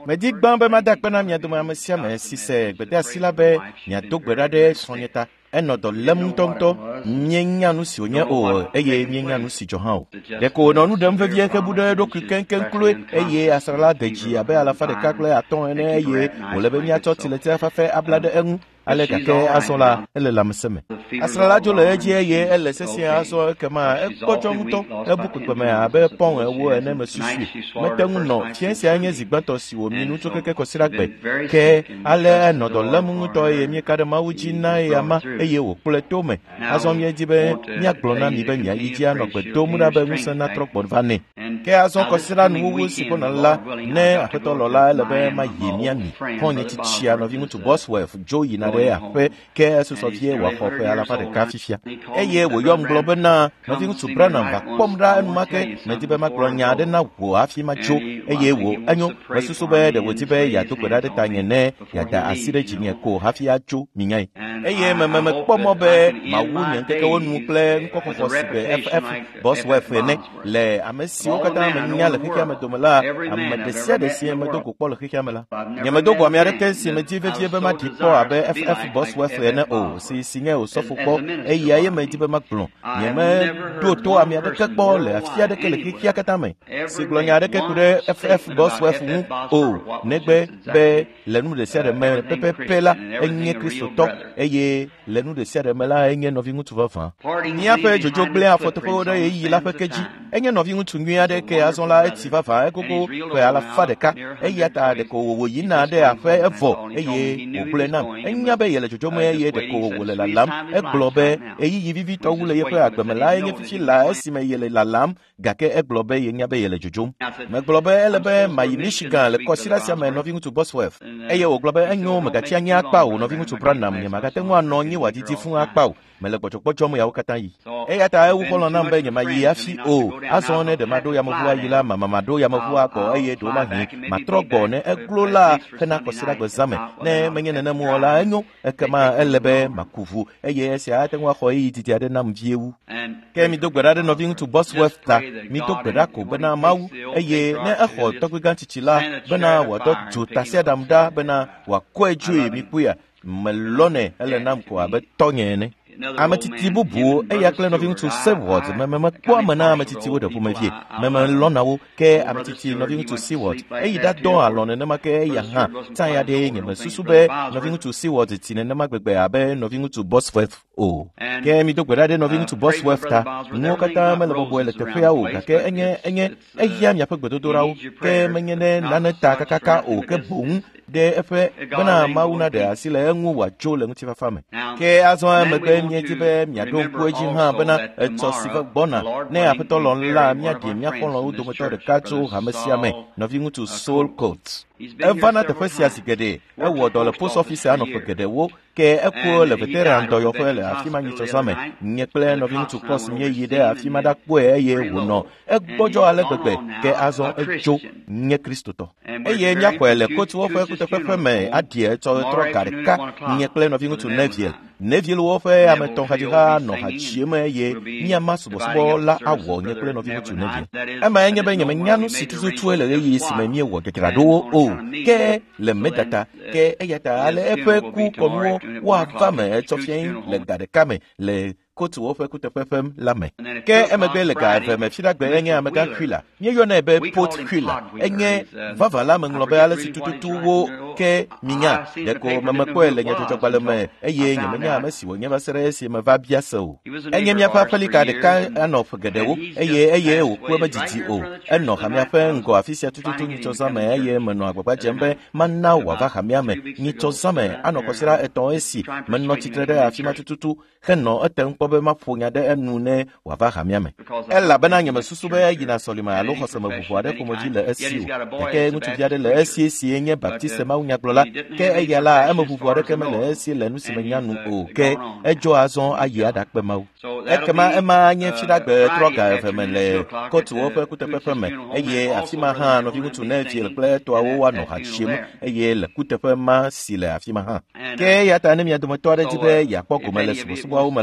Me di gban be madakpe na mia doma mesia me si se gbede asila be mia do gbeda de sonyeta eno do lem tonto nyenya nu si onye o eye nyenya nu si johan o de ko no nu dem vevie ke bude do kenken klue eye asrala deji abe ala fa de kakle aton ene eye o lebe mia choti le te fa fe ablade en ale kake asola ele lamseme asrala jo le eje eye ele sesi aso kema e kojonto e buku me abe pon ewo ene mesusu metengu no fiensi anye zigbanto si wo minu to keke ko siragbe ke ale no do lamu to ye mi kada mawuji na yama eye wo pleto me aso mi ejibe mi aglona mi be nya yiji anogbe do mu da be musa na trok bod vane ke aso ko sira nu wo si ko na la ne apeto lola ele be ma yemi ami konye chichia no vingu to Bosworth joyi na de ape ke aso so vie wa ko pe ala fa de kafifia eye wo yom globe na no vingu to Branham va pomra enu make me dibe ma glonya de na wo afi ma jo eye wo anyo wesusu be de wo tibe ya to gbeda de tanye ne ya da asire jinye ko hafi ajo minyai eye me pomo be ma wu nyen keke wonu ple nkoko sibe ff Bosworth ne le amesi o kata me nya le keke me domala am de sia de sia me dogo polo keke amela nya me dogo am ya de kesi me ti vevie be ma tipo abe ff Bosworth ne o si sinye o sofo ko eye aye me ti be ma klon nya me do to am ya de kekpo le afia de kele keke kata me si glonya de kekure ff Bosworth nu o negbe be le nu de sia de me pepe la enye Kristo to eye le nu de sia de me la enye no vingu tu va ni ape jojo gle afotofo de yi la pekeji enye no vingu tu nwia de ke azon la eti va ekoko pe ala fa de ka eye ta de ko wo yi na de afe evo eye ogle na enye be yele jojo me eye de ko wo le la lam e globe eyi yi vivi to wule ye pe agbemela enye fifi la esi me yele la lam gake e globe ye nya be yele jojo me globe ele be mai Michigan le kosira sia me no vingu tu Bosworth eye o globe enyo me gati anya akpa o no vingu tu Branham ni magate nwa no nyi waditi fun akpa o mele gbojo mo ya ukata yi eya ta ewu kolo na mbe nyema yi afi o aso ne de mado ya mafu ayila mama mado ya mafu ako eye do ma hi matrogo ne eglola kana kosira gbezame ne menye ne mu ola enyo ekema elebe makuvu eye sia atenwa ko yi titi ade nam viewu ke mi dogbera de no vingu to Bosworth ta mi dogbera ko bena mawu eye ne eho tokwigan chichila bena wodo juta sedamda bena wa ko eju mi puya melone ele nam ko abetonye ne amatiti bubu eya kle no vingu to Seward meme kwa mana amatiti wo de po mavie meme lona wo ke amatiti no vingu to Seward eyi da don alone ne make eya ha tan ya de nyeme susube no vingu to Seward ti ne magbegbe abe no vingu to Bosworth o ke mi dogbeda de no vingu to Bosworth ta no kata mele bobo ele te fia o ke enye eya mi apegbedo dorawo ke menye ne naneta kakaka o ke bon de efe bana mauna de asile enwu wa jole nti fa fame ke azon megbe nye tibe mia don kweji ha bana eto sifa bona ne apetolon la mia de mia kolon udo moto de kacho hamesia me no vingu to Soul Court evana te fesia sigede e wo do le post office ano fogede wo ke eko le veteran do yo fele afima nyi to same nye ple no vingu to cross nye yide afima da po eye wo no e gbojo ale gbegbe ke azon ejo nye Kristo to eye nya kwele court wo fe kutepepe me adie to trokare ka nye ple no vingu to Neville wo fe ameton hajira no hachieme ye nya masubo la awo nye ple no vingu to Neville ema enye be nye nyanu situtu tuele ye si me mie wo kekrado o ke le medata ke eyata ale epe ku komo wa fame etofien le gade kame le kotu wo fe kutepefem lame ke emebe le gade me fida gbe enye amega kwila nye yo na ebe pot kwila enye vava la menglobe ale situtu wo ke minya de ko mama kwele nye totokpale me eye nye menya amesi wo nye basere esi me va biase o enye mia pa pelika de ka anof gede wo eye wo ku majiti o eno hamia fe ngo afisia tututu nito zame eye meno agbagba jembe manna wa va hamia me nito zame anokosira eton esi menno titrede afima tututu keno eten kpobe mafonya de enu ne wa va hamia me ella bana nyama susube yina solima alo khosema bufuade komoji le esi o ke mutu viade le esi enye baptiste nya glola ke eyala amabubuare ke mele esi le nu simenya nu o ke ejo azon aye adakpe mawu ekema ema anye fidagbe troga efemele kotu wo fe kutepepe me eye afima ha no vingutu na fiel ple to awo no hachim eye le kutepe ma sile afima ha ke ya ta ne mi adomotore jibe ya poko mele subusubu awu mala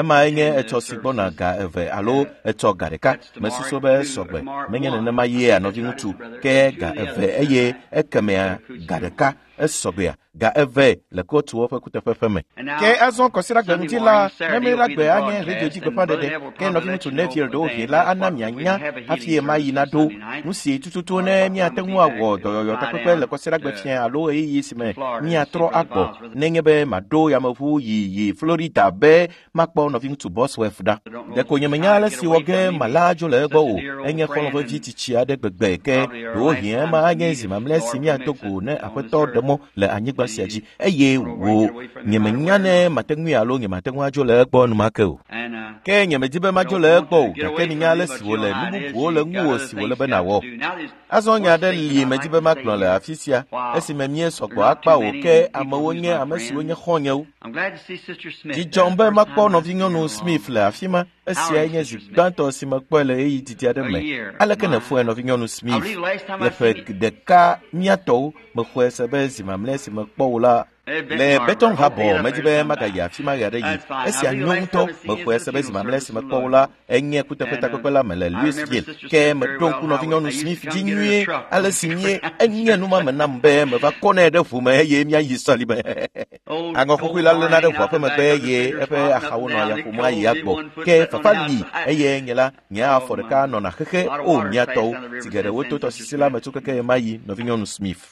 ema nye echo sigbona ga eve alo echo ga deka mesuso be sogbe menye nenema ye anovi ŋutsu ke ga eve eye ekemea ga deka esobea ga eve le kotu woƒe kuteƒeƒe me ke azɔ kɔsira gbe ŋuti la memela gbe anye redio dzi gbeƒã ɖeɖe ke nɔvi ŋutsu Neville ɖewo hĩ la ana mianya hafi ma yina ɖo nu si tututu ne miate ŋu awɔ dɔyɔyɔ takpekpe le kɔsira gbe fia alo ɣeyiɣi si me miatrɔ agbɔ nenye be maɖo yameʋu yi Florida be makpɔ nɔvi ŋutsu Bosworth ɖa ɖeko nyemenya ale si wɔ ge mala dzo le egbɔ o enye xɔlɔ̃vevi tsitsi aɖe gbegbe ke ɖewo hĩ ema anye zi mamlɛ si miato go ne aƒetɔ ɖe mɔ le anyigba sia dzi eye wo nyemenya ne mate ŋui alo nyemate ŋu adzo le egbɔ numake o ke nyemedi be madzo le egbɔ o gake minya ale si wole nu bubuwo le ŋuwò si wole be nawɔ azɔ nya ɖe li medi be makplɔ le afi sia esime mie sɔgbɔ akpa o ke amewo nye ame siwo nye xɔnyewo dzidzɔm be makpɔ nɔvinyɔnu Smith le afi ma esia nye zi gbãtɔ si mekpɔe le ɣeyiɣi didi aɖe me aleke nefɔe nɔvinyɔnu Smith le ƒe ɖeka miatɔwo mexɔe se be zi mamlɛ si mekpɔ wo la le Beton Harbor medi be magayi afi ma ɣe aɖe yi esia nyo ŋutɔ mexɔe se be zi mamlɛ si mekpɔ wo la enye kuteƒe takpekpe la me le Louisville ke meɖo ŋku nɔvinyɔnu Smith dzi nyuie ale si nye enye numa me nam be meva kɔnɛ ɖe ʋu me eye miayi sɔlime aŋɔƒoƒoe la lena ɖe ʋua ƒe megbe eye eƒe axawo nɔ yaƒomo ayi agbɔ ke fafa li eye nye la nye afɔ ɖeka nɔna xexe o miatɔwo si geɖewo to tɔsisi la me tso keke ma yi nɔvinyɔnu Smith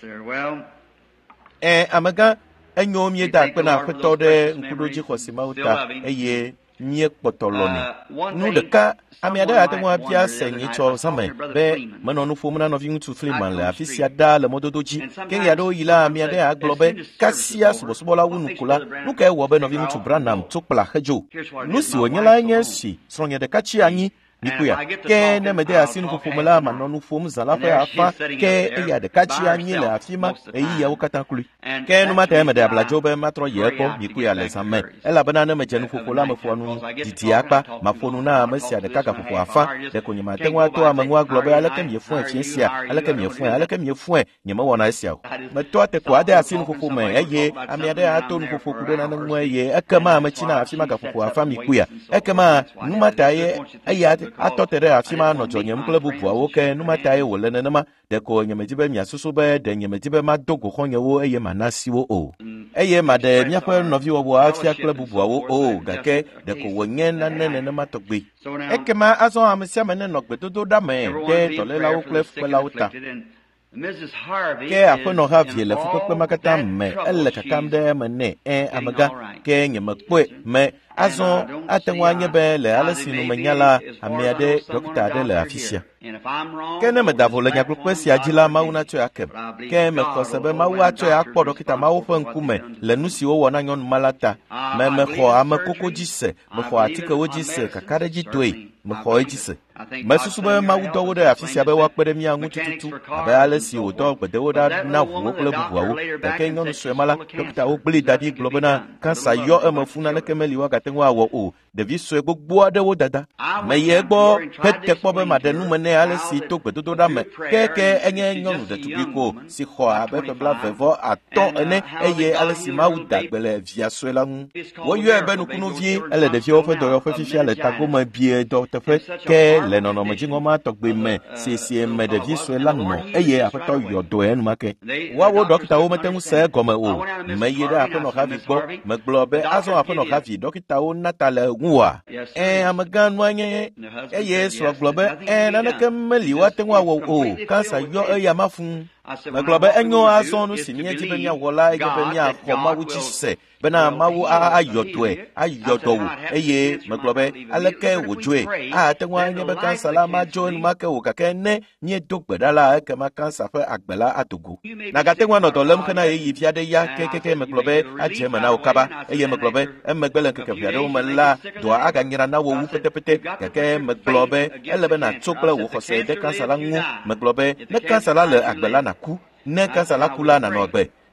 amegã enyo mieda akpe na aƒetɔ ɖe ŋkuɖodzi xɔsi mawo ta eye miekpɔtɔ lɔnɛ nu ɖeka ame aɖe ate ŋu abia se nyitsɔ zame be menɔ nu ƒom na nɔvi ŋutsu Freeman le afi sia ɖa le mɔdodo dzi ke ɣe aɖewo yi la ame aɖe agblɔ be kasia subɔsubɔla wu nuku la nu ka ewɔ be nɔvi ŋutsu Branham tso kpla hedzo nu si wònye la nye si srɔ̃nye ɖeka tsi anyi nikuya ke ne mede asi nuƒoƒo me la manɔ nu ƒom zã la ƒe afã ke eya ɖeka tsi anyi le afi ma eyiyawo katã kloe ke numata mede abladzo be matrɔ yi egbɔ nikuya le zã me elabena ne medze nuƒoƒo la me ƒoa nu didi akpa maƒo nu na ame sia ɖeka gaƒoƒo afã ɖeko nyemate ŋu ato ame ŋu agblɔ be aleke miefɔe fie sia aleke miefɔe nyemewɔna esia o metɔa te ko ade asi nuƒoƒo me eye ame aɖe ato nuƒoƒo ku ɖe nane ŋu eye ekema ametsina afi ma gaƒoƒo afã mikuya ekema numata ye eya atɔ te ɖe afi ma nɔ dzɔnyem kple bubuawo ke numatae wòle nenema ɖeko nyemedi be miasusu be ɖe nyemedi be mado go xɔnyewo eye mana siwo o eye maɖe miaƒe nɔviwɔwɔ afia kple bubuawo o gake ɖeko wònye nane nenema tɔgbe ekema azɔ ame sia ame nenɔ gbedodo ɖa me ɖe dɔlélawo kple fukpelawo ta ke aƒenɔ Harvey le fukpekpe ma katã me ele kakam ɖe eme nɛ amegã ke nyemekpɔe me azɔ ate ŋu anye be le ale si nu menya la ame aɖe dɔkita aɖe le afi sia ke ne meda vo le nyagblɔkpe sia dzi la Mawu natsɔe akem ke mexɔ se be Mawu atsɔe akpɔ dɔkita mawo ƒe ŋkume le nu si wowɔ na nyɔnu ma la ta mexɔ ame koko dzi se mexɔ atikewo dzi se kaka ɖe dzi toe mexɔ edzi se mesusu be Mawu dɔ wo ɖe afi sia be woakpe ɖe mia ŋu tututu abe ale si wòdɔ gbedewo ɖa na ʋuwo kple bubuawo gake nyɔnu sue ma la dɔkitawo gblẽe da ɖi gblɔ bena kansa yɔ eme fu naneke meli woagate ŋu awɔ o ɖevi sue gbogbo aɖewo dada meyi egbɔ hete kpɔ be maɖe nume nɛ ale si to gbedodo ɖa me ke enye nyɔnu ɖetugbui ko si xɔ abe ƒe 25 ene eye ale si Mawu da gbe le via sue la ŋu woyɔe be nukunuvi ele ɖeviawo ƒe dɔyɔƒe fifia le tagome bie dɔ teƒe ke le nɔnɔme dziŋɔma tɔgbe me sie me ɖevi sue la nɔ eye aƒetɔ yɔ dɔe enumake woawo dɔkitawo mete ŋu se egɔme o meyi ɖe aƒenɔ Harvey gbɔ megblɔ be azɔ aƒenɔ Harvey dɔkitawo nata le ŋuwa amegã nua nye eye srɔ̃ gblɔ be naneke meli woate ŋu awɔ o kansa yɔ eya ma fũu megblɔ be enyo azɔ nu si miedzi be miawɔ la enye be miaxɔ Mawu dzi se bena Mawu ayɔ dɔe ayɔ dɔ wò eye megblɔ be aleke wòdzoe ate ŋu anye be kansa la madzo enumake o gake ne miedo gbe ɖa la ekema kansa ƒe agbe la adogo nagate ŋu anɔ dɔ lém hena ɣeyiɣi vi aɖe ya kekeke megblɔ be adze eme na wò kaba eye megblɔ be emegbe le ŋkeke ʋi aɖewo me la dɔa aganyra na wò wu petepete gake megblɔ be ele be nàtso kple wò xɔse ɖe kansa la ŋu megblɔ be ne kansa la le agbe la nàku ne kansa la ku la nànɔ agbe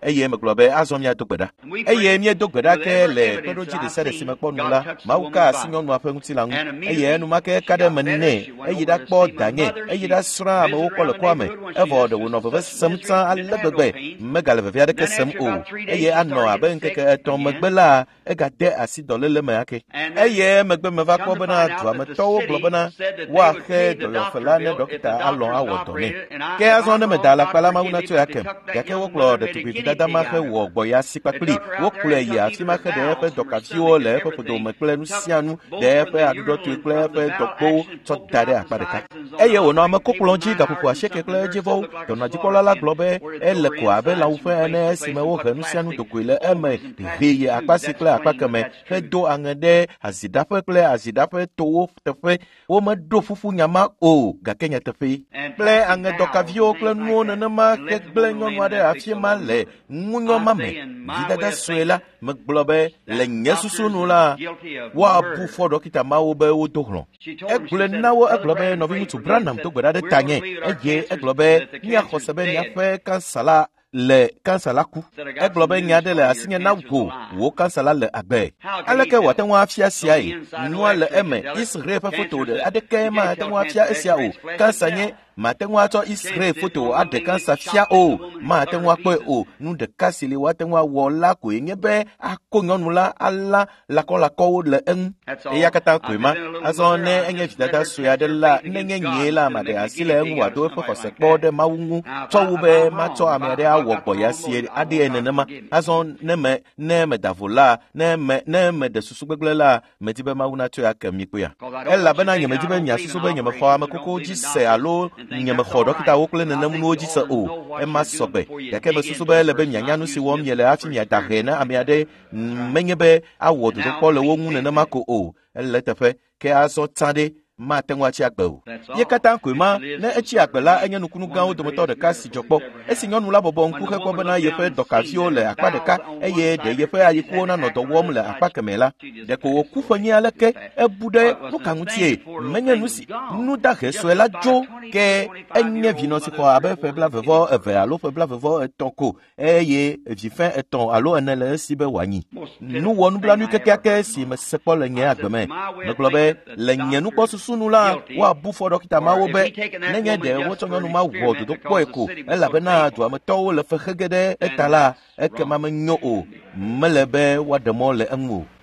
eye megblɔ be azɔ míado gbe ɖa eye míedo gbe ɖa ke le kpeɖodzi ɖe sia ɖe si mekpɔ nu la Mawu ka asi nyɔnua ƒe ŋutilã ŋu eye enumake ka ɖe me nɛ eye ɖakpɔ danye eye ɖasrɔ̃ amewo kɔ le kɔa me evɔ ɖe wònɔ veve sem tsã ale gbegbe megale veve aɖeke sem o eye anɔ abe ŋkeke 3 megbe la egade asi dɔléle me ake eye megbe meva kpɔ bena duametɔwo gblɔ bena woaxe dɔyɔƒe la ne dɔkita alɔ awɔ dɔ nɛ ke azɔ ne meda alakpa la Mawu natsɔe akem gake wokplɔ ɖetugbivi dada ma xe wɔ gbɔ ya si kpakpli wokplɔe yi afi ma xe ɖe eƒe dɔkaviwo le eƒe ƒodome kple nu sia nu ɖe eƒe aɖuɖɔtɔe kple eƒe dɔkpowo tsɔ da ɖe akpa ɖeka eye wònɔ amekokplɔ dzi gaƒoƒo asieke kple edzivɔwo dɔnɔdzikpɔla la gblɔ be ele ko abe lãwuƒe ene esime wohe nu sia nu do koe le eme he yi akpa si kple akpa keme hedo aŋe ɖe aziɖaƒe kple aziɖaƒe towo teƒe womeɖo ƒuƒu nyama o gake nyateƒe kple aŋedɔkaviwo kple nuwo nenema hegblẽ nyɔnu aɖe afi ma le ŋunyɔma me vidada sue la megblɔ be le nye susu nu la woabu fɔ dɔkita mawo be wodo hlɔ̃ egblɔe na wo egblɔ be nɔviŋutsu Branham do gbe ɖa ɖe tanye eye egblɔ be míaxɔ se be míaƒe kansa la le kansa la ku egblɔ be nya ɖe le asinye na wò kansa la le agbe aleke wòate ŋu afia sia ye nua le eme Israel ƒe foto aɖeke mate ŋu afia esia o kansa nye mate ŋu atsɔ Israel foto aɖe kansa fia o mate ŋu akpɔe o nu ɖeka si li woate ŋu awɔ la koe nye be ako nyɔnu la ala lakɔlakɔwo le eŋu eya katã koe ma azɔ ne enye vidada sue aɖe la nenye nye la maɖe asi le eŋu wòaɖo eƒe xɔsekpɔ ɖe Mawu ŋu tsɔ wu be matsɔ ame aɖe awɔ gbɔ ya sie aɖe nenema azɔ ne meda vo la ne meɖe susu gbegblẽ la medi be Mawu natsɔe ake mi kpoa elabena nyemedi be nyasusu be nyemexɔ ame kukuwo dzi se alo nyemexɔ dɔkitawo kple nenem nuwo dzi se o ema sɔgbe gake mesusu be ele be mianya nu si wɔm miele hafi miada he na ame aɖe menye be awɔ dodokpɔ le wo ŋu nenema ko o ele teƒe ke azɔ tsã ɖe mate ŋu atsi agbe o ye katã koe ma ne etsi agbe la enye nukunu gãwo dometɔ ɖeka si dzɔ kpɔ esi nyɔnu la bɔbɔ ŋku hekpɔ bena yeƒe dɔkaviwo le akpa ɖeka eye ɖe yeƒe ayikuwo nanɔ dɔ wɔm le akpa kemɛ la ɖeko wòku ƒenyi aleke ebu ɖe nu ka ŋutie menye nu si nu dahe sue la dzo ke enye vinɔ si xɔ abe ƒe 22 alo ƒe 23 ko eye vifɛ 3 alo 4 le esi be wòanyi nu wɔ nublanui kekeake si mese kpɔ le nye agbe me megblɔ be le nye nukpɔ susunu la woabu fɔ dɔkita mawo be nenye ɖe wotsɔ nyɔnu ma wɔ dodokpɔe ko elabena duametɔwo le fexe ge ɖe eta la ekema menyo o mele be woaɖe mɔ le eŋu o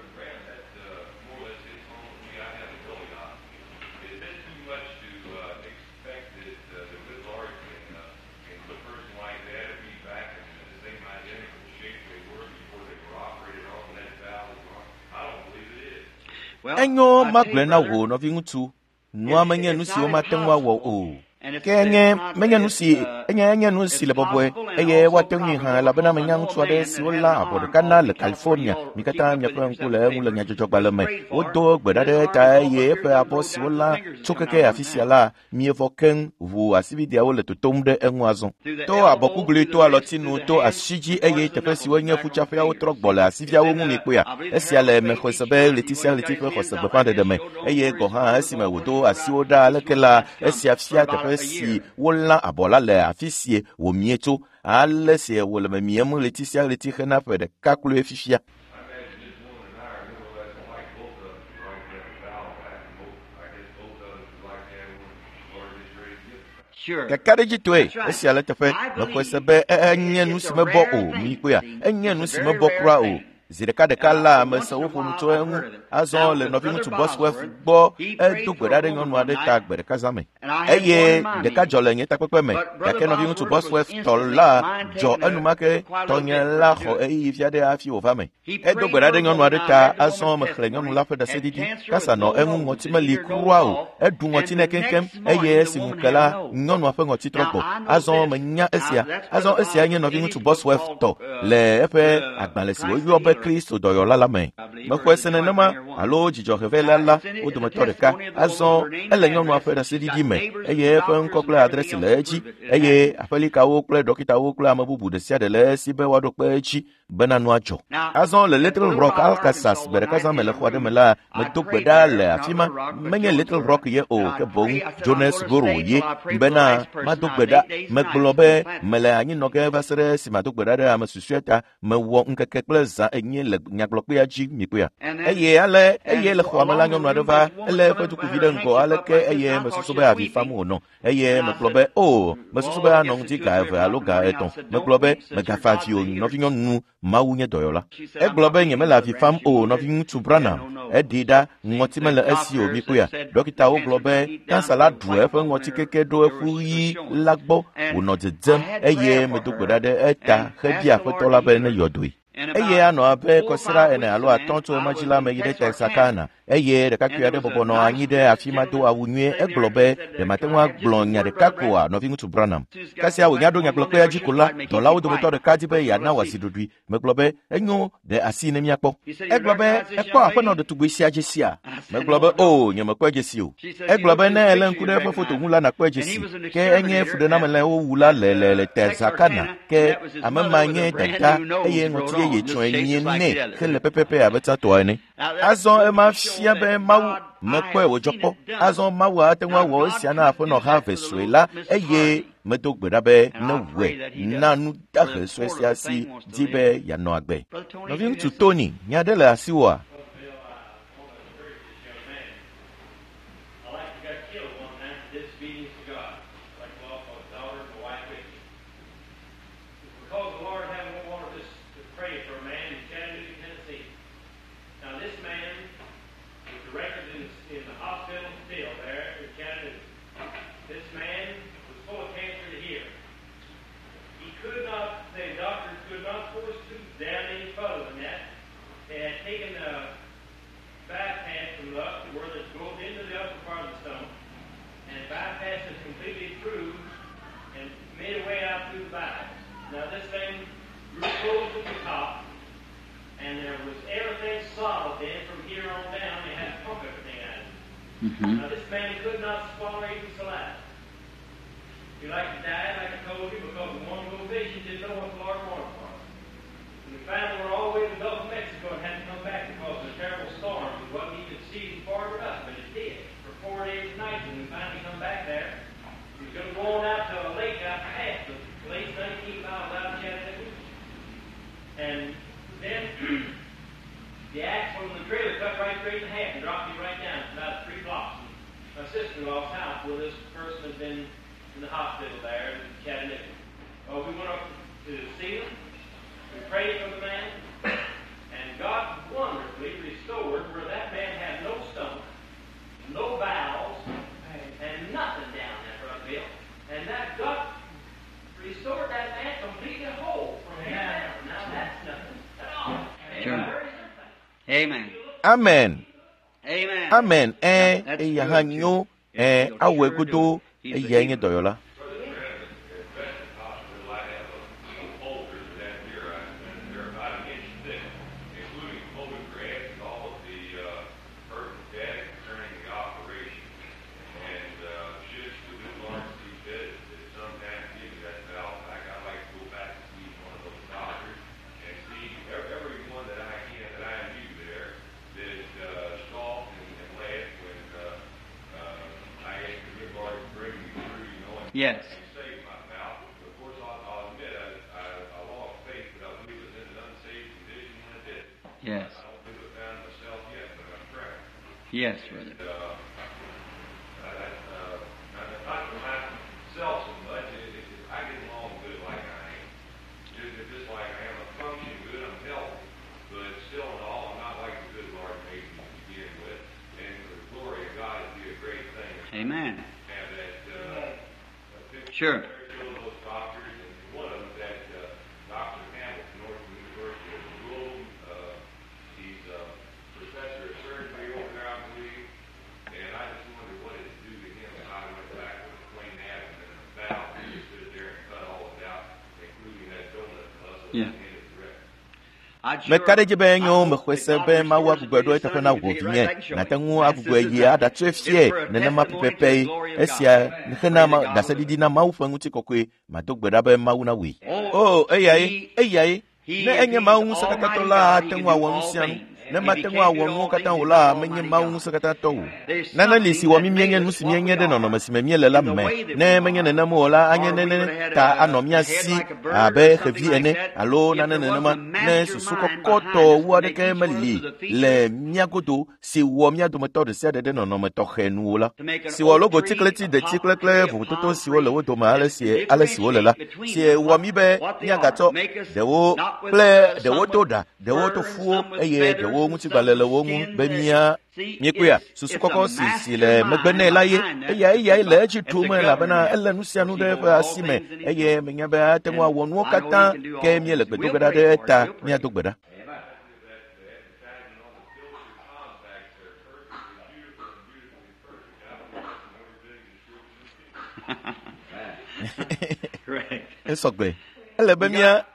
enyo magblẽ na wò nɔviŋutsu nua menye nu siwo mate ŋu awɔ o ke menye nu si enye nu si le bɔbɔe eye woate ŋui hã elabena menya ŋutsu aɖe si wolã abɔ ɖeka na le California mi katã miaƒe ŋku le eŋu le nyadzɔdzɔgbalẽ me wodo gbe ɖa ɖe ta eye eƒe abɔ si wolã tso keke afi sia la mievɔ keŋ ʋu asividiawo le totom ɖe eŋu azɔ to abɔkugli to alɔtinu to asi dzi eye teƒe siwo nye ƒutsaƒeawo trɔ gbɔ le asiviawo ŋu mi kpoa esia le mexɔse be ɣleti sia ɣleti ƒe xɔse gbeƒãɖeɖe me eye gɔ hã esime wòdo asiwo ɖa aleke la esia fia teƒe si wolã abɔ la le afi sie wòmie tso ale si wòle memiem ɣleti sia ɣleti hena ƒe ɖeka kloe fifia kekaɖedzitoe esia le teƒe mexɔse be enye nu si mebɔ o mi kpoa enye nu si mebɔ kura o zi ɖeka la ame se woƒo nu tso eŋu azɔ le nɔviŋutsu Bosworth gbɔ edo gbe ɖa ɖe nyɔnu aɖe ta gbe ɖeka zã me eye ɖeka dzɔ le nye takpekpe me gake nɔviŋutsu Bosworth tɔ la dzɔ enumake tɔnye la xɔ eyiyi fia ɖe hafi wòva me edo gbe ɖa ɖe nyɔnu aɖe ta azɔ mexlẽ nyɔnu la ƒe ɖaseɖiɖi kasa nɔ eŋu ŋɔti meli kurua o eɖu ŋɔti nɛ keŋkeŋ eye esi ŋu ke la nyɔnua ƒe ŋɔti trɔ gbɔ azɔ menya esia nye nɔviŋutsu Bosworth tɔ le eƒe agbalẽ si woyɔ be Kristo dɔyɔla la me. Mexɔe se nenema alo dzidzɔheve la wo dometɔ ɖeka. Azɔ ele nyɔnua ƒe ɖaseɖiɖi me eye eƒe ŋkɔ kple adresi le edzi eye aƒelikawo kple ɖɔkitawo kple ame bubu ɖe sia ɖe le esi be woaɖo kpe edzi bena nua dzɔ. Azɔ le Little Rock Alcasas gbe ɖeka zã me le xɔ aɖe me la, medo gbe ɖa le afi ma, menye Little Rock ye o, ke boŋ Jonesboro ye, bena mado gbe ɖa. Megblɔ be mele anyinɔge va se ɖe si mado gbe ɖa ɖe ame susue ta, mewɔ ŋkeke kple zã enyi le nyagblɔkpea dzi mikpea. Eye le xɔa me la, nyɔnu aɖe va, ele eƒe dukuvi ɖe ŋgɔ aleke eye mesusu be avi fam wònɔ. Eye megblɔ be, mesusu be anɔ ŋdi ga eve alo ga etɔ̃. Megblɔ be megafa avi o, nɔvinyɔnu, Mawu nye dɔyɔla. Egblɔ be nyemele avi fam o, nɔviŋutsu Branham. Eɖi ɖa, ŋɔti mele esi o mikpea. Ɖɔkitawo gblɔ be kansa la ɖu eƒe ŋɔti keke ɖo eƒu ɣi la gbɔ, wònɔ dzedzem eye medo gbe ɖa ɖe eta hebia aƒetɔ la be ne yɔdoe. Eye anɔ abe kɔsira ene alo atɔ̃ tso ema dzi la me yi ɖe Texarkana eye ɖekakpui aɖe bɔbɔ nɔ anyi ɖe afi ma do awu nyuie. Egblɔ be ɖe mate ŋu agblɔ nya ɖeka koa nɔviŋutsu Branham. Kasia wònya ɖo nyagblɔkpea dzi ko la, dɔlawo dometɔ ɖeka di be yeana wòasi ɖoɖoe. Megblɔ be enyo ɖe asi ne míakpɔ. Egblɔ be ekpɔ aƒenɔ ɖetugbui sia dzesia. Megblɔ be nyemekpɔe dzesi o. Egblɔ be ne ele ŋku ɖe eƒe foto ŋu la nakpɔe dzesi. Ke enye fuɖename le wowu la le Texarkana. Ke ame ma nye dada eye ŋɔti ye tsɔe nye nɛ ke le pepepe abe tsatɔa ene. Azɔ ema fia be Mawu mekpɔe wòdzɔ kpɔ. Azɔ Mawu ate ŋu awɔ esia na aƒenɔ Harvey sue la eye medo gbe ɖa be ne wɔe na nu dahe sue sia si di be yeanɔ agbe. Nɔviŋutsu Tony, nya ɖe le asiwòa? Now this man could not swallow even saliva. He liked to die, like I told you, because he wanted to go fishing, didn't know what the Lord wanted for him. And we found we were all the way to the Gulf of Mexico and had to come back because of a terrible storm. It wasn't even season forward us, but it did for 4 days and nights. When we finally come back there, we was going to go on out to a lake out past the lake 19 miles out of Chattanooga. And then the axe from the trailer cut right straight in half and dropped me right down. It's about 3 blocks. My sister-in-law's house where this person had been in the hospital there in Chattanooga. Oh, we went up to see him. We prayed for the man. And God wonderfully restored where that man had no stomach, no bowels, and nothing down there, Brother Bill. And that God restored that man completely whole from him down. Now that's nothing at all. Sure. Amen. Amen. Amen. Amen. Yahanyo awe gudo yenye dɔyɔla. Yes. Of course, I'll admit I lost faith, but I believe it was in an unsaved condition when it did. Yes. I don't think I've found myself yet, but I'm trying. Yes, brother. Not for myself so much. I get along good like I am. Just like I am. I function good. I'm healthy. But still in all, I'm not like the good Lord made me to begin with. And for the glory of God, it'd be a great thing. Amen. Have that Sure. those doctors, and one of them that Dr. Hamilton, Northern University of Louisville, he's a professor of surgery over there, I believe, and I just wonder what it would do to him if I went back with a plain abdomen and a valve and just stood there and cut all of it out, including that donut muscle at the end of the rest. me kade je be nyo me kwese be ma wa gugbedo ete na wo vinye na tangu agugwe ye ada trefie ne na ma pepe esia ne kana ma da sadidi na ma ufa nguti kokwe ma dogbeda be ma una wi oh eyai ne enye ma wu sakata tola tangu awon sian ne matengu awon kata wala menye ma wu sakata to na na lisi wo mienye nusi mienye de no no masime miele la me ne menye ne na mo wala anye ne ta anomia si abe hevi ene alo na ne ma ne susu kokoto wo de ke mali le miagodo si wo miado meto de se de no no meto khenu wala si wo logo tikleti de tiklekle bu toto si wo le wo do ma ale si wo le la si wo mi be nyagato de wo ple de wo toda de wo to fu eye de wo muti balele wo mu be mia miekuya susu koko si le megbene la ye eye le chi tu me la bana ele nu sia nu de fa asime eye menya be atenwa wo nu kata ke mi le gbedo gbeda de ta mi adogbeda Correct. It's okay. Ele be mia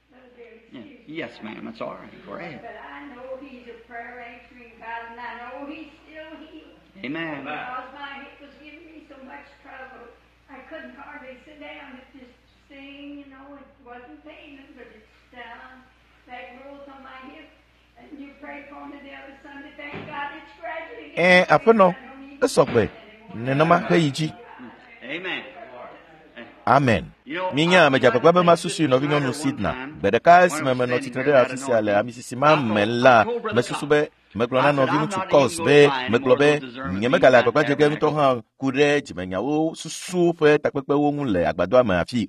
Yes, ma'am. That's all right. Go ahead. But I know He's a prayer answering God, and I know He's still healing. Amen. Because my hip was giving me so much trouble, I couldn't hardly sit down and just sing. You know, it wasn't painful, but it's down that growth on my hip. And you prayed for me the other Sunday. Thank God it's gradually getting apono it's okay. Nenama heiji. Amen. Amen. Minya me jakwa be masusu no vinyo no sidna. Bedeka si me no titrede official amisisi ma mela mesusu be meglona no vinyo to cause be meglobe nyeme kala akwa jege nto ha kure jimenya wo susu fe takpepe wo nle agbado ama afi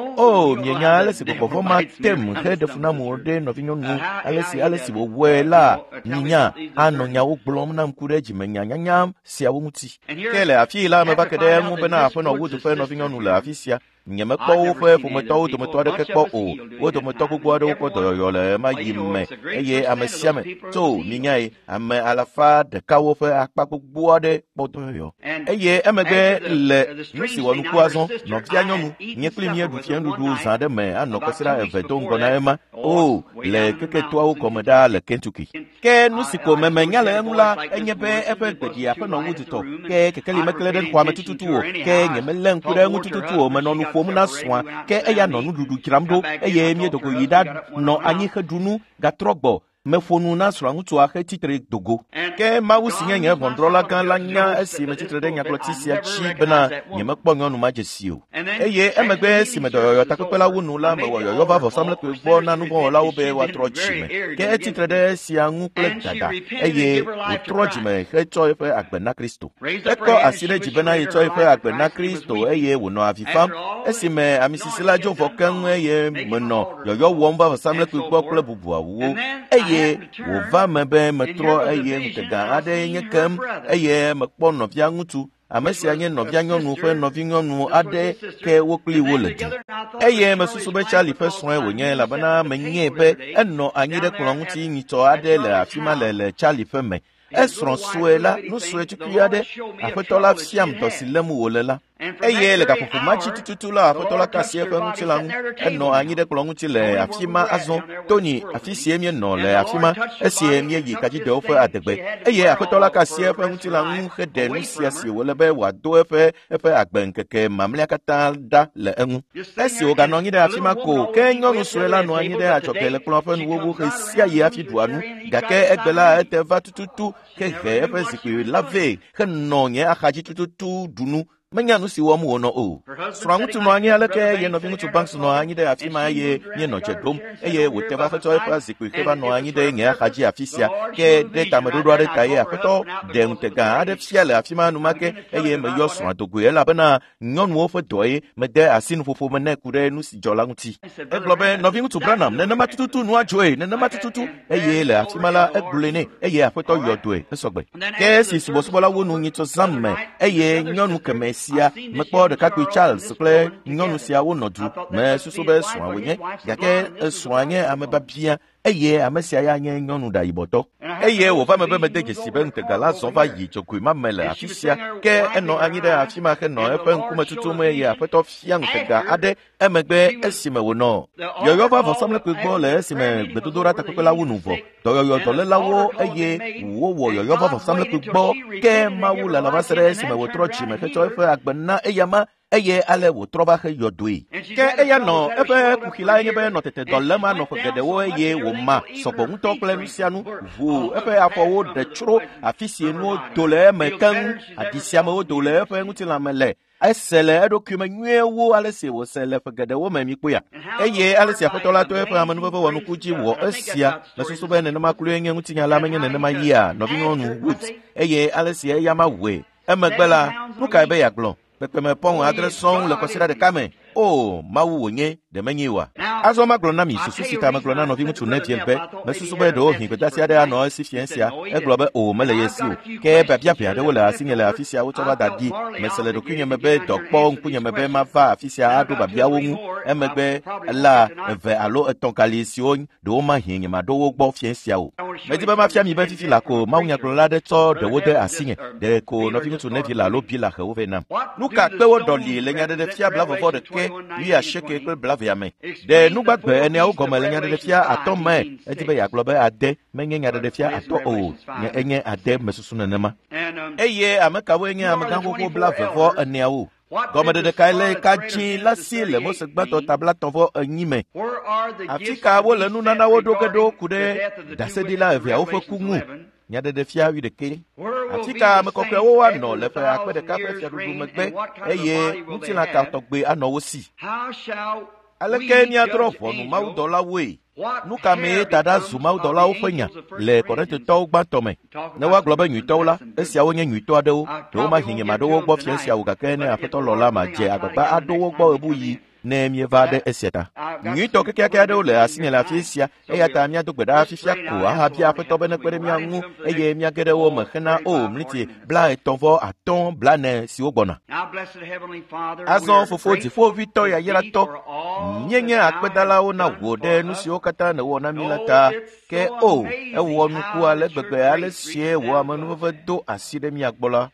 o mienya alesi ko performa tem head of na mode no vinyo no alesi wo wela minya anonya wo blom na kure jimenya nyanyam sia wo muti kele afi la me bakede mu be na afo no wo to fe no vinyo no la afisia nyeme ko fe fu me to de ke ko o to me to gbo de ko to yo le ma yimme eye amesia me to minyai ame alafa de ka wo fe apa gbo de poto yo eye emege le nusi wonu kuazon no bia nyonu nye kli mi edu fien dudu zan de me anoko sira evedo ngona ema o le keke to awu komeda le Kentucky ke nusi ko meme nyale enula enye be efe gbedi afa no wututo ke kekeli mekele de kwa metututu o ke nyeme le nkure ngututu o me no fom na soa ke eya no no dudu kiramdo eye mi edoko yida no anyi hedunu gatrogbo mefonu na sura ngutu ake titre dogo ke mawusi nyenye vondrola kan lanya esi me titre de nyaklotisia chi bena nyeme kponyo no majesio eye emegbe si me doyo takopela wonu la me woyo yo bavo samle pe gbo na nu bon la wo be wa trochi me ke titre de si anu ple dada eye o trochi me he cho ife agbena Kristo eko asire jibena ye cho ife agbena Kristo eye wo no afifam esi me amisisila jo vokan eye me no yo wo mba samle pe gbo ple bubu awo eye wo va mebe metro eye mtega ade nyekem eye mekpo novia ngutu amesi anye novia nyonu fe novi nyonu ade ke wokli woledi eye mesusu be chali fe soe wonye la bana menye be enno anyide klonguti nyito ade le afima le chali fe me esron suela no suetu piade afetola fiam to silemu wolela eye le kafufu machi tututula afetola kasie fe ngutila enno anyide klonguti le afima azon toni afisie mi no le afima esie mi yi kaji de ofe adegbe eye afetola kasie fe ngutila ngede no siasi wolebe wado efe agbenkeke mamle kata da le enu esi o gano nyide afima ko kenyo no suela no anyide achokele klonfe no wo sia ye afiduanu gake egbela eteva tututu ke efe sikwi lave ke nonye akaji tututu dunu menya no si wo mu no o srangu tu no anya leke ye no bingu tu banks no anyi de afima ye nye no chedom eye whatever feto efa sikwi ke ba no anyi de nye akaji afisia ke de tamedodo ade taye afeto de ntega ade fia le afima no make eye me yo so adogo ye la bana nyon wo fe doye me de asin fofo me na kure no si jola nguti e globe no bingu tu branam ne na matututu no ajoe ne na matututu eye le afima la eglene eye afeto yodoe esogbe ke si sibosobola wo no nyito zamme eye nyonu keme sia mekpo de kakwi Charles kle nyonu sia wo nodu me susu be so awenye gake so anye ameba bia eye ame sia ya nye nyɔnu ɖayibɔtɔ eye wòva me be mede dzesi be ŋutega la zɔ va yi dzokui ma me le afi sia ke enɔ anyi ɖe afi ma henɔ eƒe ŋkume tutum eye aƒetɔ fia ŋutega aɖe emegbe esime wònɔ yɔyɔ va vɔsamlekpui gbɔ le esime gbedodoɖa takpekpe la wu nu vɔ dɔyɔyɔ dɔlélawo eye wowɔ yɔyɔ va vɔsamlekpui gbɔ ke Mawu le la va se ɖe esime wòtrɔ dzime hetsɔ eƒe agbe na eya ma eye ale wòtrɔ va he yɔdoe ke eya nɔ eƒe kuxi la nye be nɔ tete dɔ lém anɔ ƒe geɖewo eye wòma sɔgbɔ ŋutɔ kple nu sia nu ʋu eƒe afɔwo ɖe tsro afi si nuwo do le eme keŋ adisiamewo do le eƒe ŋutilãme le ese le eɖokui me nyuiewo ale si wòse le ƒe geɖewo me mi kpoya eye ale si aƒetɔ la to eƒe amenuveve wɔnuku dzi wɔ esia le susu be nenema kloe nye ŋutinya la menye nenema yia nɔvinyɔnu Rut eye ale si eya ma wɔe emegbe la nu kae be yeagblɔ kpekpeme pɔŋ adre sɔŋ le kɔsiɖa ɖeka me o Mawu wònye ɖe menye wa azɔ magblɔ na mi susu si ta megblɔ na nɔvi ŋutsu Neviel be mesusu be ɖewo hĩ gbedasi aɖe anɔ esi fia sia egblɔ be o mele ye si o ke biabiaʋɛ aɖewo le asinye le afi sia wotsɔ va da ɖi mese le ɖokuinye me be dɔkpɔ ŋkunye me be mava afi sia aɖo biabiawo ŋu emegbe la eve alo etɔ̃ gali siwo ɖewo ma hĩ nye maɖo wo gbɔ fia sia o medi be mafia mi be fifi la ko mawunyagblɔla aɖe tsɔ ɖewo de asinye ɖe ko nɔvi ŋutsu Neviel alo bi la hewo vɛ nam nu ka kpewo ɖɔli le nyaɖeɖefia blavɔvɔ ɖeke wuiasieke kple blaʋɛa me ɖe nugbagbe eneawo gɔme le nyaɖeɖefia atɔ̃ me edi be yeagblɔ be ade menye nyaɖeɖefia atɔ̃ o enye ade mesusu nenema eye ame kawoe nye amegã xoxo blaʋevɔ eneawo gɔmeɖeɖe kae le ka dzĩ la si le Mose gbãtɔ tabla tɔ̃vɔ enyi me afi ka wole nunanawo ɖo ge ɖo ku ɖe daseɖila eveawo ƒe ku ŋu nyaɖeɖefia 11 afi ka ame kɔkɔewo woanɔ le ƒe akpe ɖeka ƒe fiaɖuɖu megbe eye ŋutilã ka tɔgbe anɔ wo si aleke míadrɔ ʋɔnu mawudɔlawoe nu ka mee ta ɖa zu mawudɔlawo ƒe nya le Kɔrintotɔwo gbãtɔ me ne woagblɔ be nyuitɔwo la esiawo nye nyuitɔ aɖewo ɖewo mahi nye maɖo wo gbɔ fia sia o gake ne aƒetɔ lɔla madze agbagba aɖo wo gbɔ ebu yi ne mieva ɖe esia ta nyuitɔ kekeake aɖewo le asinye le afi sia eya ta míado gbe ɖa fifia ko ahabia aƒetɔ be nekpe ɖe mía ŋu eye míage ɖe wo me hena o mliti 35 40 siwo gbɔna azɔ fofo dziƒoʋĩtɔ yayratɔ míenye akpedalawo na wò ɖe nu siwo katã nèwɔ na mí la ta ke o ewɔ nuku ale gbegbe ale sie wò amenuveve do asi ɖe mía gbɔ la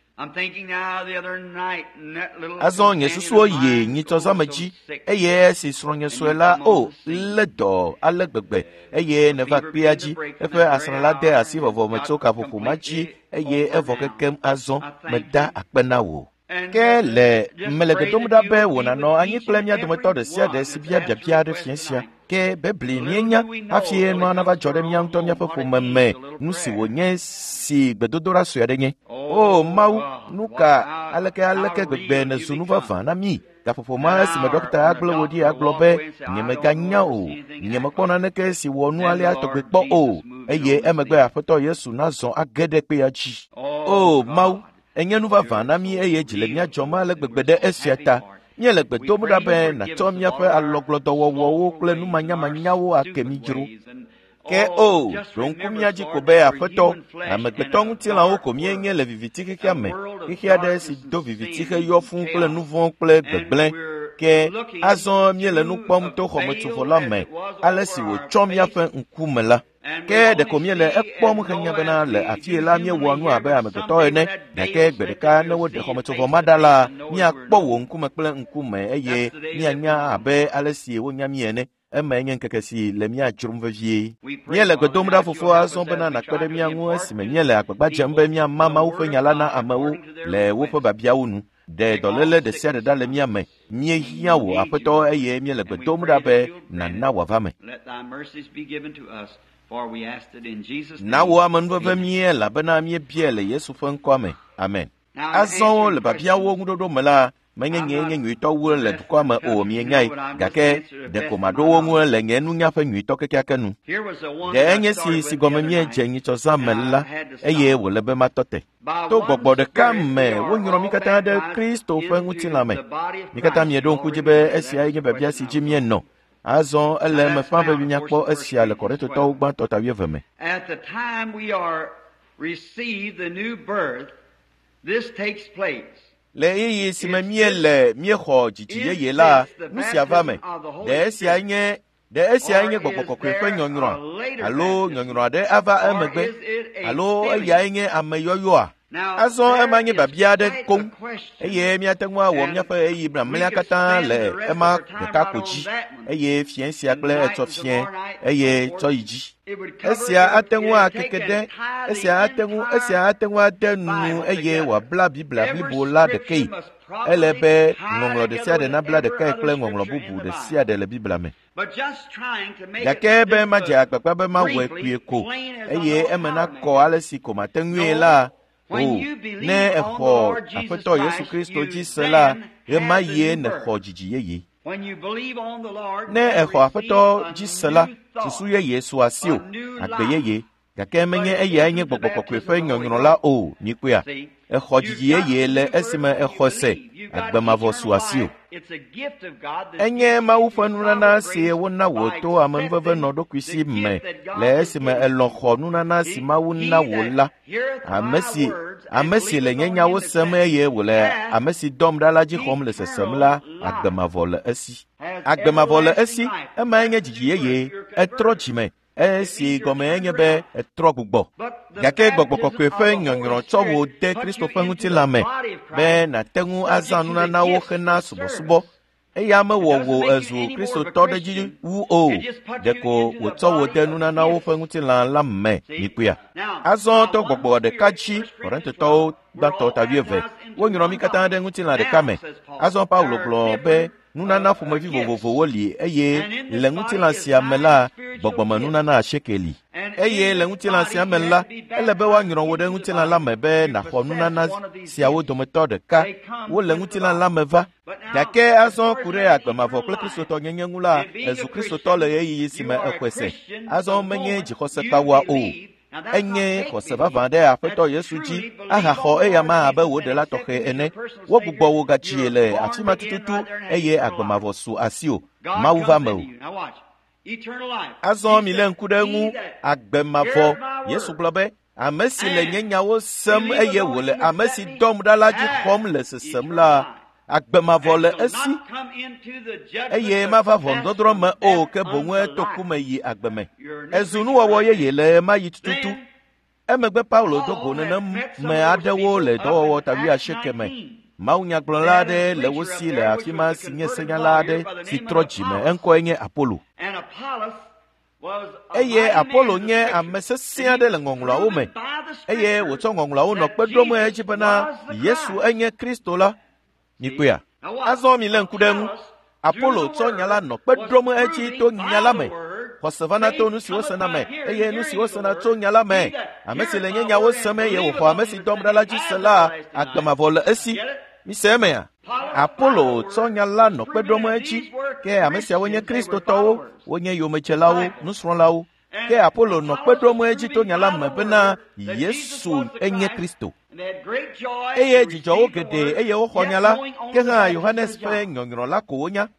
azɔ nye susuwo yi nyitsɔzame dzi eye esi srɔ̃nye sue la o lé dɔ ale gbegbe eye neva kpea dzi eƒe asrã la de asi vɔvɔ me tso kaƒoƒo ma dzi eye evɔ kekem azɔ meda akpe na wò ke le mele gbedom ɖa be wònanɔ anyi kple mía dometɔ ɖe sia ɖe si bia biabia ɖe fia sia ke bebli míenya hafi nua nava dzɔ ɖe mía ŋutɔ míaƒe ƒome me nu si wònye si gbedodoɖa sue aɖe nye o Mawu nu ka aleke gbegbe nezu nu vavã na mí gaƒoƒo ma esime dɔkita agblẽ wò ɖi agblɔ be nyemeganya o nyemekpɔ naneke si wɔ nu alea tɔgbe kpɔ o eye emegbe aƒetɔ Yesu nazɔ age ɖe kpea dzi o Mawu enye nu vavã na mí eye dzi le mía dzɔm ale gbegbe ɖe esia ta míele gbe dom ɖa be nàtsɔ míaƒe alɔgblɔdɔwɔwɔwo kple numanyamanyawo ake mí dzro ke o ɖo ŋku mía dzi ko be aƒetɔ amegbetɔ ŋutilãwo ko míenye le viviti xexea me xexea ɖe si do viviti heyɔ fũu kple nu vɔ̃ kple gbegblẽ ke azɔ míele nu kpɔm to xɔmetsovɔ la me ale si wòtsɔ míaƒe ŋkume la ke ɖeko míele ekpɔm henya bena le afie la míewɔa nu abe amegbetɔ ene gake gbe ɖeka ne woɖe xɔmetsovɔ ma ɖa la míakpɔ wò ŋkume kple ŋkume eye míanya abe ale si wonya mí ene eme nye ŋkeke si le míadzrom vevie míele gbe dom ɖa Fofo azɔ bena nàkpe ɖe mía ŋu esime míele agbagba dzem be míama Mawu ƒe nya la na amewo le woƒe biabiawo nu ɖe dɔléle ɖe sia ɖe ɖa le mía me míehiã wò aƒetɔ eye míele gbe dom ɖa be nàna wòava me na wò amenuveve mie elabena míebie le Yesu ƒe ŋkɔa me amen azɔwo le biabiawo ŋuɖoɖo me la menye nye nyuitɔwo le dukɔa me o mienyae gake ɖeko maɖo wo ŋu le nye nunya ƒe nyuitɔ kekeake nu ɖe enye si gɔme míedze nyitsɔzã me la eye wòle be matɔ te to gbɔgbɔ ɖeka me wonyrɔ mí katã ɖe Kristo ƒe ŋutilã me mí katã mieɖo ŋku dzi be esia nye biabia si dzi míenɔ azɔ ele eme ƒã be míakpɔ esia le Kɔrintotɔwo gbãtɔ ta 20 me At the time we are received the new birth, this takes place. le ɣeyiɣi si me míele míexɔ dzidzi yeye la nu sia va me ɖe esia nye ɖe esia nye gbɔgbɔ kɔkɔe ƒe nyɔnyrɔa alo nyɔnyrɔ aɖe ava emegbe alo eyae nye ameyɔyɔa. Azɔ ema nye biabia aɖe koŋ eye míate ŋu awɔ míaƒe ɣeyiɣi mamlɛa katã le ema ɖeka ko dzi eye fia sia kple etsɔ fia eye tsɔ yi dzi. Esia ate ŋu akeke ɖe esia ate ŋu ade nu eye wòabla Biblia blibo la ɖekee. Ele be ŋɔŋlɔ ɖe sia ɖe nabla ɖekae kple ŋɔŋlɔ bubu ɖe sia ɖe le Biblia me. Gake be madze agbagba be mawɔe kpuie ko eye eme nakɔ ale si ko mate ŋue la. Ne exɔ Aƒetɔ Yesu Kristo dzi se la, ye ma yie nexɔ dzidzi yeye. Ne exɔ Aƒetɔ dzi se la, susu yeye so asi o, agbe yeye, gake menye eyae nye gbɔgbɔ kɔkɔe ƒe nyɔnyrɔ la o, mikpɔa. Exɔ dzidzi yeye le esime exɔ se, agbe mavɔ so asi o. Enye Mawu ƒe nunana si wona wò to amenuveve nɔ ɖokui si me le esime elɔ̃ xɔ nunana si Mawu na wò la. Ame si le nye nyawo sem eye wòle ame si dɔm ɖa la dzi xɔm le sesem la, agbe mavɔ le esi. Agbe mavɔ le esi, emae nye dzidzi yeye, etrɔ dzime. Esi gɔme nye be etrɔ gbugbɔ. Gake gbɔgbɔ kɔkɔe ƒe nyɔnyrɔ tsɔ wò de Kristo ƒe ŋutilã me be nàte ŋu azã nunanawo hena subɔsubɔ. Eya mewɔ wò ezu Kristotɔ ɖe dzi wu o, ɖeko wòtsɔ wò de nunanawo ƒe ŋutilã la me mikpɔa. Azɔ to gbɔgbɔ ɖeka dzi, Korintotɔwo gbãtɔ 12, wonyrɔ mi katã ɖe ŋutilã ɖeka me. Azɔ Paulo gblɔ be nunana ƒomevi vovovowo li eye le ŋutilã sia me la, gbɔgbɔme nunana 9 li. Eye le ŋutilã sia me la, ele be woanyrɔ wò ɖe ŋutilã la me be nàxɔ nunana siawo dometɔ ɖeka. Wole ŋutilã la me va. Gake azɔ ku ɖe agbemavɔ kple kristotɔ nyenye ŋu la, ezu kristotɔ le ɣeyiɣi si me exɔe se. Azɔ menye dzixɔsekpawoa o. Enye xɔse vavã ɖe Aƒetɔ Yesu dzi, ahaxɔ eya ma abe wò ɖela tɔxɛ ene. Wogbugbɔ wò gatsie le afi ma tututu eye agbemavɔ su asi o. Mawu va me o. Azɔ mi le ŋku ɖe ŋu agbemavɔ. Yesu gblɔ be ame si le nye nyawo sem eye wòle ame si dɔm ɖa la dzi xɔm le sesem la, agbemavɔ le esi eye mava ʋɔnudɔdrɔ̃ me o, ke boŋu eto ku me yi agbe me. Ezu nuwɔwɔ yeye le ema yi tututu. Emegbe Paulo do go nenem me aɖewo le dɔwɔwɔ 19 me. Mawunyagblɔla aɖe le wo si le afi ma si nye senyala aɖe si trɔ dzime, eŋkɔe nye Apolo. Eye Apolo nye ame sesẽ aɖe le ŋɔŋlɔawo me eye wòtsɔ ŋɔŋlɔawo nɔ kpe ɖom edzi bena Yesu enye Kristo la. Mikpɔa, azɔ mi le ŋku ɖe ŋu. Apolo tsɔ nya la nɔ kpe ɖom edzi to nya la me. Xɔse vana to nu siwo sena me eye nu siwo sena tso nya la me. Ame si le nye nyawo sem eye wòxɔ ame si dɔm ɖa la dzi se la, agbemavɔ le esi. Mise emea, Apolo tsɔ nya la nɔ kpe ɖom edzi, ke ame siawo nye kristotɔwo, wonye yomedzelawo, nusrɔ̃lawo. Ke Apolo nɔ kpe ɖom edzi to nya la me bena Yesu enye Kristo. Eye dzidzɔwo geɖe eye woxɔ nya la, ke hã Yohanes ƒe nyɔnyrɔ la ko wonya.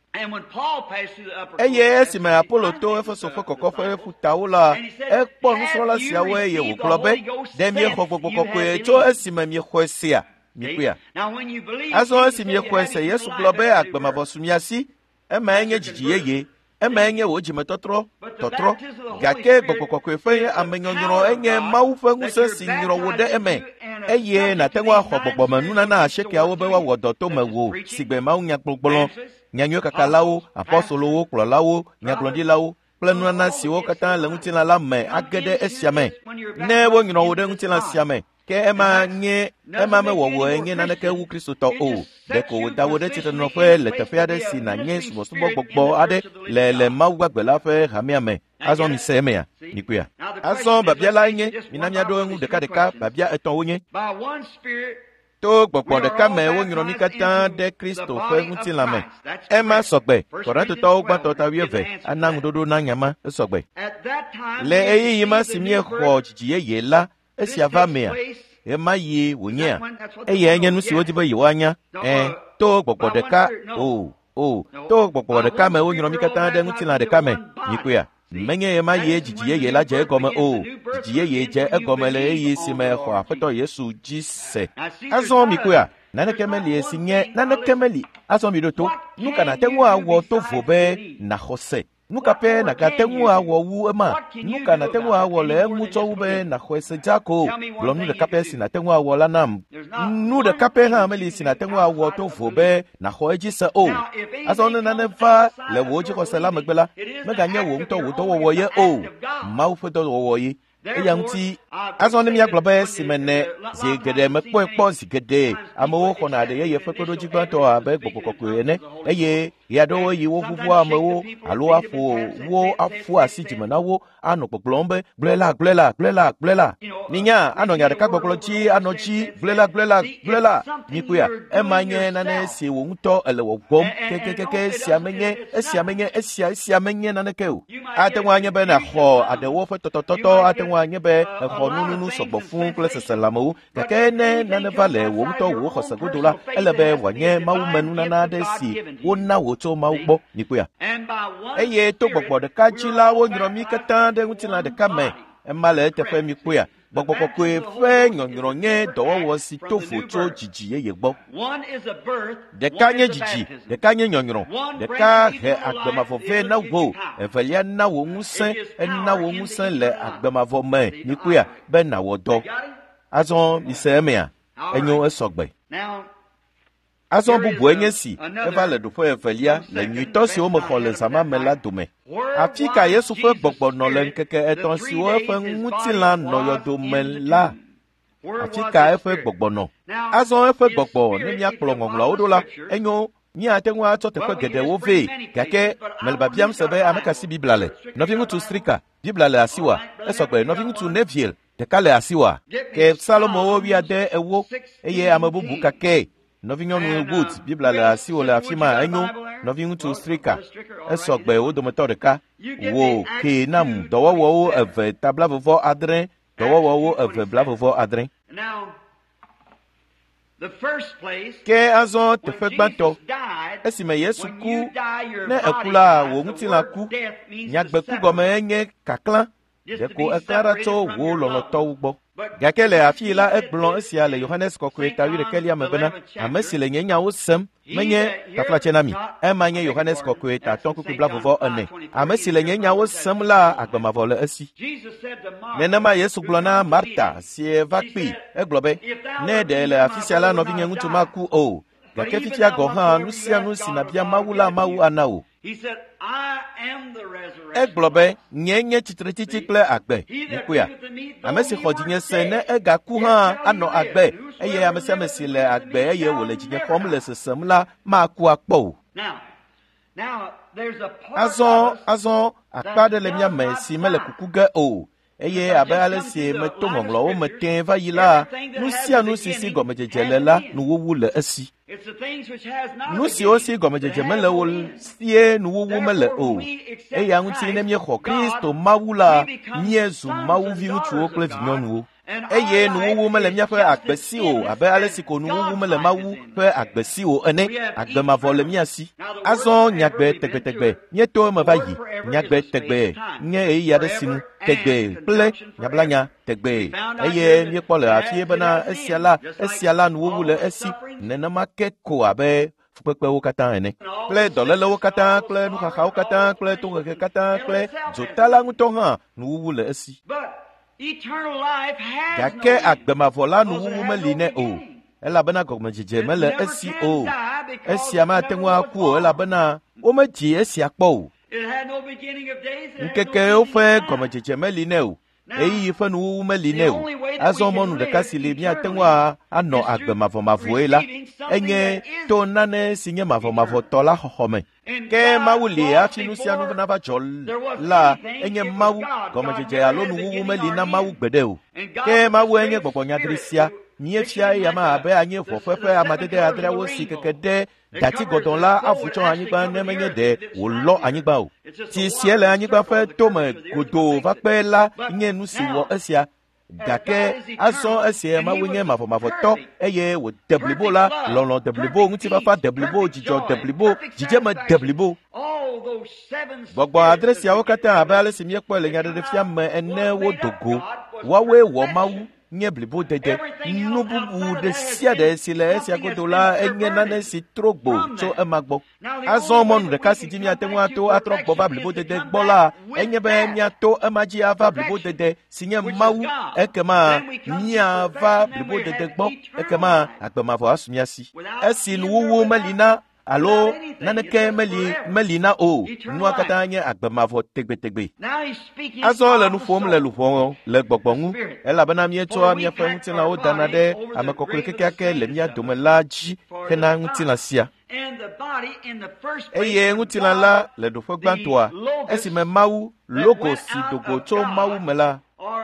Eye esime Apolo to Efeso ƒe kɔkɔƒe ƒutawo la, ekpɔ nusrɔ̃la siawo eye wògblɔ be, ɖe miexɔ gbɔgbɔ kɔkɔe tso esime miexɔe sea. Mikpɔa. Azɔ esi miexɔe se, Yesu gblɔ be agbemavɔ su mia si, emae nye dzidzi yeye, emae nye wò dzimetɔtrɔ, tɔtrɔ, gake gbɔgbɔ kɔkɔe ƒe amenyɔnyrɔ enye Mawu ƒe ŋusẽ si nyrɔ wò ɖe eme, eye nàte ŋu axɔ gbɔgbɔme nunana 9 be woawɔ dɔ to me wò, si gbe Mawu nyagblɔgblɔ, nyanyɔe kakalawo, apɔstolowo, kplɔlawo, nyagblɔɖilawo kple nunana siwo katã le ŋutilã la me age ɖe esia me. Ne wonyrɔ wò ɖe ŋutilã sia me, ke ema mewɔ wò enye naneke wu kristotɔ o, ɖeko wòda wò ɖe tsitrenɔƒe le teƒe aɖe si nànye subɔsubɔ gbɔgbɔ aɖe le Mawu gbagbe la ƒe hamea me. Azɔ mi se emea, mikpɔa. Azɔ babia la nye, mina miaɖo eŋu ɖekaɖeka, babia 3 wonye. To gbɔgbɔ ɖeka me wonyrɔ mi katã ɖe Kristo ƒe ŋutilã me. Ema sɔgbe, Korintotɔwo gbãtɔ 12, ana ŋuɖoɖo na nyama, esɔgbe. Le ɣeyiɣi ma si miexɔ dzidzi yeye la, esia va mea, ema yi wònyea, eye enye nu si wodi be yewoanya. To gbɔgbɔ ɖeka, to gbɔgbɔ ɖeka me wonyrɔ mi katã ɖe ŋutilã ɖeka me, mikpɔa. Menye ema yi dzidzi yeye la dze egɔme o, dzidzi yeye dze egɔme le ɣeyiɣi si me xɔ Aƒetɔ Yesu dzi se. Azɔ mikpɔa, naneke meli si nye naneke meli azɔ mi ɖo to nu kana te ŋu awɔ to vo be naxɔ nu kape na ka te ŋu awɔ wu ema nu kana te ŋu awɔ le eŋu tsɔ wu be naxɔ se dzako gblɔ nu ɖeka pe si na te ŋu awɔ la nam nu ɖeka pe hã meli si na te ŋu awɔ to vo be naxɔ edzi se o azɔ ne nane va le wò dzixɔse la megbe la meganye wò ŋutɔ wò dɔwɔwɔ ye o Mawu ƒe dɔwɔwɔ ye eya ŋuti azɔ ne míagblɔ be si me ne zi geɖe mekpɔe kpɔ zi geɖe amewo xɔna ɖe yeye ƒe kpeɖodzi gbãtɔ abe gbɔgbɔ kɔkɔe ene eye ya ɖewo yi wo vuvua amewo alo aƒo wo aƒu asi dzime na wo anɔ gbɔgblɔm be gblɔe la ninya anɔ nya ɖeka gbɔgblɔ dzi anɔ dzi gblɔe la mikoe ema nye nane si wo ŋutɔ ele wɔgbɔm kekekeke esia menye naneke o ate ŋu anye be naxɔ aɖewo ƒe tɔtɔtɔtɔ ate ŋu anye be exɔ nununu sɔgbɔ fũu kple seselamewo gake ne nane va le wo ŋutɔ wò xɔse godo la ele be wòanye Mawu me nunana aɖe si wona wò tso Mawu gbɔ nikoe eye to gbɔgbɔ ɖeka dzi la wonyrɔ mi katã ɖe ŋutilã ɖeka me ema le eteƒe mikoe gbɔgbɔ kɔkɔe ƒe nyɔnyrɔ nye dɔwɔwɔ si to vo tso dzidzi yeye gbɔ ɖeka nye dzidzi ɖeka nye nyɔnyrɔ ɖeka he agbemavɔ vɛ na wò evelia na wò ŋusẽ ena wò ŋusẽ le agbemavɔ me nikoe be nawɔ dɔ azɔ mise emea enyo esɔgbe azɔ bubu enye si eva le ɖoƒe evelia le nyuitɔ siwo me xɔ le zama me la dome afi ka Yesu ƒe gbɔgbɔ nɔ le ŋkeke etɔ̃ siwo eƒe ŋutilã nɔ yɔdo me la afi ka eƒe gbɔgbɔ nɔ azɔ eƒe gbɔgbɔ ne míakplɔ ŋɔŋlɔawo ɖo la enyo míate ŋu atsɔ teƒe geɖewo vɛ gake mele biabiam se be ame ka si Biblia le nɔvi ŋutsu Strika Biblia le asiwa esɔgbe nɔvi ŋutsu Neviel ɖeka le asiwa ke Salomowo 11 eye ame bubu kake nɔvi nyɔnu Wood Biblia le asiwo le afi ma enyo nɔvi ŋutsu Strika esɔgbe wo dometɔ ɖeka wo ke nam dɔwɔwɔwo eve tablavɔvɔ adre dɔwɔwɔwo eve blavɔvɔ adre ke azɔ teƒe gbãtɔ esime Yesu ku ne eku la wò ŋutilã ku nyagbeku gɔme enye kaklã ɖeko eklã ɖa tso wo lɔlɔ̃tɔwo gbɔ gake le afi la egblɔ esia le Yohanes kɔkɔe ta 11 me bena ame si le nye nyawo sem menye taflatse na mi ema nye Yohanes kɔkɔe ta 3:24 ame si le nye nyawo sem la agbemavɔ le esi nenema Yesu gblɔ na Marta si va kpi egblɔ be ne ɖe le afi sia la nɔvinye ŋutsu maku o gake fifia gɔ hã nu sia nu si nabia Mawu la Mawu ana o egblɔ be nye nye tsitretsitsi kple agbe nikoe ame si xɔ dzinye se ne egaku hã anɔ agbe eye ame sia ame si le agbe eye wòle dzinye xɔm le sesem la maku akpɔ o azɔ akpa ɖe le mía me si mele kuku ge o eye abe ale si meto ŋɔŋlɔwo me tẽ va yi la nu sia nu si si gɔmedzedze le la nuwuwu le esi nu siwo si gɔmedzedze mele wo sie nuwuwu mele o eya ŋuti ne míexɔ Kristo Mawu la míezu Mawu viŋutsuwo kple vinyɔnuwo eye nuwuwu mele míaƒe agbe si o abe ale si ko nuwuwu mele Mawu ƒe agbe si o ene agbemavɔ le mía si azɔ nyagbe tegbetegbe míeto eme va yi nyagbe tegbe nye eyi aɖe si nu tegbe kple nyablanya tegbe eye míekpɔ le afi bena esia la nuwuwu le esi nenema ke ko abe fukpekpewo katã ene kple dɔlélewo katã kple nuxaxawo katã kple tohehe katã kple dzotala ŋutɔ hã nuwuwu le esi gake agbemavɔ la nuwuwu meli ne o elabena gɔmedzedze mele esi o esia mate ŋu aku o elabena womedzi esia kpɔ o ŋkekewo ƒe gɔmedzedze meli ne o eyiyi ƒe nuwuwu meli ne o azɔ mɔnu ɖeka si li míate ŋu anɔ agbemavɔmavɔe la enye to nane si nye mavɔmavɔtɔ la xɔxɔ me ke Mawu li hafi nu sia nu nava dzɔ la enye Mawu gɔmedzedze alo nuwuwu meli na Mawu gbeɖe o ke Mawu enye gbɔgbɔ nyadri sia míefia eyama abe anyieʋɔƒe ƒe amadede adreawo si keke ɖe datigɔdɔ la avutsɔ anyigba ne menye ɖe wòlɔ anyigba o tsi sie le anyigba ƒe tome godoo va kpe la nye nu si wɔ esia gake azɔ esia Mawu nye mavɔmavɔtɔ eye wòde blibo la lɔlɔ de blibo ŋutifafa de blibo dzidzɔ de blibo dzidzeme de blibo gbɔgbɔ adre siawo katã abe ale si míekpɔe le nyaɖeɖefia me ene wo dogo woawoe wɔ Mawu nye blibo dede nu bubu ɖe sia ɖe si le esia godo la enye nane si tro gbo tso ema gbɔ. Azɔ mɔnu ɖeka si dzi miate ŋu ato atrɔ gbɔ va blibo dede gbɔ la enye be miato ema dzi ava blibo dede si nye Mawu, ekema miava blibo dede gbɔ, ekema agbemavɔ asu mia si. Esi nuwuwu meli na alo naneke meli na o, nua katã nye agbemavɔ tegbetegbe. Azɔ le nu ƒom le luʋɔ le gbɔgbɔ ŋu, elabena mietsɔa miaƒe ŋutilãwo dana ɖe ame kɔkɔe kekeake le mia dome la dzi hena ŋutilã sia. Eye ŋutilã la le ɖoƒe gbãtɔa, esime Mawu logo si dogo tso Mawu me la,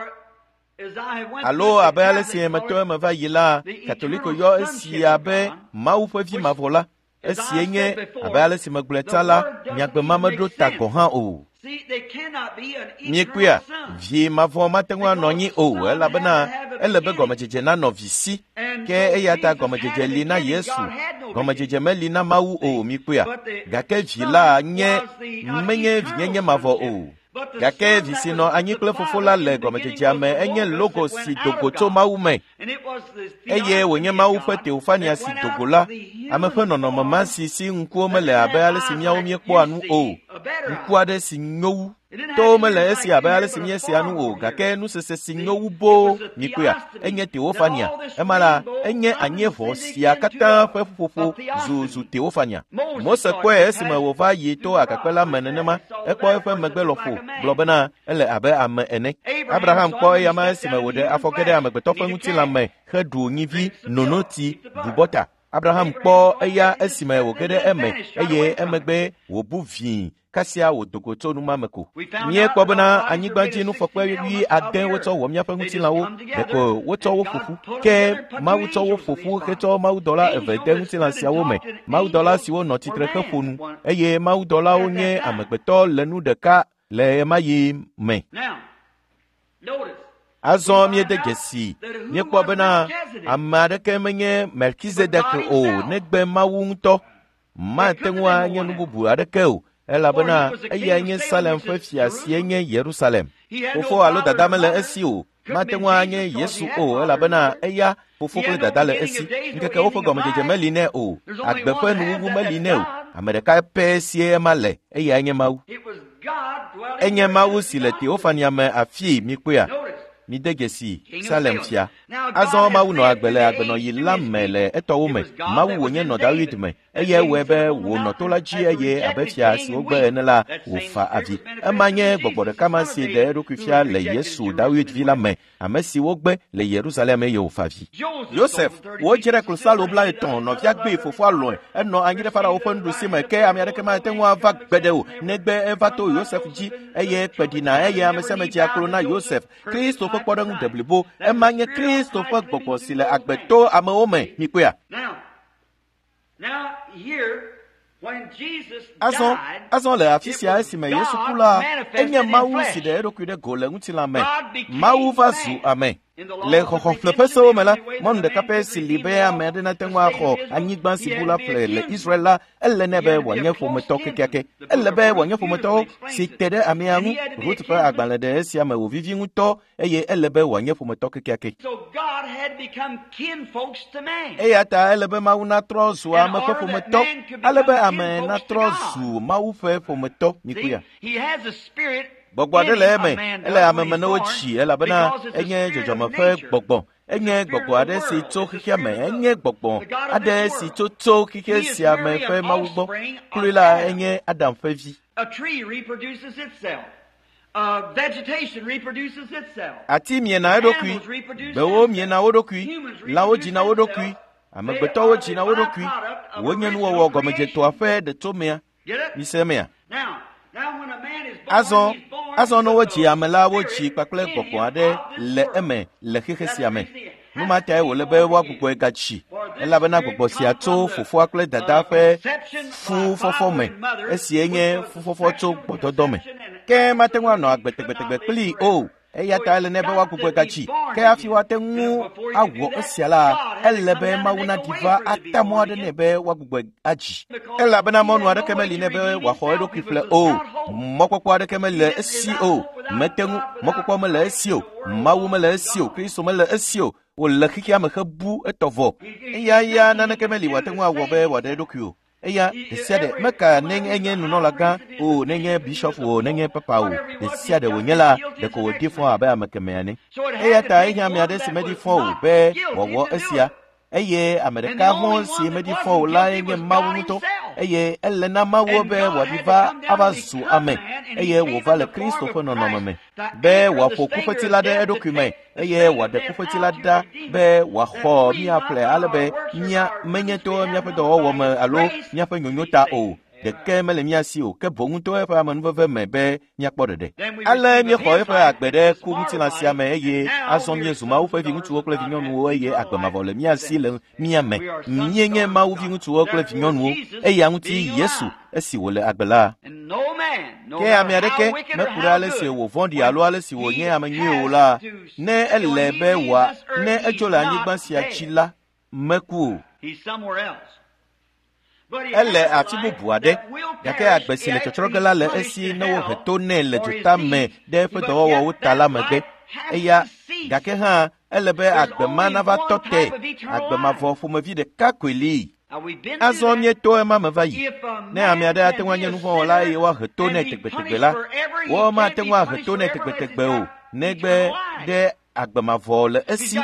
alo abe ale si metɔ eme va yi la, katoliko yɔ esi abe Mawu ƒe vi mavɔ la. Esie nye abe ale si megblɔe ta la, miagbe mameɖo ta gɔ hã o. Miekpea, vi mavɔ mate ŋu anɔ anyi o, elabena ele be gɔmedzedze nanɔ vi si, ke eya ta gɔmedzedze li na Yesu, gɔmedzedze meli na Mawu o, miekpea, gake vi la menye vinyenye mavɔ o. Gake vi si nɔ anyi kple fofo la le gɔmedzedzea me enye logo si dogo tso Mawu me, eye wònye Mawu ƒe teofania si dogo la, ame ƒe nɔnɔme ma si ŋkuwo mele abe ale si miawo miekpɔa nu o, ŋku aɖe si nyo wu. To mele esi abe ale si miesia nu o, gake nusese si nyo wu boo miekpea enye teofania, ema la enye anyieʋɔ sia katã ƒe ƒuƒoƒo zu teofania. Mose kpɔe esime wòva yi to agakpe la me nenema, ekpɔ eƒe megbe lɔƒo gblɔ bena ele abe ame ene. Abraham kpɔ eyama esime wòɖe afɔ ge ɖe amegbetɔ ƒe ŋutilã me heɖu nyivi nonoti bubɔta. Abraham kpɔ eya esime wòge ɖe eme eye emegbe wòbu vĩi kasia wòdogo tso numame ko. Míekpɔ bena anyigbadzi nufɔkpe 10 wotsɔ wɔ míaƒe ŋutilãwo, ɖeko wotsɔ wo ƒoƒu, ke Mawu tsɔ wo ƒoƒu hetsɔ mawudɔla 2 de ŋutilã siawo me, mawudɔla siwo nɔ tsitre he ƒo nu, eye mawudɔlawo nye amegbetɔ le nu ɖeka le ema yi me. Azɔ miede dzesi, míekpɔ bena ame aɖeke menye Melkizedek o, negbe Mawu ŋutɔ mate ŋu anye nu bubu aɖeke o, elabena eya nye Salem ƒe fia sie nye Yerusalem. Fofo alo dada mele esi o, mate ŋu anye Yesu o, elabena eya fofo kple dada le esi. Nkeke woƒe gɔmedzedze meli nɛ o, agbe ƒe nuwuwu meli nɛ o, ame ɖeka pɛ sie ema le, eya nye Mawu. Enye Mawu si le teofania me afii miekpea. Mide dzesi Salem fia. Azɔ Mawu nɔ agbe le agbenɔyi la me le etɔwo me. Mawu wònye nɔ David me, eye wɔe be wònɔ to la dzi eye abe fia si wogbe ene la wòfa avi. Ema nye gbɔgbɔ ɖeka ma si ɖe eɖokui fia le Yesu David vi la me, ame si wogbe le Yerusalem eye wòfa avi. Joseph, wodzre klosalo 30, nɔvia gbe fofoa lɔe, enɔ anyi ɖe Farao ƒe nuɖusi me, ke ame aɖeke mate ŋu ava gbe ɖe o, negbe eva to Joseph dzi, eye kpeɖina eye ame sia ame dzi aklo na Joseph. Kristo ƒe kpɔɖeŋu de blibo, ema nye Kristo ƒe gbɔgbɔ si le agbe to amewo me, miekpea. Azɔ le afi sia esime Yesu ku la, enye Mawu si ɖe eɖokui ɖe go le ŋutilã me. Mawu va zu ame. Le xɔxɔƒleƒe sewo me la, mɔnu ɖeka pɛ si li be ame aɖe nate ŋu axɔ anyigba si bu la ƒle le Israel la, ele nɛ be wòanye ƒometɔ kekeake. Ele be wòanye ƒometɔ si te ɖe amea ŋu. Rut ƒe agbalẽ ɖe esia me wòvivi ŋutɔ, eye ele be wòanye ƒometɔ kekeake. Eya ta ele be Mawu natrɔ zu ame ƒe ƒometɔ, ale be ame natrɔ zu Mawu ƒe ƒometɔ miekpea. Gbɔgbɔ aɖe le eme, ele ame me ne wotsi, elabena enye dzɔdzɔme ƒe gbɔgbɔ. Enye gbɔgbɔ aɖe si tso xexea me, enye gbɔgbɔ aɖe si tso xexe sia me ƒe Mawu gbɔ. Kloe la enye Adam ƒe vi. Ati miena eɖokui, gbewo miena wo ɖokui, lãwo dzina wo ɖokui, amegbetɔwo dzina wo ɖokui, wonye nuwɔwɔ gɔmedzetɔa ƒe ɖetomea. Mise mea. Azɔ ne wodzi ame la wodzi kpakple gbɔgbɔ aɖe le eme le xexe sia me. Numatae wòle be woagbugbɔe gatsi, elabena gbɔgbɔ sia tso fofoa kple dada ƒe fufɔfɔ me, esie nye fufɔfɔ tso gbɔdɔdɔ me. Ke mate ŋu anɔ agbetegbetegbe kpli o, eya ta ele ne be woagbugbɔe gatsi, ke hafi woate ŋu awɔ esia la, ele be Mawu na diva ata mɔ aɖe nɛ be woagbugbɔe adzi. Elabena mɔnu aɖeke meli ne be wòaxɔ eɖokui ƒle o, mɔkpɔkpɔ aɖeke mele esi o, metengu mokoko me le esio mawu me le esio Kristo me le esio wo le khikia me khabu etovo ya naneke meli watengu awo be wade dokio eya desiade meka neng enye nuno laga o nenye bishop o nenye papa o desiade wonyela de ko difo aba amekemeane eya ta ehia me ade se medifo o be wo esia eye America hon si medifo la enye mawuto eye elena mawo be wadiva abazu ame eye wo vale Kristo fo no me be wa pokufetila de document eye wa de kufetila da be wa ho mi aple alebe nya menyeto mi apedo wo me alo nya fe nyonyota o de kemele mi asi o ke bonguto e fa manveve me be nya kpodede ale mi ho e fa agbede ku mti la sia me eye azon mi ezuma wo fa vi mutu wo kle vi nyonu eye agbama vole mi asi le mi ame nyenye ma wo vi mutu wo kle vi nyonu eye anti Yesu esi wole agbela ke amerike me kurale se wo vondi alo ale si wo nye amenye o la ne elebe wa ne ejola anyigba si achila meku ele atibu buade yake agbesile chotrogala le esi no wo hetone le jutame de fedo wo utala mede eya yake ha elebe agbemana va tote agbema vo fu me vi de kakweli azonye to ema me vayi ne amiade atenwanye nu fo la ye wa hetone tegbetegbe la wo ma atenwa hetone tegbetegbe o negbe de agbema vo le esi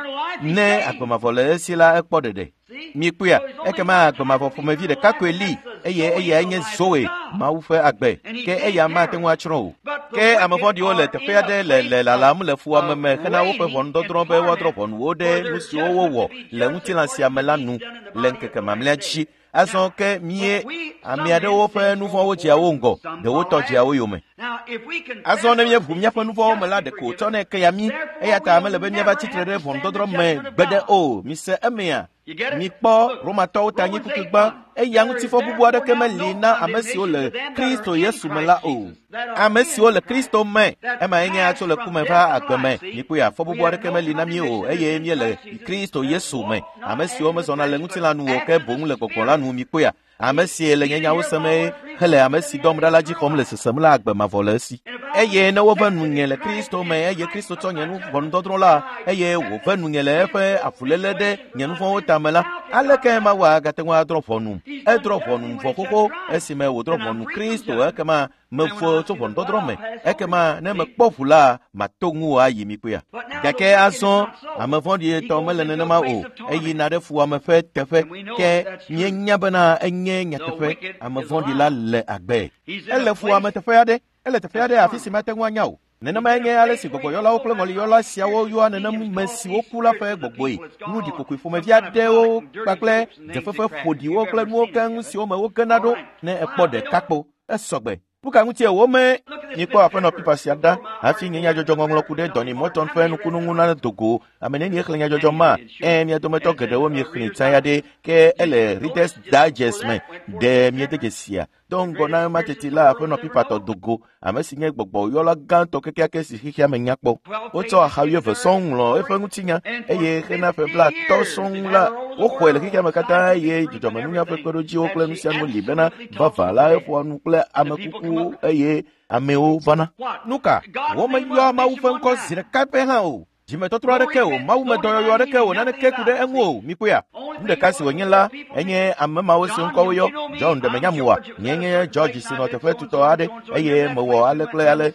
ne agbema vo le esi la ekpodede mi kuya ekema agbema vo me vi de kakweli eye enye zoe ma wo fe agbe ke eya ma tenwa chro ke amafodi o le te fe de le la mu le fu ameme kana wo fe von dodro be wo dro von wo de musi wo le mutila si amela nu le nkeke mamlechi ason ke mie amiade wo fe nu fo wo jia wo ngo de wo to jia wo yome ason ne mie fu mia fe nu fo me la de ko to ne ke ya mi eya ta me le be mia ba chitre von dodro me gbede o mi se emia mi po romato tanyi kukugba eya nti fo bubu ade kemeli na amesi o le Kristo Yesu me la o amesi o le Kristo me e ma enye ato le kuma fa agbeme mi ku ya fo bubu ade kemeli na mi o eye mi le Kristo Yesu me amesi o me zona le nti la nu o ke bon le kokon la nu mi ku ya amesi le nyanya wo seme hele amesi domra la ji kom le sesem la agbema volesi eye na wo vanu nyele Kristo me eye Kristo to nyenu von dodro la eye wo vanu nyele fe afulele de nyenu fo tamela aleke ma wa gatenwa drofonu e drofonu fo koko esime wo drofonu Kristo ekema me fo to von dodro me ekema ne me kpofula matongu ayi mi ku ya gake azon amavodi to mele ne ma o eye na de fu amafe tefe ke nyenya bana enye nyatefe amavodi la le agbe ele fu amatefe ade ele tefe ade afisi matenwa nyao nena ma enye ale si gogo yola oklo ngoli yola sia wo yo nena mesi wo kula fe gogo yi nu di kokwe fo me via de o pakle de fefe fodi wo kle nu kan si o ma wo kanado ne ekpode kakpo esogbe buka ngutie wo me ni ko afeno pipa si ada afi nyenya jojo ngonglo kude doni moton fe nu kunu na dogo amene ni ekhlenya jojo ma mi to meto gede wo mi khni tsayade ke ele Reader's Digest me de mi de gesia donc na mateti la afeno pipa to dogo amesi nye gbogbo yo la gan to keke ke si hihia me nyakpo o to a hawe ve song lo e fe ngutinya eye khena fe bla to song la o khwele hihia me kata ye jojo me nya fe koroji o kle nusia no libena bava la e fo anu kle amekuku eye ameo vana nuka wo me yo ma u fe nko zire kape ha o jime to tro ke o ma u me do yo ke o na ne ke kude enwo mi kuya nde kasi wonyela enye amema wo se nko yo John de menyamuwa nyenye George sino te fe tuto ade eye mo wo ale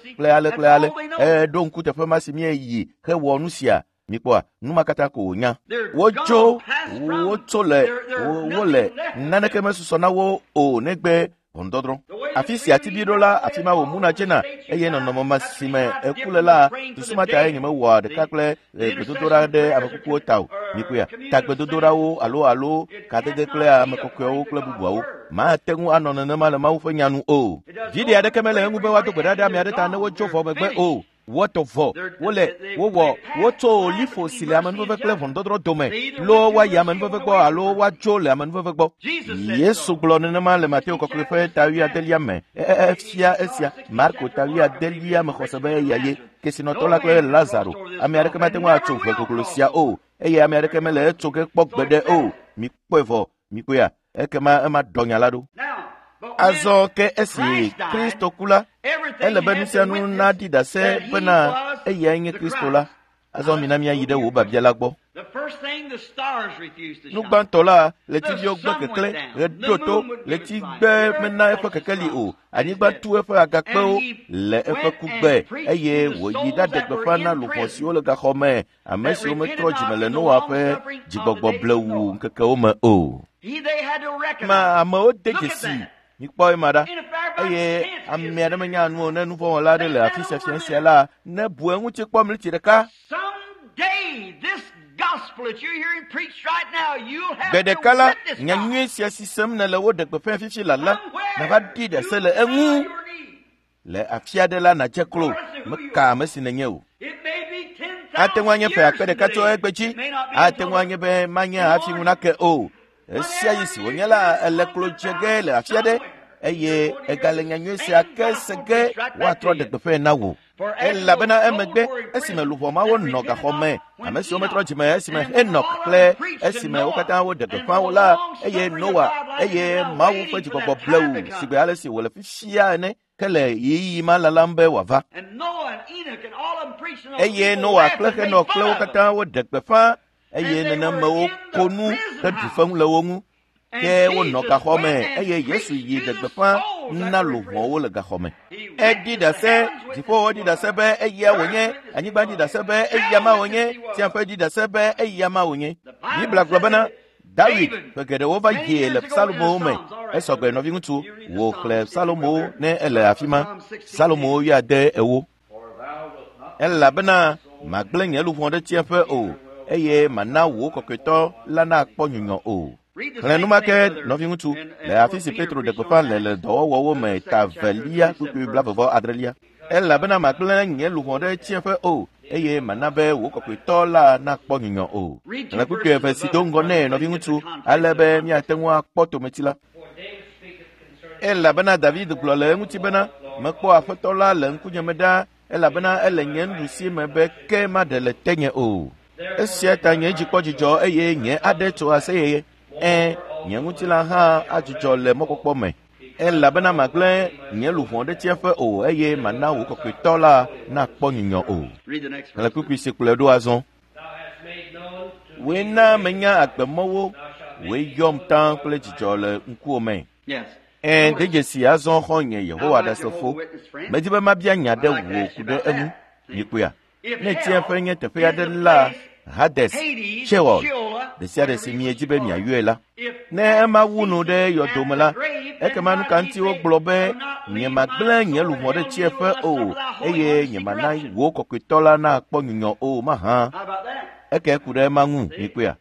don ku te fe masimi yi he wo nusia mi kwa numa kata ko nya wojo wo tole wo le nane ke mesu sona wo o negbe ondodro afisi atibidola afima wo muna jena eye no no masime ekulela tusumata enye me wo de kakle bedodora de amekuku taw mikuya tagbedodora wo alo kadede kle amekuku wo kle bubuawo ma tengu anone na mala ma wo fanyanu o vidi ade kemele ngube wa to gbeda mi ade ta na wo jofo megbe o what of wole wo to lifo sile amanu fe kle von dodro dome lo wa ya amanu fe gbo alo wa jole amanu fe gbo Yesu glo ne ma le Mateo ko kle fe ta wi adelia me esia Marco ta wi adelia me khosabe yaye ke sino to la kle Lazaro amerika matengo a to fe ko klosia o eye amerika mele to ke pok gbede o mi poevo mi kuya ekema ma donya lado azɔ ke esi Kristo ku la ele be nu sia nu na ɖi ɖase bena eya nye Kristo la azɔ mina míayi ɖe wò babia la gbɔ. Nugbãtɔ la letiviwo gbe kekle ɖo to leti gbe mena eƒe kekeli o anyigba tu eƒe agakpewo le eƒe kugbe eye wòyi ɖaɖe gbeƒã na luʋɔ siwo le gaxɔ me ame siwo metrɔ dzime le Noa ƒe dzigbɔgbɔ blewu ŋkekewo me o. Ma amewo de dzesi mikpɔ ema ɖa eye ame aɖe menya nuwo ne nuvɔwɔla aɖe le afi sia la ne bu eŋuti kpɔ mliti ɖeka. Gbeɖeka la nyanyue sia si sem ne le wo ɖe gbeƒã fifi lala nava ɖi ɖase le eŋu le afi aɖe la nadze klo meka ame si nenye o. Ate ŋu anye ƒe akpe ɖeka tso egbe dzi, ate ŋu anye be manye hafi ŋu nake o. Esia yi si wònye la ele klo dze ge le afi aɖe eye egale nyanyue sia ke se ge woatrɔ ɖe gbeƒã na wò. Elabena emegbe esime luʋɔ mawo nɔ gaxɔ me ame siwo metrɔ dzime esime Henok kple esime wo katã wo ɖe gbeƒã wo la eye Noa eye Mawu ƒe dzigbɔgbɔ blewu sigbe ale si wòle fifia ene ke le yiyi ma lalam be wòava. Eye Noa kple Henok kple wo katã wo ɖe gbeƒã eye nenemewo ko nu ɖe ɖuƒeŋu le wo ŋu ke wonɔ gaxɔ me eye Yesu yi ɖe gbeƒã na luʋɔwo le gaxɔ me. Eɖi ɖase dziƒowo ɖi ɖase be eya wònye, anyigba ɖi ɖase be eya ma wònye, tsiaƒe ɖi ɖase be eya ma wònye. Bibla gblɔ bena David ƒe geɖewo va yie le psalomowo me. Esɔgbe nɔvi ŋutsu wò xlẽ psalomowo ne ele afi ma. Psalomowo 11. Elabena magblẽ nye luʋɔ ɖe tsiaƒe o eye mana wò kɔkɔetɔ la nakpɔ nyunyɔ o. Xlẽ numake nɔvi ŋutsu le afi si Petro ɖe gbeƒã le dɔwɔwɔwo me ta 2:27. Elabena magblẽ nye luʋɔ ɖe tsiaƒe o eye mana be wò kɔkɔetɔ la nakpɔ nyunyɔ o. Xlẽ kpukpui eve si do ŋgɔ nɛ nɔvi ŋutsu ale be míate ŋu akpɔ tometi la. Elabena David gblɔ le eŋuti bena mekpɔ Aƒetɔ la le ŋkunye me ɖa elabena ele nye nuɖusi me be ke maɖe le tenye o. Esia ta nye dzikpɔ dzidzɔ eye nye aɖe tso aseyeye. Nye ŋutilã hã adzudzɔ le mɔkpɔkpɔ me elabena magblẽ nye luʋɔ ɖe tsiaƒe o eye mana wò kɔkɔetɔ la nakpɔ nyunyɔ o. Le kpukpui si kplɔe ɖo azɔ. Woe na menya agbemɔwo, woe yɔm tã kple dzidzɔ le ŋkuwo me. De dzesi azɔ xɔ nye Yehowa ɖasefo. Medi be mabia nya ɖe wò ku ɖe eŋu nyikpoea. Ne tsiaƒe nye teƒe aɖe la Hades, Sheol, ɖe sia ɖe si miedzi be miayɔe la. Ne ema wu nu ɖe yɔdo me la, ekema nu ka ŋuti wogblɔ be nyemagblẽ nye luʋɔ ɖe tsiaƒe o eye nyemana wò kɔkɔetɔ la nakpɔ nyunyɔ o mahã. Eke ku ɖe ema ŋu nyikpoea.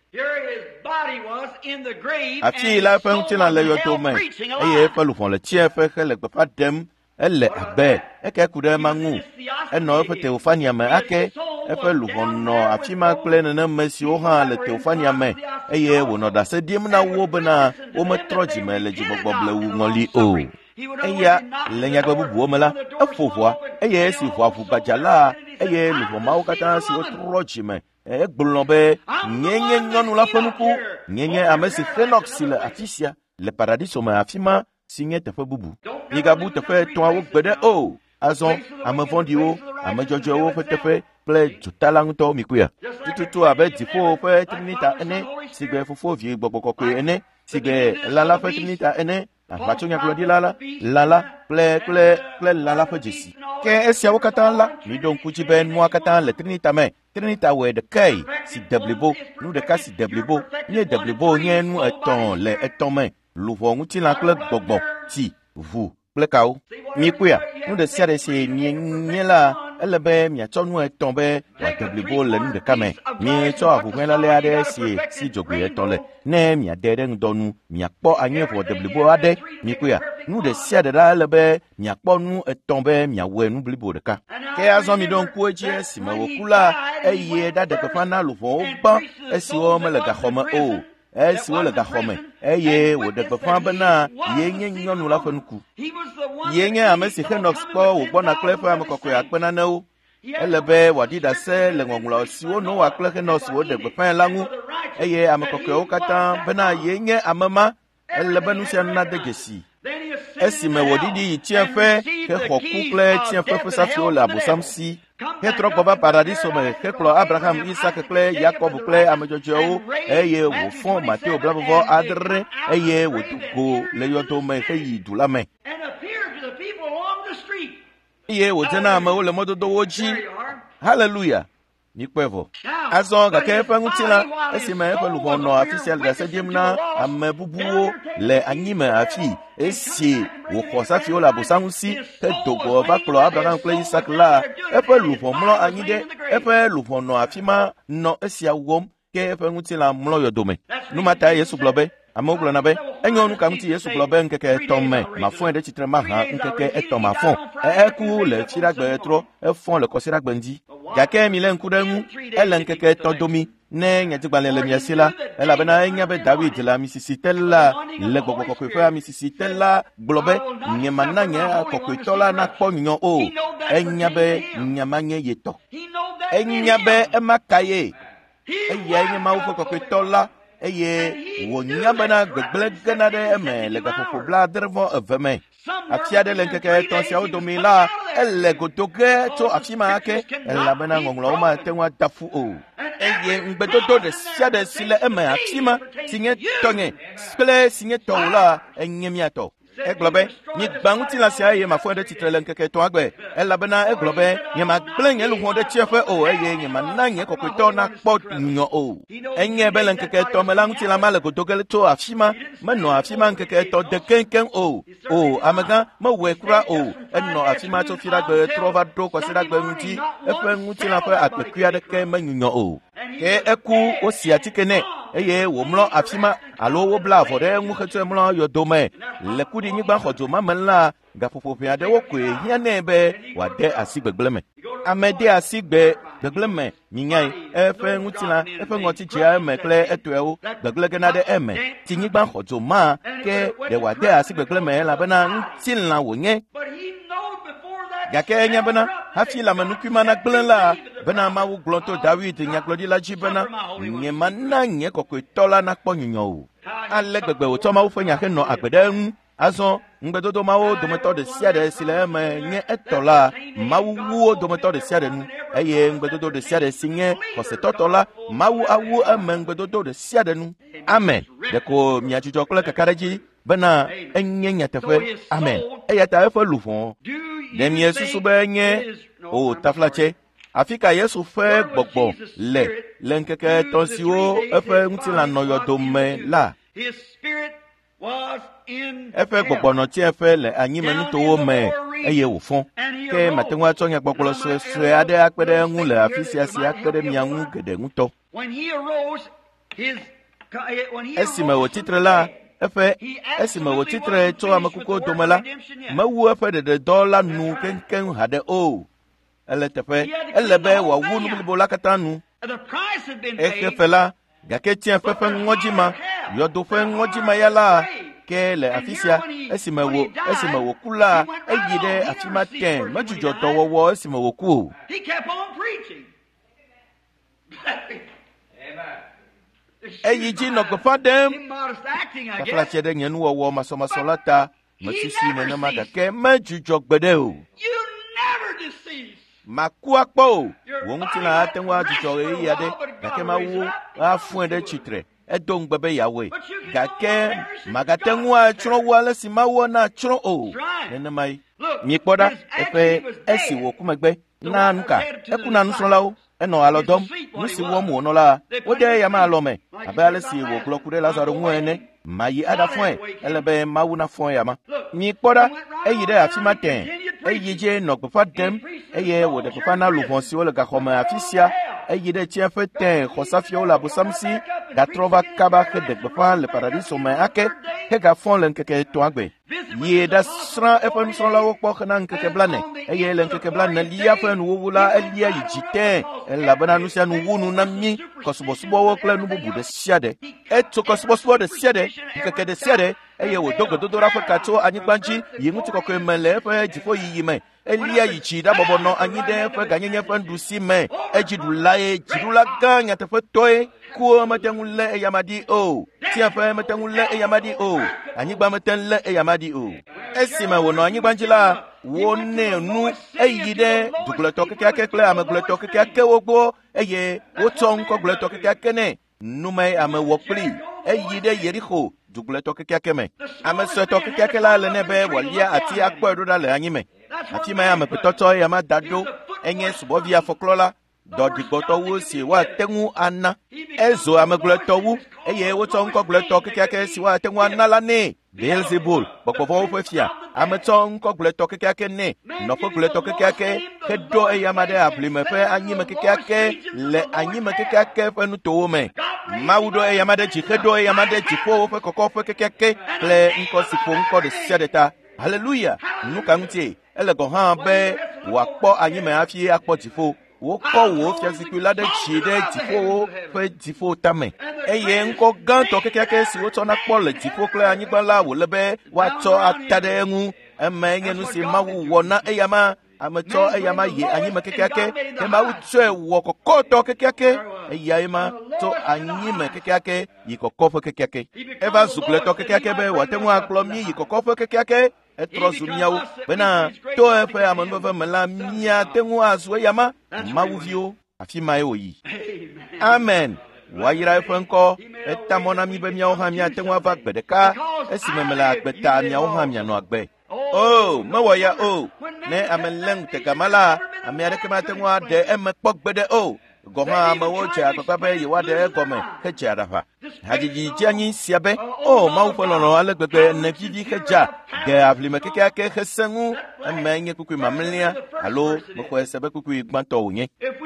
Afi la eƒe ŋutilã le yɔdo me eye eƒe luʋɔ le tsiaƒe hele gbeƒã ɖem ele abe eke ku ɖe ema ŋu. Enɔ eƒe teofania me ake eƒe luʋɔ nɔ afi ma kple neneme siwo hã le teofania me eye wònɔ ɖase ɖim na wo bena wometrɔ dzime le dzigbɔgbɔ blewu ŋɔli o. Eya le nyagbe bubuwo me la eƒo ʋɔa eye esi ʋɔa ʋu gbadza la eye luʋɔ mawo katã siwo trɔ dzime egblɔ be nye nyɔnu la ƒe nuku, nye ame si Henok si le afi sia le paradiso me afi ma si nye teƒe bubu. Migabu teƒe etɔ̃awo gbe ɖe o. Azɔ ame vɔ̃ɖiwo, ame dzɔdzɔewo ƒe teƒe kple dzotala ŋutɔ mikuya. Tututu abe dziƒo ƒe trinita ene, si gbe Fofo Vi Gbɔgbɔ Kɔkɔe ene, si gbe lala ƒe trinita ene, aʋatsonyagblɔɖila la, lala kple lala ƒe dzesi. Ke esiawo katã la, miɖo ŋku dzi be nua katã le trinita me. Trinita wɔe ɖekae si de blibo, nu ɖeka si de blibo. Nye de blibo nye nu etɔ̃ le etɔ̃ me. Luʋɔ, ŋutilã kple gbɔgbɔ, tsi, ʋu kple kawo. Mikuya, nu ɖe sia ɖe si mienye la, ele be miatsɔ nu etɔ̃ be wòade blibo le nu ɖeka me. Mietsɔ ahuhɔe lale aɖe si dzogbe etɔ̃ le. Ne miade ɖe ŋdɔnu, miakpɔ anyieʋɔ de blibo aɖe. Mikuya, nu ɖe sia ɖe la ele be miakpɔ nu etɔ̃ be miawɔe nu blibo ɖeka. Ke azɔ mi ɖo ŋku edzi esime wòku la eye ɖaɖe gbeƒã na luʋɔwo gbã esiwo mele gaxɔ me o. Esiwo le gaxɔ me eye wòɖe gbeƒã bena ye nye nyɔnu la ƒe nuku. Ye nye ame si Henok kpɔ wògbɔna kple eƒe ame kɔkɔe akpenanewo. Ele be wòaɖi ɖase le ŋɔŋlɔ siwo Noa kple Henok si woɖe gbeƒã la ŋu eye ame kɔkɔewo katã bena ye nye ame ma. Ele be nu sia nu nade dzesi. esime wòɖiɖi yi tsiẽƒe hexɔ ku kple tsiẽƒe ƒe safiwo le abosam si hetrɔ gbɔ va paradiso me hekplɔ Abraham, Isak kple Yakob kple ame dzɔdzɔewo eye wòfɔ Mateo 7 eye wòdo go le yɔdo me heyi du la me eye wòdze na amewo le mɔdodowo dzi. Haleluya. Mikpɔe vɔ. Azɔ gake eƒe ŋutilã esime eƒe luʋɔ nɔ afi sia le ɖase ɖim na ame bubuwo le anyime afi esi wòxɔ safiwo le abosaŋu si hedo go va kplɔ Abraham kple Isak la, eƒe luʋɔ mlɔ anyi ɖe eƒe luʋɔ nɔ afi ma nɔ esia wɔm ke eƒe ŋutilã mlɔ yɔdome. Numata Yesu gblɔ be amewo gblɔna be enyo nu ka ŋuti Yesu gblɔ be ŋkeke 3 me mafɔe ɖe tsitre mahã ŋkeke 3 mafɔ eku le fiɖagbe trɔ efɔ le kɔsiɖagbe ŋdi gake mi le ŋku ɖe ŋu ele ŋkeke 3 domi ne nyadzigbalẽ le mia si la elabena enya be David le amisisi te la le gbɔgbɔ kɔkɔe ƒe amisisi te la gblɔ be nyemana nye kɔkɔetɔ la nakpɔ nyɔ o enya be nyemanye yetɔ enya be ema ka ye eya nye Mawu ƒe kɔkɔetɔ la eye wònya bena gbegblẽ gena ɖe eme le gaƒoƒo 72 me. Afi aɖe le ŋkeke 3 siawo domi la ele godo ge tso afi ma ake elabena ŋɔŋlɔwo mate ŋu ada fu o eye ŋugbedodo ɖe sia ɖe si le eme afi ma si nye tɔnye kple si nye tɔwò la enye miatɔ. Egblɔ be migbã ŋutilã sia eye mafɔe ɖe tsitre le ŋkeke 3 gbe elabena egblɔ be nyemagblẽ nye luʋɔ ɖe tsiẽƒe o eye nyemana nye kɔkɔetɔ nakpɔ nyɔ o. Enye be le ŋkeke 3 me la ŋutilã ma le godo ge tso afi ma menɔ afi ma ŋkeke 3 de keŋkeŋ o amegã mewɔe kura o enɔ afi ma tso fiɖagbe trɔ va ɖo kɔsiɖagbe ŋuti eƒe ŋutilã ƒe akpekui aɖeke menyunyɔ o ke eku wosi atike nɛ eye wòmlɔ afi ma alo wobla avɔ ɖe eŋu hetsɔe mlɔ yɔdome le kuɖinyigba xɔdzo ma me la gaƒoƒo ʋɛ aɖewo koe hiã nɛ be wòade asi gbegblẽ me. Ame de asi gbegblẽ me minyae eƒe ŋutilã eƒe ŋɔti dzea eme kple etɔewo gbegblẽ gena ɖe eme tinyigba xɔdzo ma ke ɖe wòade asi gbegblẽ me elabena ŋutilã wònye gake enya bena hafi le amenukui ma nagblẽ la bena Mawu gblɔ to David nyagblɔɖila dzi bena nyemana nye kɔkɔetɔ la nakpɔ nyunyɔ o. Ale gbegbe wòtsɔ Mawu ƒe nya henɔ agbe ɖe eŋu. Azɔ ŋugbedodo mawo dometɔ ɖe sia ɖe si le eme nye etɔ la Mawu wuwo dometɔ ɖe sia ɖe nu eye ŋugbedodo ɖe sia ɖe si nye xɔsetɔtɔ la Mawu awu eme ŋugbedodo ɖe sia ɖe nu. Amen. Ɖeko miadzudzɔ kple kakaɖedzi bena enye nyateƒe. Amen. Eya ta eƒe luʋɔ ɖe miesusu be nye o taflatse afi ka Yesu ƒe gbɔgbɔ le ŋkeke 3 siwo eƒe ŋutilã nɔ yɔdome la eƒe gbɔgbɔ nɔ tsiẽƒe le anyime nutowo me eye wòfɔ ke mate ŋu atsɔ nyagbɔgblɔ suesue aɖe akpe ɖe eŋu le afi sia si akpe ɖe mia ŋu geɖe ŋutɔ. Esime wòtitre la esime wòtitre tso ame kukuwo dome la mewu eƒe ɖeɖedɔ la nu keŋkeŋ haɖe o ele teƒe ele be wòawu nu blibo la katã nu exe fe la gake tsiẽƒe ƒe ŋɔdzi ma yɔdo ƒe ŋɔdzi ma ya la ke le afi sia esime wòku la eyi ɖe afi ma tẽ medzudzɔ dɔwɔwɔ esime wòku o. Eyi dzi nɔ gbeƒã ɖem taflatse ɖe nye nuwɔwɔ masɔmasɔ la ta mesusu nenema gake medzudzɔ gbeɖe o. Maku akpɔ o wò ŋutilã ate ŋu adzudzɔ ɣeyiɣi aɖe gake Mawu afɔe ɖe tsitre edo ŋugbe be yeawɔe gake magate ŋu atsrɔ̃ wu ale si Mawu na tsrɔ̃ o nenemae. Mikpɔ ɖa eƒe esi wòku megbe na nuka eku na nusrɔ̃lawo enɔ alɔ dɔm nu si wɔm wònɔ la wode yame alɔ me abe ale si wògblɔ ku ɖe Lazaro ŋu ene mayi aɖafɔe ele be Mawu nafɔe yama. Mikpɔ ɖa eyi ɖe afi ma tẽ eyi dze nɔ gbeƒã ɖem eye wòɖe gbeƒã na luʋɔ siwo le gaxɔme afi sia eyi ɖe tsiẽƒe tẽ xɔsafiawo le abosam si gatrɔ va kaba heɖe gbeƒã le paradiso me ake hegafɔ le ŋkeke 3 gbe yi ɖasrã eƒe nusrɔ̃lawo kpɔ hena ŋkeke 40 eye le ŋkeke 40 ƒe nuwuwu la elia yi dzi tẽ elabena nu sia nu wu nu na mí kɔsubɔsubɔwo kple nu bubu ɖe sia ɖe. Etso kɔsubɔsubɔ ɖe sia ɖe ŋkeke ɖe sia ɖe eye wòdo gbedodoɖa ƒe ka tso anyigba dzi yi ŋutikɔkɔe me le eƒe dziƒoyiyi me Elia yi tsi ɖe bɔbɔ nɔ anyi ɖe eƒe ganyenye ƒe nuɖusi me. Edziɖula ye dziɖula gã nyateƒetɔe kuwo mete ŋu lé eyama ɖi o. Tiaƒe mete ŋu lé eyama ɖi o. Anyigba mete ŋu lé eyama ɖi o. Esime wònɔ anyigba dzi la, wonɛ nu eyi ɖe dugblẽtɔ kekeake kple amegblẽtɔ kekeakewo gbɔ eye wotsɔ ŋkɔ gblẽtɔ kekeake nɛ. Nume ame wɔ kpli eyi ɖe Yeriko dugblẽtɔ kekeake me. Ame suetɔ kekeake la le nɛ be wòalia ati akpɔe ɖo ɖa le anyi me. Afi ma amegbetɔtɔ eyama da ɖo enye subɔvi afɔklɔ la. Dɔɖigbɔtɔwo si woate ŋu ana. Ezo amegblẽtɔwu eye wotsɔ ŋkɔ gblẽtɔ kekeake si woate ŋu ana la nɛ. Beelzebul, gbɔgbɔvɔwo ƒe fia. Ame tsɔ ŋkɔ gblẽtɔ kekeake nɛ. Nɔƒe gblẽtɔ kekeake heɖo eyama ɖe aʋlime ƒe anyime kekeake le anyime kekeake ƒe nutowo me. Mawu ɖo eyama ɖe dzi heɖo eyama ɖe dziƒowo ƒe kɔkɔƒe kekeake kple ŋkɔ si ƒo ŋkɔ ɖe sia ɖe ta. Haleluya! Nu ka ŋutie? Ele gɔ hã be wòakpɔ anyime hafi akpɔ dziƒo. Wokɔ wò fiazikpui la ɖe dzi ɖe dziƒowo ƒe dziƒo tame. Eye ŋkɔ gãtɔ kekeake si wotsɔna kpɔ le dziƒo kple anyigba la wòle be woatsɔ ata ɖe eŋu. Eme nye nu si Mawu wɔ na eyama. Ame tsɔ eyama yi anyime kekeake. Ke Mawu tsɔe wɔ kɔkɔtɔ kekeake. Eyae ma tso anyime kekeake yi kɔkɔƒe kekeake. Eva zu gblẽtɔ kekeake be wòate ŋu akplɔ mí yi kɔkɔƒe kekeake. Etrɔ zu míawo bena to eƒe amenuveve me la míate ŋu azu eyama Mawuviwo. Afi mae wòyi. Amen. Wòayra eƒe ŋkɔ. Eta mɔ na mí be míawo hã míate ŋu ava gbe ɖeka esime mele agbe ta míawo hã mianɔ agbe. Oh, mewɔ ya o. Ne ame lé ŋutegama la, ame aɖeke mate ŋu aɖe eme kpɔ gbe ɖe o. Gɔ hã amewo dze agbagba be yewoaɖe egɔme hedze aɖaʋa. Hadzidzi dze anyi sia be, o Mawu ƒe lɔlɔ̃ ale gbegbe ne vivi hedza ɖe aʋlime kekeake hesẽ ŋu. Eme nye kukui mamlɛa alo mexɔe se be kukui gbãtɔ wònye.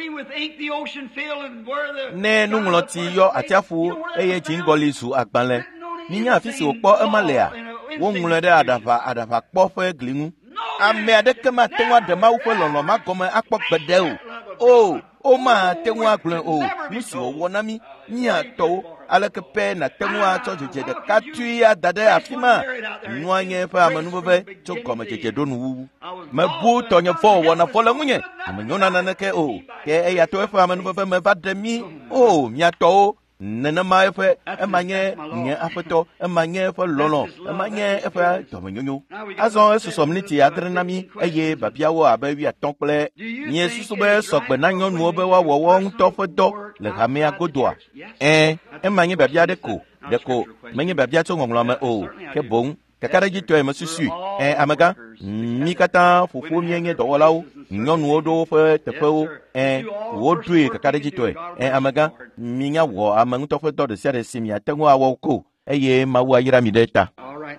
Ne nuŋlɔti yɔ atsiaƒu eye dziŋgɔli zu agbalẽ, minya afi si wòkpɔ ema lea? Woŋlɔe ɖe aɖaʋakpɔ ƒe gli ŋu. Ame aɖeke mate ŋu aɖe Mawu ƒe lɔlɔ̃ ma gɔme akpɔ gbe ɖe o. Womate ŋu agblẽ o. Nu si wòwɔ na mí míatɔwo aleke pɛ nate ŋu atsɔ dzedze ɖeka tui ada ɖe afi ma. Nua nye eƒe amenuveve tso gɔmedzedze ɖo nuwuwu. Mebu tɔnye vɔ wɔna vɔ le ŋunye. Menyona naneke o. Ke eya to eƒe amenuveve me va ɖe mí. O míatɔwo. Nenema eƒe ema nye nye aƒetɔ, ema nye eƒe lɔlɔ̃, ema nye eƒe dɔmenyonyo. Azɔ esusɔ miniti adre na mí eye babiawo abe 15 kple nye susu be sɔgbe na nyɔnuwo be woawɔ wɔ ŋutɔ ƒe dɔ le hamea godoa. Ema nye babia ɖeko menye babia tso ŋɔŋlɔ me o, ke boŋ kakaɖedzitɔe mesusui. Amegã, mí katã fofo míenye dɔwɔlawo, nyɔnuwo ɖo woƒe teƒewo, woɖoe kakaɖedzitɔe. Amegã, mínya wɔ ame ŋutɔ ƒe dɔ ɖe sia ɖe si miate ŋu awɔ ko, eye Mawu ayra mi ɖe ta.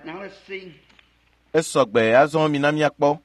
Esɔgbe azɔ mina míakpɔ.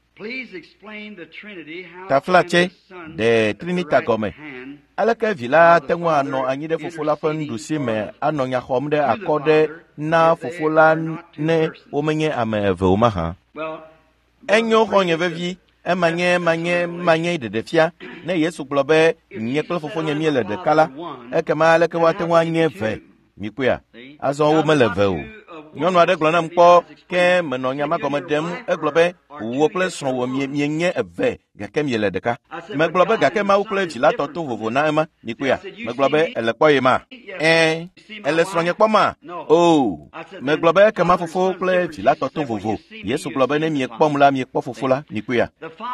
Taflatse ɖe Trinita gɔme. Aleke vi la te ŋu anɔ anyi ɖe fofo la ƒe nuɖusi me anɔ nya xɔm ɖe akɔ ɖe na fofo la ne womenye ame eve o mahã. Enyo xɔnye vevi, emanye ɖeɖefia. Ne Yesu gblɔ be nye kple fofo nye míele ɖeka la, ekema aleke woate ŋu anye eve. Mikpɔa, azɔ womele eve o. Nyɔnu aɖe gblɔ nam kpɔ ke menɔ nya ma gɔme ɖem, egblɔ be wo kple srɔ̃wò mienye eve gake miele ɖeka. Megblɔ be gake Mawu kple vi la tɔto vovo na ema. Mikpɔa, megblɔ be ele kpɔ ye ma. Ele srɔ̃nye kpɔ ma. O, megblɔ be ekema fofo kple vi la tɔto vovo. Yesu gblɔ be ne miekpɔm la miekpɔ fofo la. Mikpɔa.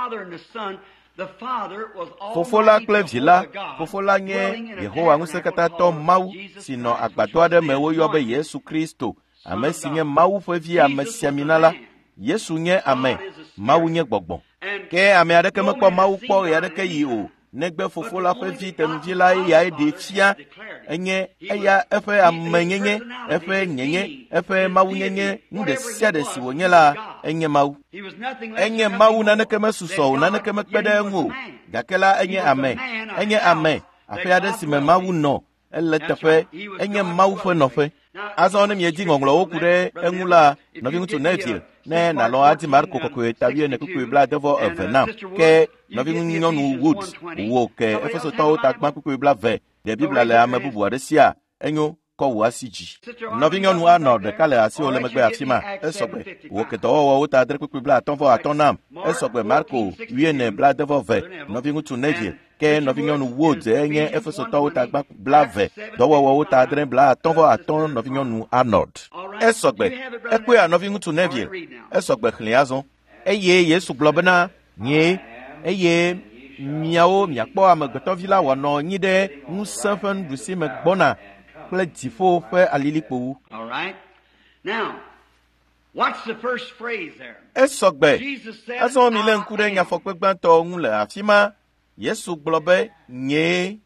Fofo la kple vi la, fofo la nye Yehowa ŋusẽkatãtɔ Mawu si nɔ agbadɔ aɖe me woyɔ be Yesu Kristo. Ame si nye Mawu ƒe vi ame siamina la. Yesu nye ame, Mawu nye gbɔgbɔ. Ke ame aɖeke mekpɔ Mawu kpɔ ɣe aɖeke yi o. Negbe fofo la ƒe vi tenuvi la eyae ɖe fia. Enye eya eƒe amenyenye, eƒe nyenye, eƒe Mawu nyenye, nu ɖe sia ɖe si wònye la, enye Mawu. Enye Mawu naneke mesusɔ o, naneke mekpe ɖe eŋu o. Gake la enye ame. Enye ame, aƒe aɖe si me Mawu nɔ. Ele teƒe, enye Mawu ƒe nɔƒe. Azɔ ne miedzi ŋɔŋlɔwo ku ɖe eŋu la, nɔvi ŋutsu Neville, ne nalɔ adi Marko kɔkɔe tawie ne kukui 22 nam. Ke nɔvi nyɔnu Wood wo ke Efesotɔwo tagbã kukui 20. De Biblia le ame bubu aɖe sia. Enyo, kɔ wò asi dzi. Nɔvinyɔnu anɔ ɖeka le asiwo le megbe afi ma. Esɔgbe. Wò ketɔwɔwɔwo ta adre kpekpe bla 5 nam. Esɔgbe Marko 8:22. Nɔviŋutsu Neville. Ke nɔvinyɔnu Wood enye Efesotɔwo ta bla 20. Dɔwɔwɔwo ta adre bla 5 nɔvinyɔnu Arnold. Esɔgbe. Ekpea nɔviŋutsu Neville. Esɔgbe xlẽ azɔ. Eye Yesu gblɔ bena nye eye miawo miakpɔ amegbetɔvi la wòanɔ anyi ɖe ŋusẽ ƒe nuɖusime gbɔna kple dziƒo ƒe alilikpowu. All right. Now, what's the first phrase there? Esɔgbe. Azɔ mi le ŋku ɖe nyafɔkpe gbãtɔ ŋu le afi ma. Yesu gblɔ be nye.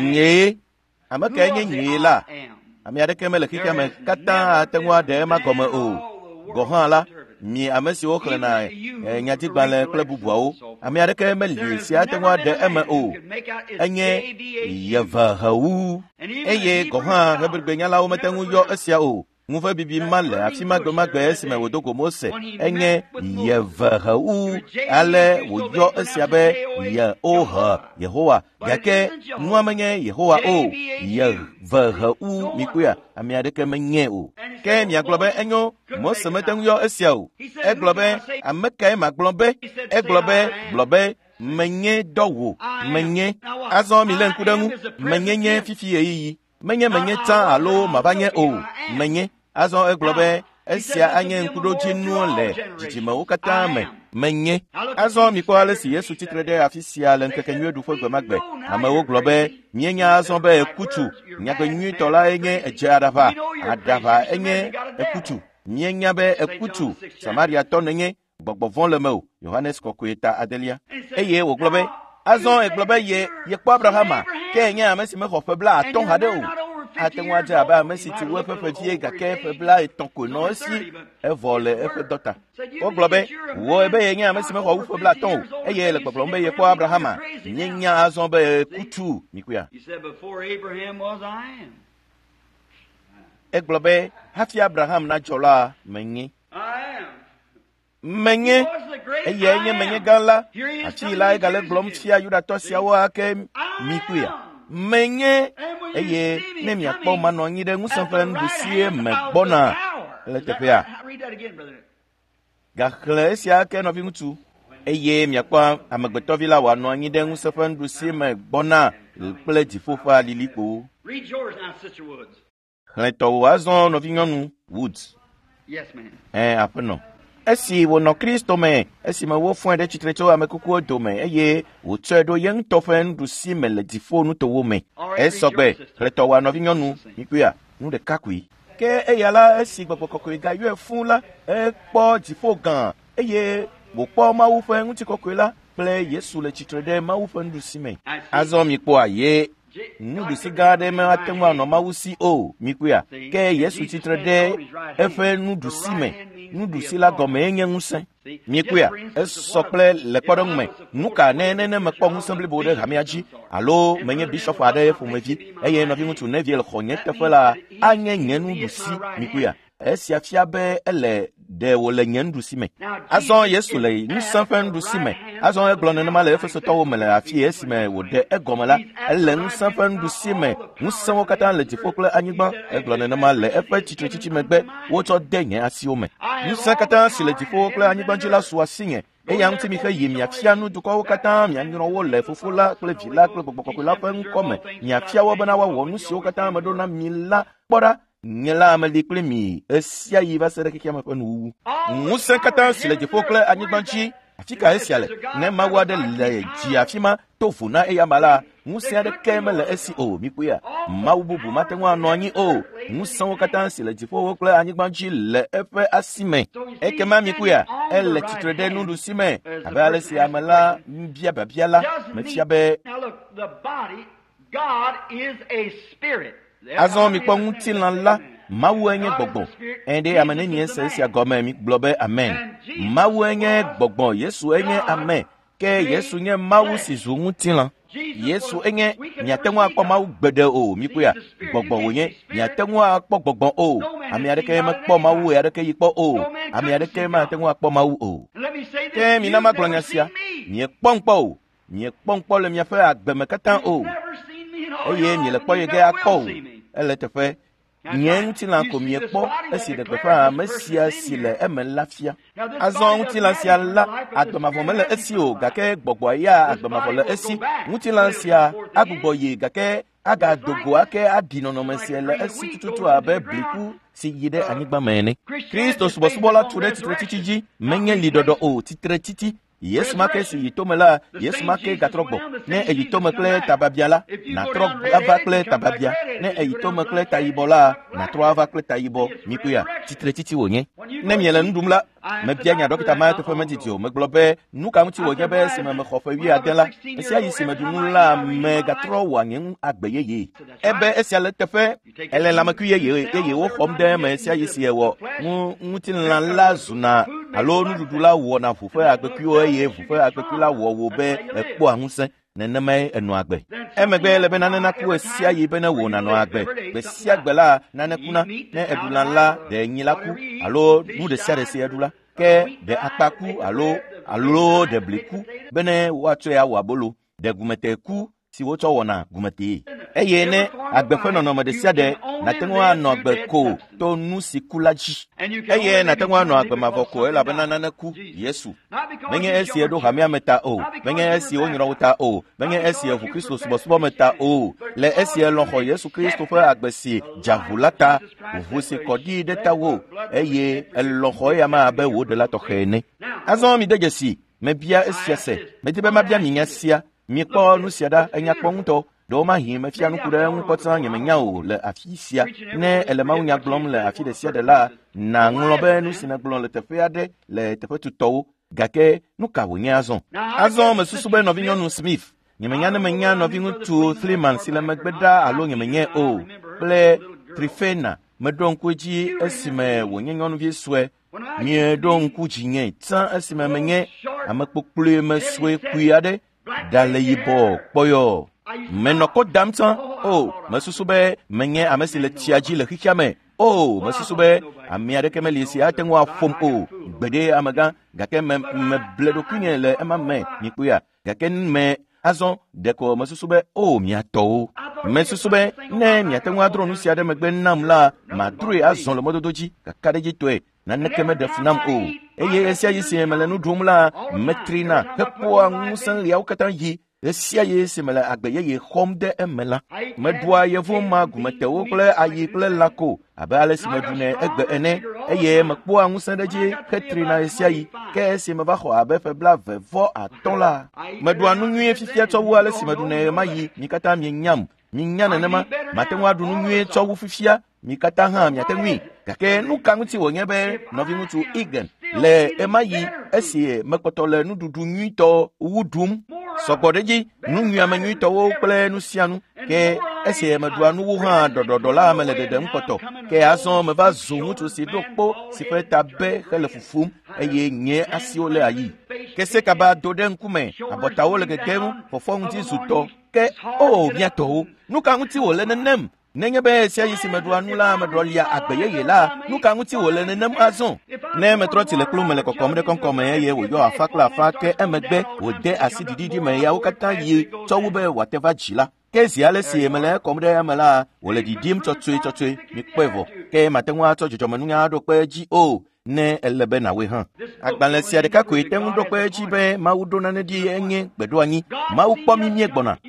Ame kae nye nye la? Ame aɖeke mele xexea me katã ate ŋu aɖe ema gɔme o. Gɔ hã la, mi ame siwo xlẽna nyadzigbalẽ kple bubuawo, ame aɖeke meli si ate ŋu aɖe eme o. Enye yevehewu. Eye gɔ hã Hebrigbenyalawo mete ŋu yɔ esia o. Ŋuve bibi ma le afi ma gbe esime wòdo go Mose. Enye yevehewu. Ale wòyɔ esia be Yehoha, Yehowa. Gake nua menye Yehowa o. Yevehewu mikoe ame aɖeke menye o. Ke miagblɔ be enyo, Mose mete ŋu yɔ esia o. Egblɔ be ame kae magblɔ be? Egblɔ be gblɔ be menye dɔ wò, menye. Azɔ mi le ŋku ɖe ŋu, menye nye fifi yeyiyi. Menye tsã alo mava nye o, menye. Azɔ egblɔ be esia anye ŋkuɖodzinuwo le dzidzimewo katã me, menye. Azɔ mikpɔ ale si Yesu tsitre ɖe afi sia le ŋkekenyui ɖuƒe gbe ma gbe. Amewo gblɔ be mienya azɔ be ekutu. Nyagbe nyuitɔ la enye edze aɖaʋa. Aɖaʋa enye ekutu. Mienya be ekutu Samariatɔ nenye gbɔgbɔ vɔ̃ le me o. Yohanes kɔkɔe ta 9. Eye wògblɔ be azɔ egblɔ be yekpɔ Abrahama, ke nye ame si mexɔ ƒe 50 haɖe o. Ate ŋu adze abe ame si tu wo eƒe ƒevie gake ƒe 30 koe nɔ esi evɔ le eƒe dɔta. Wogblɔ be wo ebe ye nye ame si mexɔ wu ƒe 50 o, eye le gbɔgblɔm be yekpɔ Abrahama. Mienya azɔ be kutu mikoea. Egblɔ be hafi Abraham nadzɔ la menye. Menye. Eye enye menye gã la. Afi la egale gblɔm fia Yudatɔ siawo ake mikoea. Menye. Eye ne miakpɔ manɔ anyi ɖe ŋusẽ ƒe nuɖusie me gbɔna le teƒea. Gaxlẽ esia ke nɔviŋutsu. Eye miakpɔ amegbetɔvi la wòanɔ anyi ɖe ŋusẽ ƒe nuɖusie me gbɔna kple dziƒo ƒe alilikpowo. Xlẽtɔwo azɔ nɔvinyɔnu Woods. Aƒenɔ. Esi wònɔ Kristo me, esime wofɔe ɖe tsitre tso ame kukuwo dome, eye wòtsɔe ɖo ye ŋutɔ ƒe nuɖusime le dziƒo nutowo me. Esɔgbe, xlẽtɔwoa nɔvinyɔnu, mikoea, nu ɖeka koe. Ke eya la, esi gbɔgbɔ kɔkɔe gayɔe fũu la, ekpɔ dziƒo gã, eye wòkpɔ Mawu ƒe ŋutikɔkɔe la kple Yesu le tsitre ɖe Mawu ƒe nuɖusime. Azɔ mikpɔa ye nuɖusi gã aɖe mate ŋu anɔ Mawu si o, mikoea, ke Yesu tsitre ɖe eƒe nuɖusime. Nuɖusi la gɔme enye ŋusẽ. Mikoea, esɔ kple le kpɔɖeŋu me. Nu ka ne mekpɔ ŋusẽ blibo ɖe hamea dzi, alo menye bishɔp aɖe ƒomevi, eye nɔviŋutsu Neville xɔ nye teƒe la, anye nye nuɖusi, mikoea. Esia fia be ele ɖe wòle nye nuɖusime. Azɔ Yesu le ŋusẽ ƒe nuɖusime. Azɔ egblɔ nenema le Efesotɔwo me le afi esime wòɖe egɔme la, ele ŋusẽ ƒe nuɖusime. Ŋusẽwo katã le dziƒo kple anyigba. Egblɔ nenema le eƒe tsitretsitsi megbe, wotsɔ de nye asiwo me. Ŋusẽ katã si le dziƒo kple anyigba dzi la su asinye. Eya ŋuti mi xe yi miafia nu dukɔwo katã mianyrɔ wo le Fofo la kple Vi la kple Gbɔgbɔ Kɔkɔe la ƒe ŋkɔ me. Miafia wo bena woawɔ nu siwo katã meɖo na mi la. Kpɔ ɖa, nye la ameli kple mi esia yi va se ɖe xexea me ƒe nuwuwu. Ŋusẽ katã si le dziƒo kple anyigba dzi, afi ka esia le? Ne Mawu aɖe le dzi afi ma to vo na eya ma la, ŋusẽ aɖeke mele esi o, mikoea. Mawu bubu mate ŋu anɔ anyi o. Ŋusẽwo katã si le dziƒowo kple anyigba dzi le eƒe asi me. Ekema mikoea, ele tsitre ɖe nuɖusime abe ale si ame la bia biabia la mefia be. Azɔ mikpɔ ŋutilã la, Mawu enye gbɔgbɔ. Ende ame ne nye se esia gɔme mi gblɔ be amen. Mawu enye gbɔgbɔ, Yesu enye amen. Ke Yesu nye Mawu si zu ŋutilã. Yesu enye miate ŋu akpɔ Mawu gbede o, mikoea. Gbɔgbɔ wònye, miate ŋu akpɔ gbɔgbɔ o. Ame aɖeke mekpɔ Mawu aɖeke yi kpɔ o. Ame aɖeke mate ŋu akpɔ Mawu o. Ke mina magblɔ nya sia, miekpɔ ŋkpɔ o. Miekpɔ ŋkpɔ le miaƒe agbe me katã o. Eye miele kpɔ ye ge akpɔ o. Ele teƒe. nye ŋutilã ko miekpɔ esi ɖegbeƒã mesia si le eme lafia. Azɔ ŋutilã sia la agbemavɔ mele esi o, gake gbɔgbɔ ya agbemavɔ le esi. Ŋutilã sia agbugbɔ yi gake agadogo ake aɖi nɔnɔme sia le esi tututu abe bliku si yi ɖe anyigba me ene. Kristo subɔsubɔla tu ɖe titretiti dzi, menye liɖɔɖɔ o, titretiti. Yesu make si yi tome la, Yesu make gatrɔ gbɔ. Ne eyi tome kple tababia la, natrɔ ava kple tababia. Ne eyi tome kple tayibɔ la, natrɔ ava kple tayibɔ. Mikuya, titretiti wònye. Ne miele nu ɖum la, mebia nya dɔkita ma teƒe medidi o. Megblɔ be nu ka ŋuti wònye be esime mexɔ ƒe 11 la, esia yi si meɖu nu la, megatrɔ wɔ nye ŋu agbe yeye. Ebe esia le teƒe, ele lãmekui yeye woxɔm ɖe eme esia yi si ewɔ. Ŋutilã la zuna alo nuɖuɖu la wɔna ʋuƒe agbekuiwo eye ʋuƒe agbekui la wɔ wo be ekpɔa ŋusẽ. Nenemae enɔ agbe. Emegbe le be nane naku esia yi be ne wò nanɔ agbe. Gbe sia gbe la nane kuna, ne eɖu lã la ɖe nyi la ku alo nu ɖe sia ɖe si eɖu la. Ke ɖe akpa ku alo ɖe bli ku be ne woatsɔe awɔ abolo. Ɖe gumete ku si wotsɔ wɔna gumete. Eye ne agbe ƒe nɔnɔme ɖe sia ɖe nate ŋu anɔ agbe ko to nu si ku la dzi. Eye nate ŋu anɔ agbe mavɔ ko elabena nane ku Yesu. Menye esi eɖo hamea me ta o, menye esi wonyrɔ wo ta o, menye esi eʋu Kristo subɔsubɔ me ta o. Le esi elɔxɔ Yesu Kristo ƒe agbe si dzaʋu la ta, ʋu si kɔ ɖi ɖe tawo eye elɔxɔ eya ma abe wò ɖela tɔxɛ ene. Azɔ mi de dzesi, mebia esia se, medi be mabia mi nya sia, miekpɔ nu sia ɖa enya kpɔ ŋutɔ. Ɖewo mahĩ mefia nuku ɖe ŋu kɔtã nyemenya o le afi sia. Ne ele mawunya gblɔm le afi ɖe sia ɖe la, naŋlɔ be nu si negblɔ le teƒe aɖe le teƒe tutɔwo, gake nu ka wònye azɔ. Azɔ mesusu be nɔvinyɔnu Smith, nyemenya ne menya nɔvi ŋutsu Fliman si le megbe ɖa alo nyemenye o, kple Trifena meɖo ŋku dzi esime wònye nyɔnuvi sue. Mieɖo ŋku dzinye tsã esime menye ame kpokploe me sue kpui aɖe, ɖa le yibɔ kpɔyɔ. Menɔkɔ dam tsã, o, mesusu be menye ame si le tsia dzi le xixia me. O, mesusu be ame aɖeke meli si ate ŋu afɔm o, gbede amegã, gake meble ɖokuinye le ema me, mikuya, gake me azɔ ɖeko mesusu be o miatɔwo. Mesusu be ne miate ŋu adrɔ nu sia ɖe megbe nam la, madroe azɔ le mɔdodo dzi, kaka ɖe dzi tɔe, naneke meɖe fu nam o. Eye esia yi si mele nu ɖum la, metrina hekpɔa ŋusẽ liawo katã yi. Esia ye si mele agbe yeye xɔm ɖe eme la, meɖua yevu ma gumetewo kple ayi kple lako abe ale si meɖu ne egbe ene, eye mekpɔa ŋusẽ ɖe dzi hetrina esia yi, ke esi meva xɔ abe ƒe 25 la, meɖua nu nyuie fifia tsɔ wu ale si meɖu ne ma yi, mi katã mienyam, mienya nenema, mate ŋu aɖu nu nyuie tsɔ wu fifia, mi katã hã miate ŋui, gake nu ka ŋuti wònye be nɔvi ŋutsu Igen le ema yi esi mekpɔtɔ le nuɖuɖu nyuitɔ wu ɖum. Sɔgbɔ ɖe dzi, nu nyuiame nyuitɔwo kple nu sia nu, ke esi meɖua nuwo hã ɖɔɖɔɖɔ la mele ɖeɖem kpɔtɔ, ke azɔ meva zu ŋutsu si ɖo kpo si ƒe ta be hele fufum, eye nye asiwo le ayi. Ke se kaba do ɖe ŋkume, abɔtawo le gegem, fɔfɔ ŋuti zutɔ, ke o miatɔwo, nu ka ŋuti wòle nenem? Nenye be esia yi si meɖua nu la meɖɔ lia agbe yeye la, nu ka ŋuti wòle nenem azɔ? Ne metrɔ ti le klo me le kɔkɔm ɖe kɔŋkɔme eye wòyɔ afa kple afa, ke emegbe wòde asi ɖiɖiɖi me yawo katã yi tsɔ wu be wòate va dzi la. Ke zi ale si mele ekɔm ɖe eme la, wòle ɖiɖim tsɔtsoe, mikpɔe vɔ, ke mate ŋu atsɔ dzɔdzɔmenunya ɖo kpe dzi o, ne ele be nawoe hã. Agbalẽ sia ɖeka koe te ŋu ɖo kpe dzi be Mawu ɖo nane ɖi enye gbeɖoanyi. Mawu kpɔ mi gbɔna.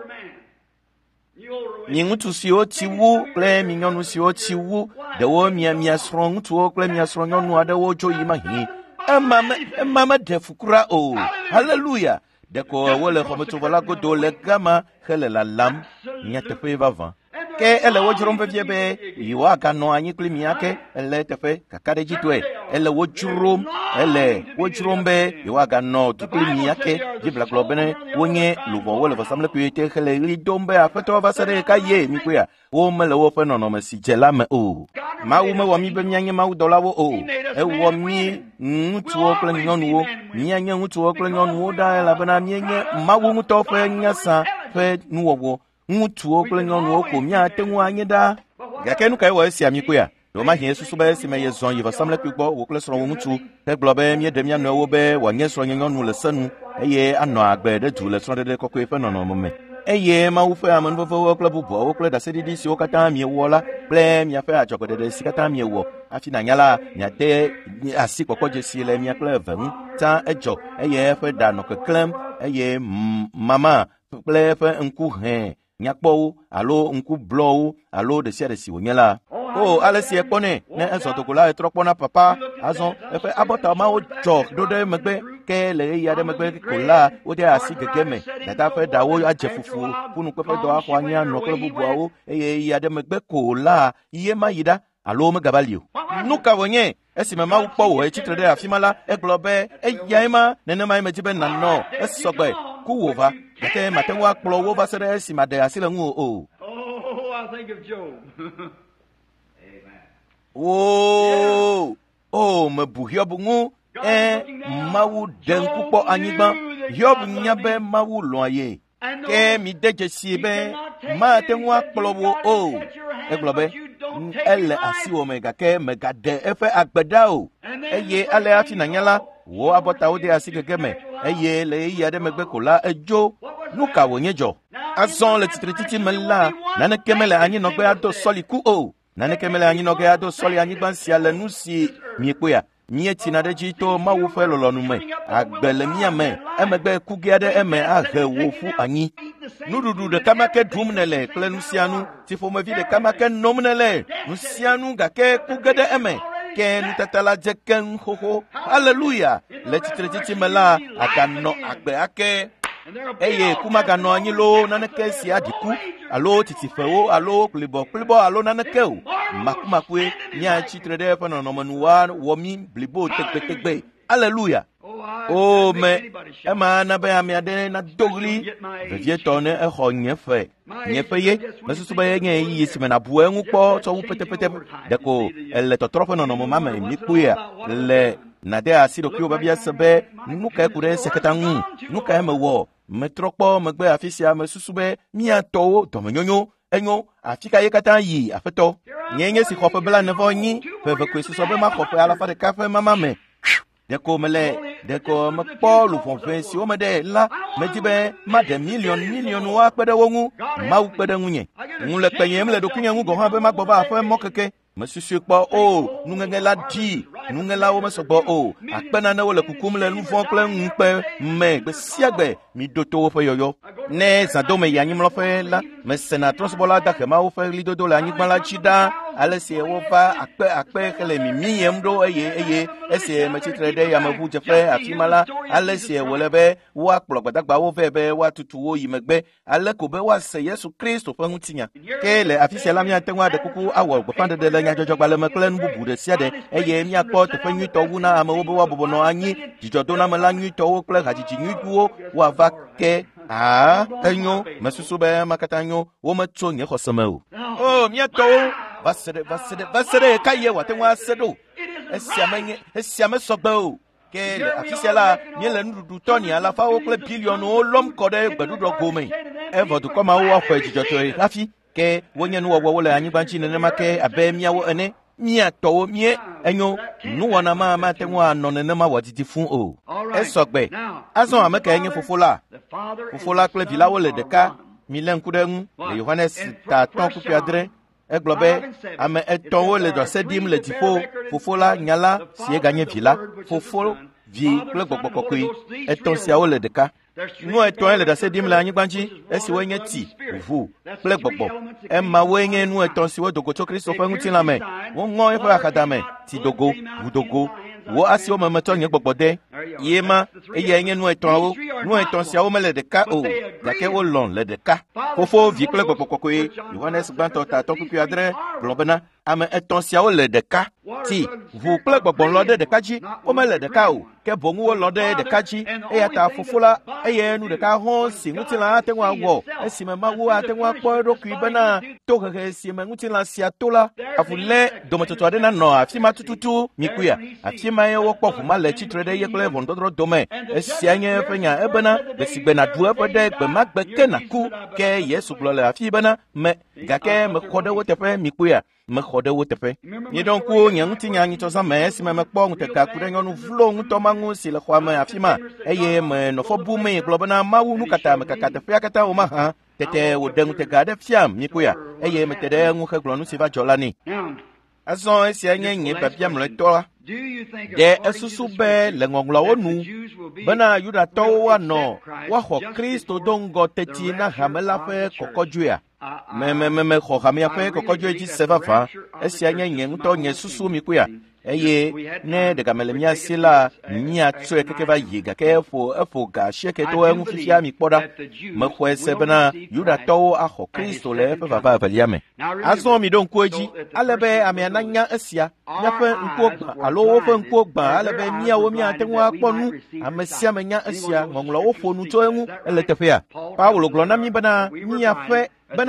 Mi ŋutsu siwo tsi wu kple mi nyɔnu siwo tsi wu, ɖewo mia srɔ̃ ŋutsuwo kple mia srɔ̃ nyɔnu aɖewo dzo yi mahĩ. Ema meɖe fu kura o. Haleluya. Ɖeko wole xɔmetsovɔ la godo le gama hele lalam nyateƒe vavã. Ke ele wo dzrom vevie be yewoaganɔ anyi kpli mi ake ele teƒe kaka ɖe dzi tɔe. Ele wo dzrom be yewoaganɔ du kpli mi ake Bibla gblɔ be wonye luvɔwo le vɔsamlekpui te hele ɣli dom be aƒetɔ va se ɖe ka ye mi koe wo mele woƒe nɔnɔme si dze la me o. Mawu mewɔ mi be mianye mawudɔlawo o. Ewɔ mi ŋutsuwo kple nyɔnuwo, mianye ŋutsuwo kple nyɔnuwo ɖa elabena mienye Mawu ŋutɔ ƒe nyasa ƒe nuwɔwɔ. Ŋutsuwo kple nyɔnuwo ko miate ŋu anye ɖa. Gake nu kae wɔ esia mi koea? Ɖewo mahĩ susu be esime yezɔ yi vɔsamlekpui gbɔ wo kple srɔ̃wo ŋutsu hegblɔ be míeɖe mía nɔewo be wòanye srɔ̃nye nyɔnu le senu eye anɔ agbe ɖe du le srɔ̃ɖeɖe kɔkɔe ƒe nɔnɔme me. eye Mawu ƒe amenuvevewo kple bubuawo kple ɖaseɖiɖi siwo katã miewɔ la kple miaƒe adzɔgɔɖeɖe si katã miewɔ hafi nanya la miade asi kpɔkpɔdzesi le mia kple eve ŋu tsã edzɔ eye eƒe ɖa nɔ keklẽm eye mama kple eƒe ŋku hẽ nyakpɔwo alo ŋku blɔwo alo ɖe sia ɖe si wònye la ale si ekpɔnɛ ne ezɔ dogo la etrɔ kpɔna papa azɔ eƒe abɔta mawo dzɔ ɖo ɖe megbe ke le ɣeyiɣi aɖe megbe ko la wode asi gege me dada ƒe ɖawo adze fufu ƒunukpe ƒe dɔwɔxɔ anyi anɔ kple bubuawo eye ɣeyiɣi aɖe megbe ko la ye ma yi ɖa alo megava li o. Nu ka wònye esime Mawu kpɔ wò etsitre ɖe afi ma la egblɔ be eyae ma nenemae medi be nànɔ esɔgbe ku wò va gake mate ŋu akplɔ wo va se ɖe esi maɖe asi le ŋuwò o. I think of Job. Mebu Hiob ŋu Mawu ɖe ŋku kpɔ anyigba. Hiob nya be Mawu lɔ̃a ye ke mi de dzesi be mate ŋu akplɔ wo o. Egblɔ be ele asiwò me gake megaɖe eƒe agbe ɖa o. Eye ale hafi nànya la wo abɔtawo de asi gege me eye le ɣeyiɣi aɖe megbe ko la edzo. Nu ka wònye dzɔ? Azɔ le tsitretiti me la naneke mele anyinɔgbe ado sɔli ku o. Naneke mele anyinɔgbe ado sɔli anyigba sia le nu si miekpoa mietina ɖe dzi to Mawu ƒe lɔlɔnu me. Agbe le mia me emegbe ku ge aɖe eme ahe wo ƒu anyi. Nuɖuɖu ɖeka ma ke ɖum nele kple nu sia nu si ƒomevi ɖeka ma ke nom nele nu sia nu gake ku ge ɖe eme ke nutata la dze keŋ xoxo. Haleluya! Le tsitretiti me la aganɔ agbe ake eye ku maganɔ anyi loo naneke si aɖiku alo titiƒewo alo kplibɔ alo naneke o. Makumakue míatsitre ɖe eƒe nɔnɔmenuwoa wɔ mí blibo tegbetegbe. Haleluya! Me ema na be ame aɖe nado ɣli vevietɔ ne exɔ nye ƒe ye mesusu be nye yi si me nabu eŋu kpɔ tsɔ wu petepete ɖeko ele tɔtrɔ ƒe nɔnɔme ma me mi kpoea le nade asi ɖokuiwo babia se be nu ka eku ɖe seketa ŋu nu ka emewɔ metrɔ kpɔ megbe afi sia mesusu be miatɔwo dɔmenyonyo enyo afi ka ye katã yi aƒetɔ nye si xɔ ƒe 49 ƒe ve koe susɔ be maxɔ ƒe 100 ƒe mama me ɖeko mekpɔ luʋɔʋẽ siwo me ɖe la medi be maɖe miliɔnwo akpe ɖe wo ŋu. Mawu kpe ɖe ŋunye ŋu le kpenyem le ɖokuinye ŋu gɔ hã be magbɔ va aƒe mɔkeke mesusue kpɔ nuŋeŋe la ɖi nuŋelawo mesɔgbɔ o akpe nanewo le kukum le nu vɔ̃ kple ŋukpe me gbe sia gbe mi ɖo to woƒe yɔyɔ. Ne zãdome yi anyimlɔƒe la mesena trɔ̃subɔla dahe Mawu ƒe ɣlidodo le anyigba la dzi ɖaa ale si wova akpe hele mimiyem ɖo eye esi metsitre ɖe yameʋudzeƒe afi ma la ale si wòle be woakplɔ gbadagbawo vɛ be woatutu wo yi megbe ale ko be woase Yesu Kristo ƒe ŋutinya. Ke le afi sia la miate ŋu aɖe kuku awɔ gbeƒãɖeɖe le nyadzɔdzɔgbalẽ me kple nu bubu ɖe sia ɖe eye miakpɔ teƒe nyuitɔ wu na amewo be woabɔbɔ nɔ anyi dzidzɔdonamela nyuitɔwo kple hadzidzi nyuiwo woava ke enyo mesusu be ema katã nyo wometso nye xɔse me o. Miatɔwo va se ɖe ka ye wòate ŋu ase ɖo esia mesɔgbe o. Ke le afi sia la míele nuɖuɖu tɔni 100 kple biliɔnwo lɔm kɔ ɖe gbeɖuɖɔ gome evɔ dukɔ mawo woaxɔe dzidzɔtɔe hafi ke wonye nuwɔwɔwo le anyigba dzi nenema ke abe miawo ene miatɔwo mie enyo nuwɔna ma mate ŋu anɔ nenema wòadidi fũu o. Esɔgbe azɔ ame kae nye fofo la kple vi lawo le ɖeka mi lé ŋku ɖe ŋu le Yohanes 3:7 egblɔ be ame 3 le ɖɔse ɖim le dziƒo fofo la nya la si eganye vi la fofo vi kple gbɔgbɔ kɔkɔe 3 siawo le ɖeka. Nu 3 le ɖase ɖim le anyigba dzi esiwoe nye ti ʋu kple gbɔgbɔ emawoe nye nu 3 siwo dogo tso Kristo ƒe ŋutilã me woŋɔ eƒe axadame ti dogo ʋu dogo wo asiwo me metsɔ nye gbɔgbɔ de ye ma eyae nye nu 3wo nu 3 siawo mele ɖeka o gake wolɔ̃ le ɖeka. Fofo vi kple gbɔgbɔ kɔkɔe Yohanes gbãtɔ 3:7 gblɔ bena ame 3 siawo le ɖeka. Ti ʋu kple gbɔgbɔ lɔ ɖe ɖeka dzi womele ɖeka o ke boŋ wolɔ ɖe ɖeka dzi eya ta fofo la eye nu ɖeka hɔ̃ si ŋutilã ate ŋu awɔ esime Mawu ate ŋu akpɔ eɖokui bena tohehe si me ŋutilã sia to la avu lé dometɔtɔ aɖe nanɔ afi ma tututu mikuia afi ma ye wokpɔ ʋu ma le tsitre ɖe ye kple ʋɔnudɔdrɔ̃ dome esia nye eƒe nya ebena gbe si gbe nàɖu eƒe ɖe gbe ma gbe ke nàku ke Yesu gblɔ le afi bena gake mexɔ ɖe wo teƒe mikuia mexɔ ɖe wo teƒe. Mieɖɔ ŋku nye ŋutinya nyitsɔzã me esime mekpɔ ŋuteka ku ɖe nyɔnu vlo ŋutɔ ma ŋu si le xɔa me afi ma eye menɔ fɔ bumee gblɔ bena Mawu nu katã mekaka teƒea katã o mahã tete wo dengu te ga de fiam mi kuya eye me tede ngu kheglo nu siva jolani azon esi anye nye papiam le tola de esusu be le ngonglo wonu bana yuda to wa no wa ho Kristo dongo teti na hamela fe kokojuya me ho hamia fe kokojuya ji sevafa esi anye nye nto nye susu mi kuya eye ne de kamele mia sila mia tsoe keke va yiga ke efo ga sheke to engu fifia mi poda me kwese bana yuda to a ho Kristo le fe va liame azo mi don koji alebe amiana nya asia nya fe nkogba alo wo fe nkogba alebe mia wo mia tenwa akponu amesia menya asia ngonglo wo fo nu to engu eletefia Paulo glona mi bana mia fe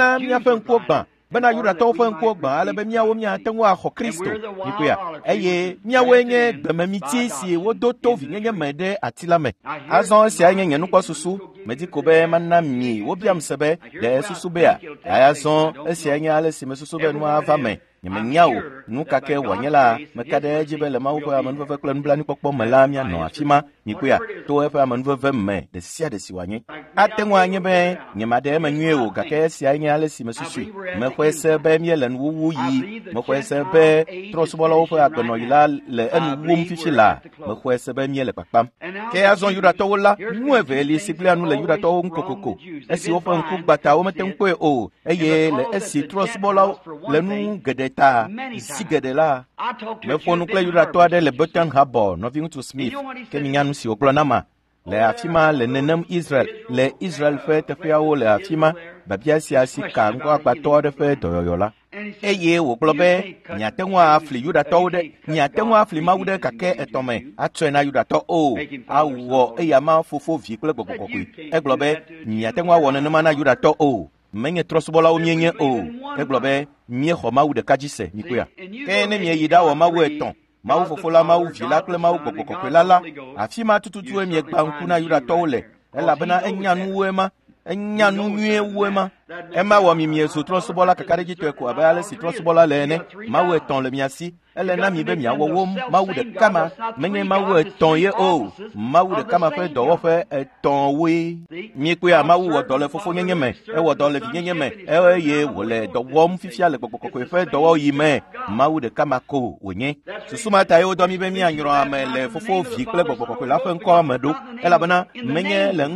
nkogba bana yuda to fe nkogba alebe mia wo mia tenwa ho Kristo nikuya eye mia wenye gbemamiti si wo do to vinye mede atilame azon si anye nu kwa susu mediko be manami wo biam sebe de susu be a azon si anye ale si mesusu be no avame nyamenyao nuka ke wanyela mekade jibele mawko amanu fe klan blani pokpo melamia no afima nikuya to efa amanu fe me de sia de siwanye atenwa anye be nyemade manweo kake si anye ale si mesusu mekwese be mielen wuwu yi mekwese be trosbolo fe akono ila le enu wum fifila mekwese be miele papam ke azon yuda to wala nueve eli siglia nu le yuda to nkokoko esi ofa nkubata o metenkwe o eye le esi trosbolo le nu gede ta sigedela me fonu kle yuda to ade le Burton Harbor no vingu to Smith ke nyanu si oglonama le afima le nenem Israel fe te fiawo le afima babia si asika ngo agbato de fe doyoyola eye wo globe nyatenwa afli yuda to de nyatenwa afli mawude kake etome atwena yuda to o awo eyama fofo vi kle gbogbogbogbo e globe nyatenwa wona ne mana yuda to o menye trosbola o mienye o e globe mie ho mawu de kajise nikuya ke ne mie yida wo mawu eton mawu fofola mawu vila kle mawu gbogbogbogbo lala afima tututu e mie gbanku na yuda to le ela bana enyanu wema enyanu nwie wema ema wa mimie so trosbola kakare jito ko abale si trosbola lene mawu eton le miasi ele na mi be mi awo mawu de kama menye mawu eton ye o mawu de kama fe do fe eton we mi ku ya mawu wo do le fofo nyenye me e wo do le nyenye me e ye wo le do wom fifia le gbogbo fe do yi me mawu de kama ko wonye susuma ta yo do mi be mi anyro amele fofo vi kle gbogbo la fe nko amado ela bana menye le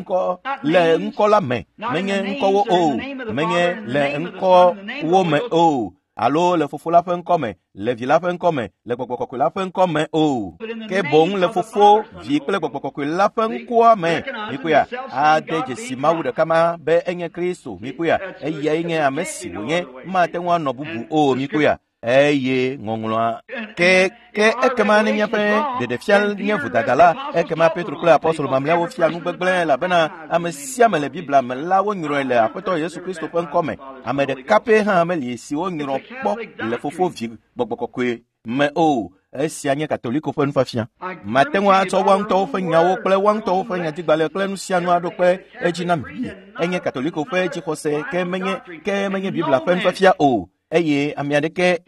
nko la me menye nko wo o menye le nko wo me o alo le fofo la fe nkome le vi la fe nkome le gbogbo la fe nkome o ke bon le fofo vi kle gbogbo la fe nko me mikuya ade jesi mawu de kama be enye Kristo mikuya eye enye amesi wonye ma te nwa no bubu o mikuya eye ngonglo ke ekema ni nyafe de fial nyevu dagala ekema Petro kle apostle mamla wo fial nu gbegble la bana amesia mele bibla mela wo nyuro le apoto Yesu Kristo pen kome amede kape ha mele si wo nyuro po le fofo vi gbogbokokwe me o esi anye katoliko fen fafia matenwa ato wanto fe nyawo kle wanto fe nya digbale kle nu sia nu ado pe ejina mi enye katoliko fe ji kose ke menye bibla fen fafia o eye amiadeke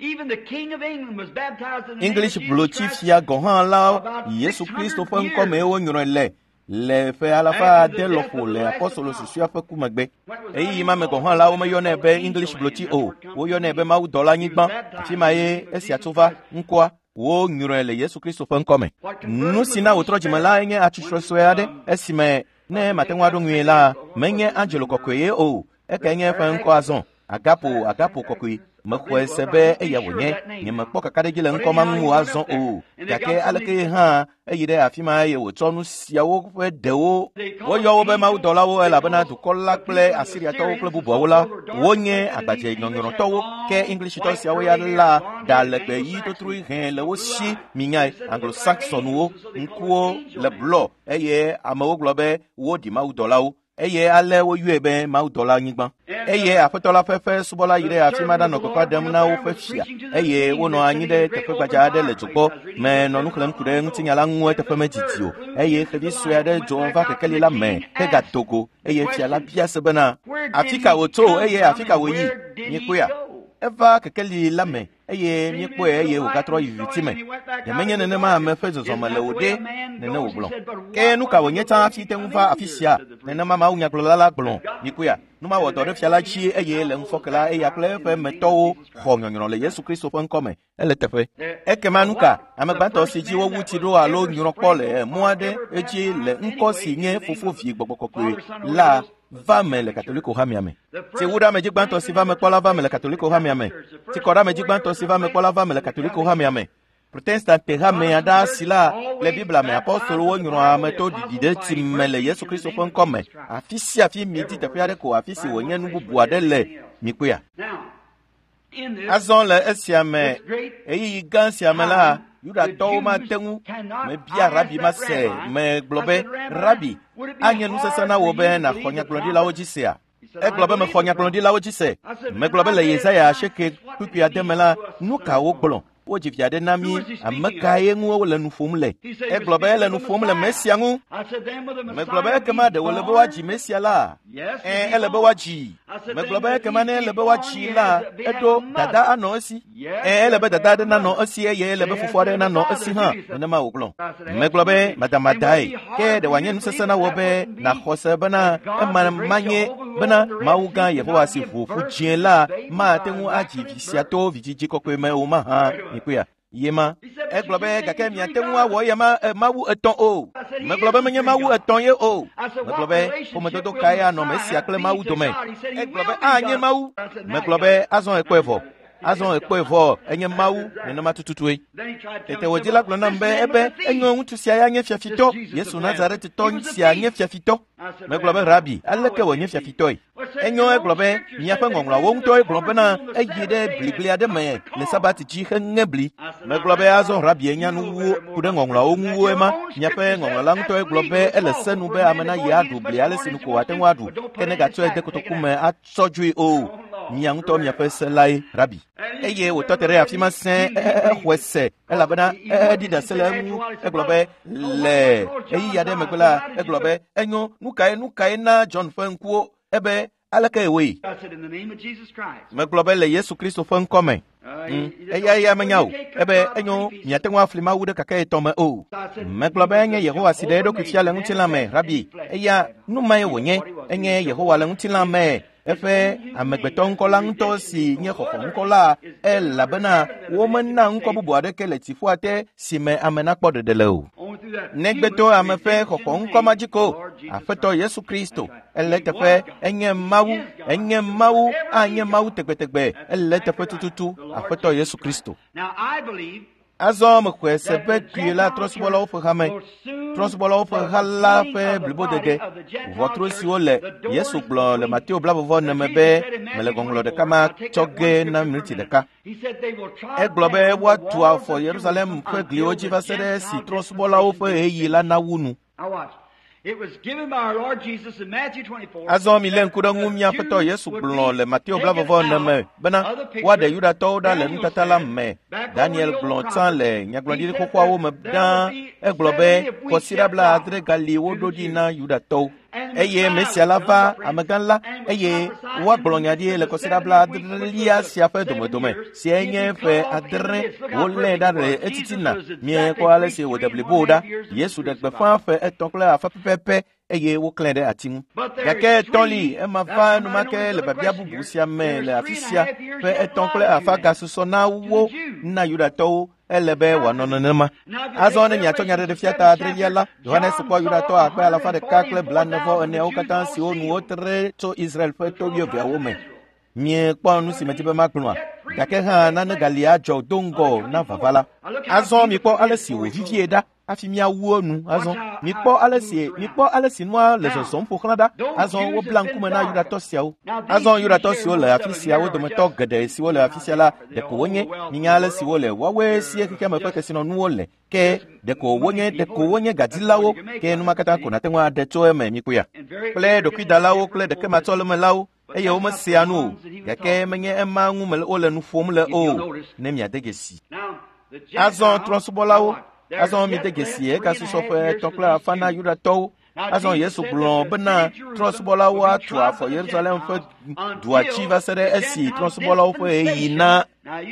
English blotif ya gohan lao Yesu Kristo fen kome o nyuro le fe alafa de lofo le apostolo susua fe kumagbe eyi ma me gohan lao me yone be English bloti o wo yone be ma $1 nyigban fi ma ye esi atova nkwa wo nyuro le Yesu Kristo fen kome nu sina wotroji mala enye achushro soyade esi me ne matenwa do nwela menye angelo kokoye o ekenye fen ko azon agapo kokoye mekwesebe eya wonye nyeme kpoka kadegile nkoma nwu azon o kake aleke ha eyide afima ye wotonu siawo fe dewo wo yo wo be ma $1 wo ela bana du kola kple asiria to kle bubo wola wonye agbaje nyonyoro to ke English to siawo ya la dalebe yi to tru hen le wo si minya anglo-saxon wo nkuo le blo eye amawo globe wo di ma $1 wo eye ale wo yuebe ma $1 nyigban eye afetola fefe subola yire afimada no kokwa dem na wo fefia eye wo no anyide tefe gbaja de le jogbo me no nuklem kude ntinyala nwo tefe metitio eye kebi suya de jova kekeli la me tega togo eye tia la bia sebena afika woto eye afika wo yi nyikuya eva kekeli la me eye mi kpo eye wo katro yiti me de menye ne ma me fe zozo ma le ode ne ne wo blon ke nu ka wo nyeta afi te nfa afisia ne ne ma ma unya klo la blon mi ku ya nu ma wo do de fiala chi eye le nfokela eye akle fe meto ho nyonyo le Yesu Kristo fo nkome ele tefe eke manuka amegbanto si ji wo wuti ro alo nyoro pole muade eji le nkosi nye fofo fi gbogbokokwe la va me le catholique hamiame ti wuda me jigbanto si va me kola va me le catholique hamiame ti kora me jigbanto si va me kola va me le catholique hamiame protestant te hame ada sila le bible me apostolo wo nyoro ameto dide ti me le Yesu Kristo fo nkome afisi afi mi ti te fiare ko afisi wo nyanu bubu ade le mikuya azon le esiame eyi gansiame la yuda to ma tengu me bia rabi ma se me globe rabi anye nu sesa na wo be na khonya glondi la ojisia e globe me khonya glondi la ojise me globe le Yesaya sheke pupi ademela nu ka wo gbon o ji fiade nami amaka yengu wo le nu fomle e globe le nu fomle mesiangu me globe kema de wo le bo waji mesiala ele bo waji me globe kema ne le bo waji la edo dada anosi ele be dada na no osi ye le be fofore na no osi ha ne ma wo glon me globe madama dai ke de wanye nu sesa na wo be na khose bana e manye bana mauga ye bo wasi fufu jiela ma tengu aji visiato vijiji kokwe me o ma ha ikuya yema e globe kake mi atenwa wo yema mawu eton o me globe menye mawu eton ye o me globe ko me dodo kaya no me si akle mawu do me e globe anye mawu me globe azon ekwevo enye mawu ne ma tututue tete wojila klona mbe ebe enyo ntu sia ya nye fiafito Yesu Nazareth ton sia nye fiafito me globe rabi aleke wo nye fiafito enyo e globe nya fa ngongla wo nto e globe na ejide blibli ade me le sabati ji hengebli me globe azon rabi enya nu wo kude ngongla wo nwo ema nya fa ngongla la nto e globe ele senu be amana ya dubli ale sinu ko watenwa du kene gatso e de kotokume atsojui o nyang to mia pese lai rabi eye wo totere afima sen hwese ela bana di da selemu e globe le eyi ya de megla e globe enyo nukai na John fankuo ebe alaka ewe me globe le Yesu Kristo fankome eya manyao ebe enyo nyatenwa aflima wude kaka etome o me globe enye Yehova side do kifia ngutila me rabi eya numa ewonye enye Yehova ngutila me efe amegbeto nkola nto si nye khokho nkola labana woman na nko bubu adeke letifu ate sime amena kpode deleo negbeto amefe khokho nko majiko afeto Yesu Kristo eletefe enye mawu anye mawu tegbetegbe eletefe tututu afeto Yesu Kristo. Now I believe azom kwese pe kwila trosbola ofu hame trosbola ofu hala fe blibodege votre si ole Yesu glo le Matthieu blabo von mebe mele gonglo de kama choge na minute de ka e globe watu afo Jerusalem kwe glioji vasere si trosbola ofu eyila na wunu. it was given by our Lord Jesus in Matthew 24. azom ilen kuda ngumya feto Yesu glo le Matthieu blabo von me bana wade yuda toda le ntatala me Daniel glontan le nyaglodi ko kwa wo me dan e globe considerable adre gali wododi na yuda to eye mesialava amagala eye wa glonyadi le considerable adre lia sia fe domodome si enye fe adre wolle dare etitina mi ko ale se wodable boda Yesu de gbe fa fe etokle afa pepe eye wo klende atin yake toli e ma fa no make le babia bubu sia me le afisia fe etokle afa gasuso na wo na yuda to elebe wanononema azone mi atonya de fiata adriela Johannes ko yuda to akpa ala fa de kakle blannevo ene o katan si onu otre to Israel fe to bio bia wo me mi kwa nu si metibe maklwa yake ha na ne galia jo dongo na vavala azon mi ko alesi wo vivieda afimia wonu azon mi po alesi noa le zoson po Canada azon wo blanku mena yuda to siao azon yuda to sio le afisia wo de meto gede si wo le afisia la de ko wonye mi nyale si wo le wawe si ekeke me peke sino nu le ke de ko wonye gadilawo ke nu makata ko na tenwa de to eme mi kuya ple do kidalawo ple de ke matolo me lawo eye wo masianu yake menye emangu mele ole nu fomule o ne mi adegesi azon transbolawo azon mi degesi e ka so fe tokla afana yuda to azɔ Yesu gblɔ bena trɔsubɔlawo atu afɔ Yerusalem ƒe duatsi va se ɖe esi trɔsubɔlawo ƒe ɣeyiɣi na.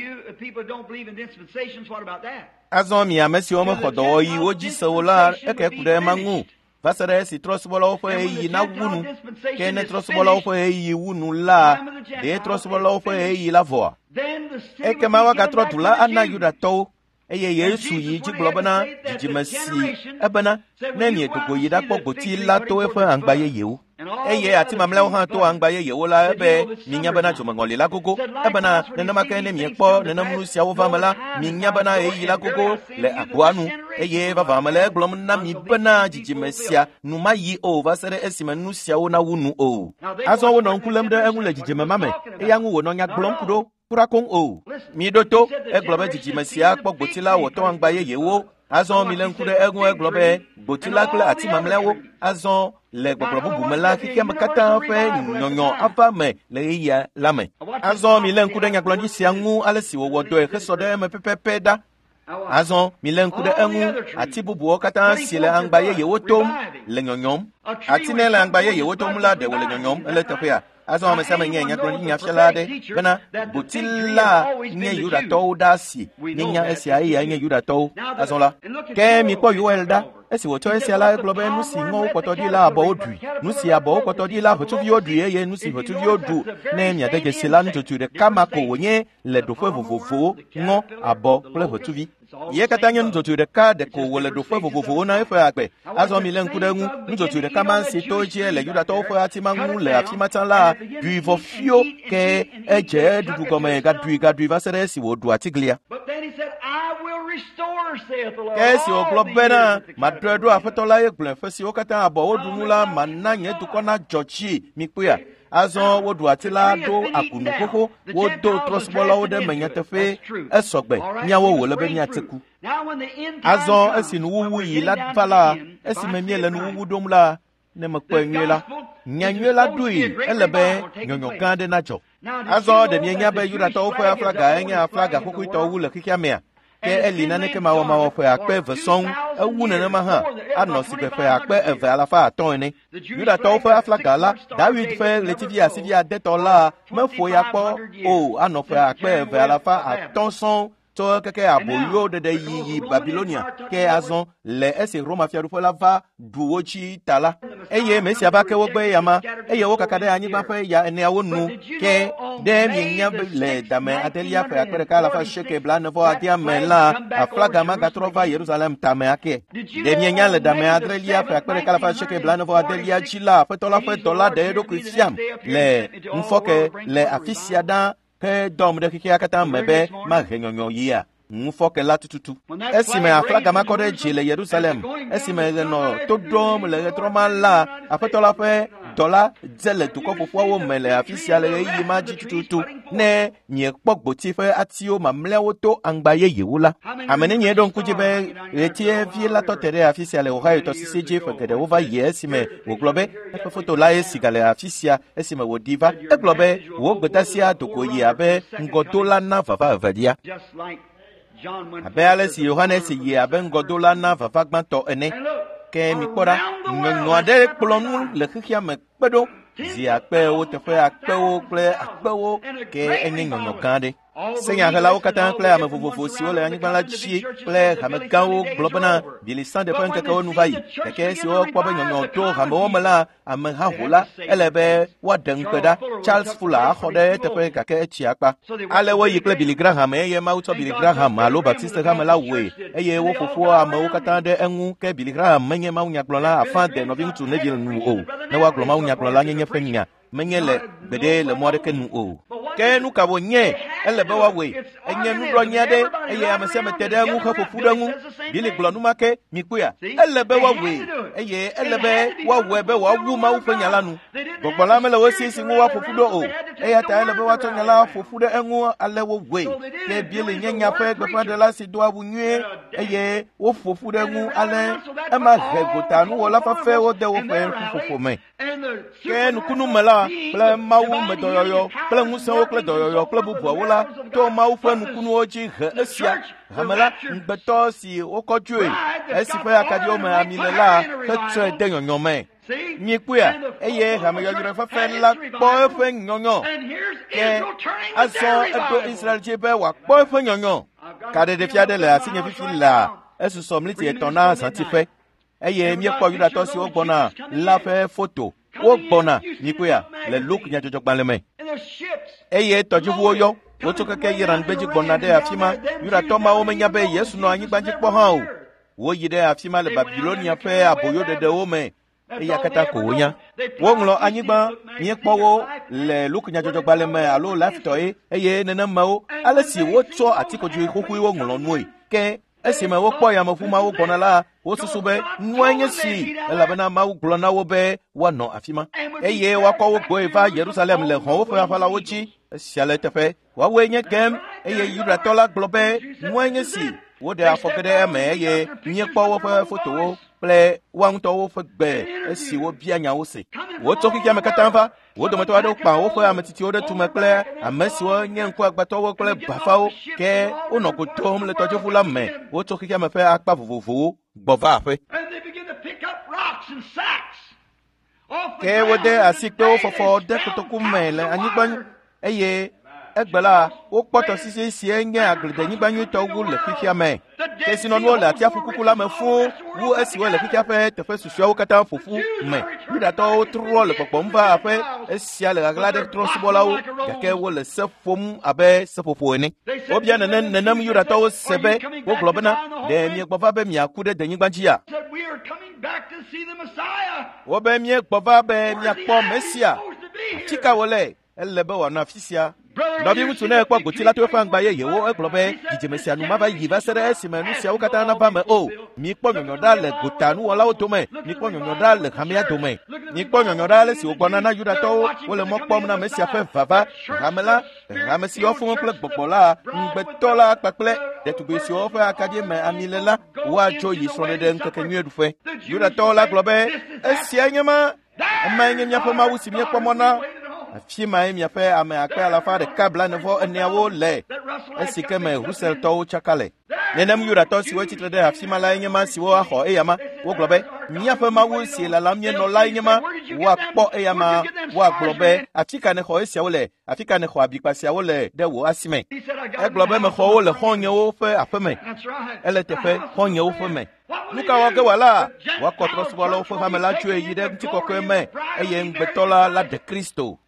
Azɔ mi ame siwo mexɔ dɔwɔyiwo dzi se o la, eke ku ɖe ema ŋu va se ɖe esi trɔsubɔlawo ƒe ɣeyiɣi na wunu. Ke ne trɔsubɔlawo ƒe ɣeyiɣi wunu la, ɖe trɔsubɔlawo ƒe ɣeyiɣi la vɔa. Ekema woagatrɔ du la ana Yudatɔwo. Eye Yesu yi dzi gblɔ bena dzidzime si ebena ne miedo go yi ɖakpɔ gboti la to eƒe aŋgba yeyewo. Eye ati mamlɛawo hã to aŋgba yeyewo la ebe minya bena dzomeŋɔli la gogo. Ebena nenema ke ne miekpɔ nenem nu siawo va me la, minya bena ɣeyiɣi la gogo le agboa nu. Eye vavã mele egblɔm na mi bena dzidzime sia nu mayi o va se ɖe esime nu siawo na wu nu o. Azɔ wonɔ ŋku lém ɖe eŋu le dzidzime ma me, eya ŋu wònɔ nya gblɔm ku ɖo. Kurakon o. Mi ɖo to, egblɔ be dzidzime sia kpɔ gboti la wòtɔ aŋgba yeyewo. Azɔ mi le ŋku ɖe eŋu egblɔ be gboti la kple ati mamlɛawo azɔ le gbɔgblɔ bubu me la xexea me katã ƒe nyɔnyɔ ava me le ɣeyiɣia la me. Azɔ mi le ŋku ɖe nyagblɔɖi sia ŋu ale si wòwɔ dɔe hesɔ ɖe eme pɛpɛpɛ ɖa. Azɔ mi le ŋku ɖe eŋu ati bubuwo katã si le aŋgba yeyewo tom le nyɔnyɔm. Ati ne le aŋgba yeyewo tom la ɖe wòle nyɔnyɔm ele teƒea. Azɔ ame sia me nye nyagblɔɖi nyafiala aɖe bena gboti la nye Yudatɔwo ɖa asi. Mienya esia eya nye Yudatɔwo. Azɔ la, ke mi kpɔ Yoel ɖa. Esi wòtsɔ esia la egblɔ be nu si ŋɔwo kpɔtɔ ɖi la abɔwo ɖui. Nu si abɔwo kpɔtɔ ɖi la ʋetsuviwo ɖui eye nu si ʋetsuviwo ɖu ne miade dzesi la nutsotsoe ɖeka ma ko wònye le ɖoƒe vovovowo ŋɔ, abɔ kple ʋetsuvi. Ye katã nye nutsotsoe ɖeka ɖe ko wòle ɖoƒe vovovowo na eƒe agbe. Azɔ mi le ŋku ɖe ŋu nutsotsoe ɖeka ma si to edzi le Yudatɔwo ƒe ati ma ŋu le afi ma tsã la ɖui vɔ fio ke edze ɖuɖu gɔme gaɖui va se ɖe esi wòɖu atiglia. Ke esi wògblɔ bena maɖɔe ɖo Aƒetɔ la ye gblɔe ƒe siwo katã abɔwo ɖu nu la mana nye dukɔ na dzɔ tsi mi kpea. Azɔ woɖu ati la ɖo agunu xoxo, wodo trɔsubɔlawo ɖe me nyateƒe esɔgbe, miawo wòle be miate ku. Azɔ esi nuwuwu yi la va la, esime miele nuwuwu ɖom la, ne mekpɔe nyuie la, nyanyuie la ɖoe ele be nyɔnyɔ gã aɖe nadzɔ. Azɔ ɖe mienya be Yudatɔwo ƒe aflaga enye aflaga xoxoetɔwo wu le xexea mea. Ke eli naneke mawɔmawɔ ƒe akpe eve sɔŋ, ewu nenema hã, anɔ si ƒe 2,500 ene. Yudatɔwo ƒe aflaga la, David ƒe ɣletivi asivi adetɔ la, meƒo ya kpɔ o, anɔ ƒe 2,500 sɔŋ. Tso keke aboyo ɖeɖe yi Babilonia, ke azɔ le esi Roma fiaɖuƒe la va ɖu wo tsi ta la. Eye mesia va ke wo gbe yama, eye wo kaka ɖe anyigba ƒe ya eneawo nu, ke ɖe mienya le dame adelia ƒe 1,940 me la, aflaga magatrɔ va Yerusalem tame ake. Ɖe mienya le dame adrelia ƒe 1,940 dzi la, Aƒetɔ la ƒe dɔ la ɖe eɖokui fiam le ŋufɔke le afi sia ɖa. Ke dɔm ɖe xexea katã me be mahe nyɔnyɔ yia. Ŋufɔke la tututu. Esime aflaga ma kɔ ɖe dzi le Yerusalem, esime nɔ to ɖom le ɣetrɔ ma la, Aƒetɔ la ƒe dɔ la dze le dukɔ ƒoƒoawo me le afi sia le ɣeyiɣi ma dzi tututu. Ne miekpɔ gboti ƒe atiwo mamlɛawo to aŋgba yeyewo la. Ame ne nye ɖo ŋku dzi be ɣetie la tɔ te ɖe afi sia le Ohio tɔsisi dzi ƒe geɖewo va yi esime wògblɔ be eƒe foto la ye si gale afi sia esime wòɖi va. Egblɔ be wò gbetasia do go yi abe ŋgɔdola na vava evelia. Abe ale si Yohanes yi abe ŋgɔdola na vava gbãtɔ ene. Ke mi kpɔ ɖa, nyɔnu aɖe kplɔ nu le xexea me kpe ɖo. Zi akpewo teƒe akpewo kple akpewo ke enye nyɔnyɔ gã aɖe. Senyahelawo katã kple ame vovovo siwo le anyigba la dzi kple hamegãwo gblɔ bena bilisã ɖe ƒe ŋkekewo nu va yi. Gake siwo kpɔ be nyɔnyɔ to hamewo me la, ameha ho la, ele be woaɖe ŋukpe ɖa. Charles Fuller axɔ ɖe eteƒe gake etsi akpa. Ale woyi kple Billy Graham eye Mawu tsɔ Billy Graham alo Baptiste hame la woe eye wo ƒoƒo amewo katã ɖe eŋu ke Billy Graham menye mawunyagblɔla afã de nɔvi ŋutsu Neville nu o. Ne woagblɔ mawunyagblɔla nyenye ƒe nya menye le gbeɖe le mɔ aɖeke nu o. Ke nu ka wònye ele be woawoe enye nuɖɔnyia ɖe eye ame sia ame te ɖe eŋu heƒoƒu ɖe eŋu. Bili gblɔ nu ma ke mi kpɔa ele be woawoe eye ele be woawɔe be wòawu Mawu ƒe nya la nu. Gbɔgbɔ la mele wo si ŋu woaƒoƒu ɖo o. eya ta ele be wato nyala fofu de enwu ale wo we ke biele nyanya fe gbefa de la si do abu nwie eye wo fofu de enwu ale e ma regota nu wo la fa fe wo de wo fe fofu me ke nu kunu mala ple mawu me doyoyo ple ngusen wo ple doyoyo ple bubu wo la to mawu fe nu kunu oji he esia hamala ngbeto si wo kojue esi fe akadi o me amile la fe tse de nyonyo me nyikuya eye hame yojure fa fe la po fe nyonyo ke aso ebe Israel jebe wa po fe nyonyo kade de fiade le asinye fifi la esu somliti etona santi fe eye mi ko yuda to si ogbona la fe photo ogbona nyikuya le look nya jojo gbanle me eye toju wo yo wo to keke yiran beji gbona de afima yuda to ma o me nya be Yesu no anyi gbanji po han o wo yide afima le Babilonia fe aboyo de o me eya kata ko wonya wo nglo anyigba mi powo le lukunya jojo gbale me alo laftoy eye nena mawo ale si wo to atiko ju ikoku wo nglo nu ke esi me wo po ya mafu mawo gbona la wo susube nwanye si ela bana mawo gbona wo be wa no afima eye wa ko wo go eva Jerusalem le ho wo fa fala wo chi siale tefe wa wenye kem eye yuda tola globe nwanye si wo de afokede eme eye mi powo fa foto wo ple wang to wo fe gbe esi wo bia nya wo se wo to kiki amekata mfa wo do meto ade pa wo fe ametiti o de tuma ple amesi wo nyenko agbato wo ple bafa wo ke ono ko tom le tojo fula me wo to kiki amefe akpa vovovo gbova afe ke wo de asikpe wo fofo de kotoku mele anyigban eye egbela wo poto sisi si enye aglede nyigbanyu to wu le fifia me ke sino no le atia fukuku la me fu wu esi we le fifia fe te fe susu wo kata fufu me yuda to tro le popo mba afe esi ale aglade trosbola wo ke wo le sefom abe sefofo eni obia nenam yuda to sebe wo globena de mi gbofa be mi akude de nyigbanji ya wo be mi gbofa be mi akpo mesia chika wole elebe wa na fisia Nabi mutu na ekwa goti la to fa ngba ye wo eglobe jijemesi anu ma ba yiva sere esimanu sia wo kata na ba me o mi po nyonyo da le gotanu wala o to me mi po nyonyo da le kamia to me mi po nyonyo da le si ogbona na yuda to wo le mo pom na mesia fe vava ramela ramesi o fun ple gbogbala ngbetola paple de tu be si o fe akadie me amilela wa jo yi so de nkeke nwedu fe yuda to la globe esia nyama ma nyanya po ma wusi mi po mona afima mi afa ame akpa ala fa de kabla ne vo eniawo le esike me rusel to chakale nenam yura to si weti de afima la nyama si wo aho eyama wo globe mi afa ma wo si la lamye no la nyama wa kpo eyama wa globe atika ne ho esi wo le afika ne ho abikpa si wo le de wo asime e globe me ho wo le honye wo fe afeme ele te fe honye wo fe me nuka wage wala wa kotro swalo fo famela chue yide mtiko kweme eye ngbetola la de Kristo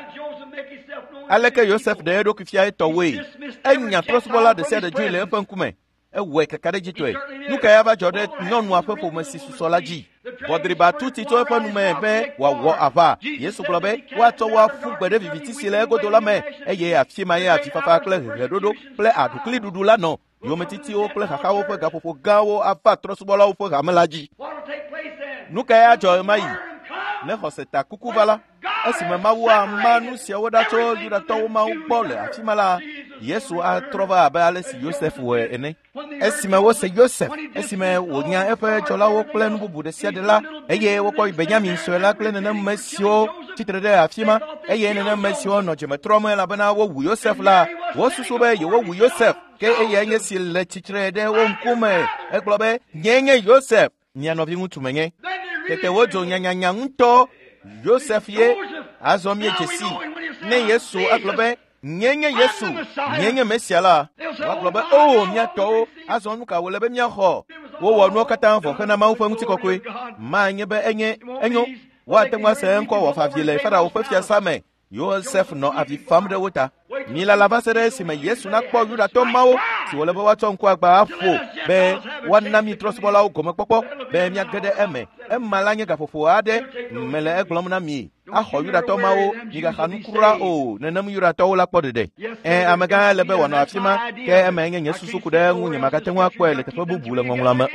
aleke Joseph de edo kifia etowe enya prosbola de se de jule efankume ewe kakade jitwe nuka yaba jode nonu afefo masisu solaji bodriba tuti to efanume be wa wo ava Yesu globe wa to wa fugbede viviti sile ego dola me eye afima ye afifafa kle redodo ple adukli dudula no yometiti o ple kaka wo fe gafofo gawo afa trosbola wo fe gamelaji nuka ya jo mai ne hoseta kukuvala esime mawu amanu sia wodacho yuda to ma ubole afimala Yesu a trova abe alesi Joseph we ene esime wo se Joseph esime wonya efe chola wo plenu bubu de sia de la eye wo ko Benjamin so la plenu na mesio titrede afima eye ne mesio no jemetromo la bana wo Joseph la wo susu be ye wo Joseph ke eye nye si le titrede wo nkume eglobe nyenye Joseph nya no bi mutumenye tete wo jo nyanya nto Joseph ye azomie jesi ne Yesu aglobe nyenye Yesu nyenye mesiala aglobe o miato azonu ka wolebe miaho wo wonu kata fo kana ma ufa mutiko kwe ma nyebe enyo wa temwa se enko wo fa viele fara wo fafia same Joseph no avi famde wota mila la basere si me Yesu na kpo yuda to mawo ti wolebe wa to nko agba afo be wanna mi trosbola o gomo popo be mi agede eme malanye gafofo ade mele eglom na mi aho yuda to mawo mi ga khanukura o nenam yuda to la podede amega lebe wono afima ke eme nye susu kude ngunye makate nwa kpo ele tefe bubule ngongla me o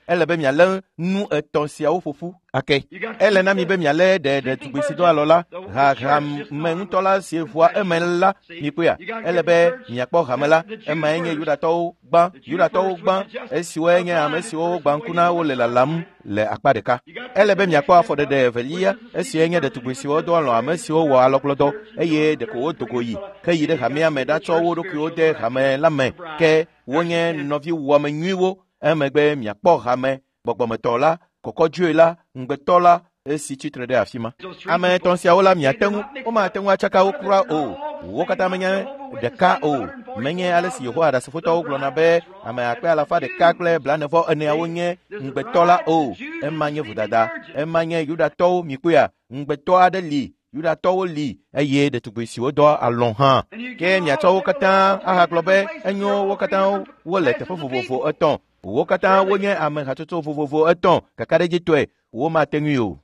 ele be miale nu etɔ̃ siawo ƒoƒu ake ele na mi be miale de tugbesido alo la ha me ŋutɔ la si ʋua eme la mi kpea ele be miakpɔ hame la ema nye Yudatɔwo gbã esiwo nye ame siwo gbã ŋku na wo le lalam le akpa ɖeka ele be miakpɔ afɔɖeɖe evelia esi nye ɖetugbesiwo do alɔ ame siwo wɔ alɔkplɔdɔ eye ɖeko wo dogo yi ke yi ɖe hamea me ɖatsɔ wo ɖokuiwo de hame la me ke wonye nɔvi wɔme nyuiwo emegbe miakpɔ hame gbɔgbɔmetɔ la kɔkɔdzoe la ŋgbetɔ la esi tsitre ɖe afi ma ame etɔ̃ siawo la miate ŋu womate ŋu atsaka wo kura o wo katã menye ɖeka o menye ale si Yehowa ɖasefotɔwo gblɔna be ame 144 nye ŋgbetɔ la o ema nye vodada ema nye Yudatɔwo mi kpea ŋgbetɔ aɖe li Yudatɔwo li eye ɖetugbi siwo dɔ alɔ hã ke miatsɔ wo katã ahagblɔ be enyo wo katã wole teƒe vovovo etɔ̃ wo katã wonye ame hatsotso vovovo etɔ̃ kakaɖedzitɔe womate ŋui o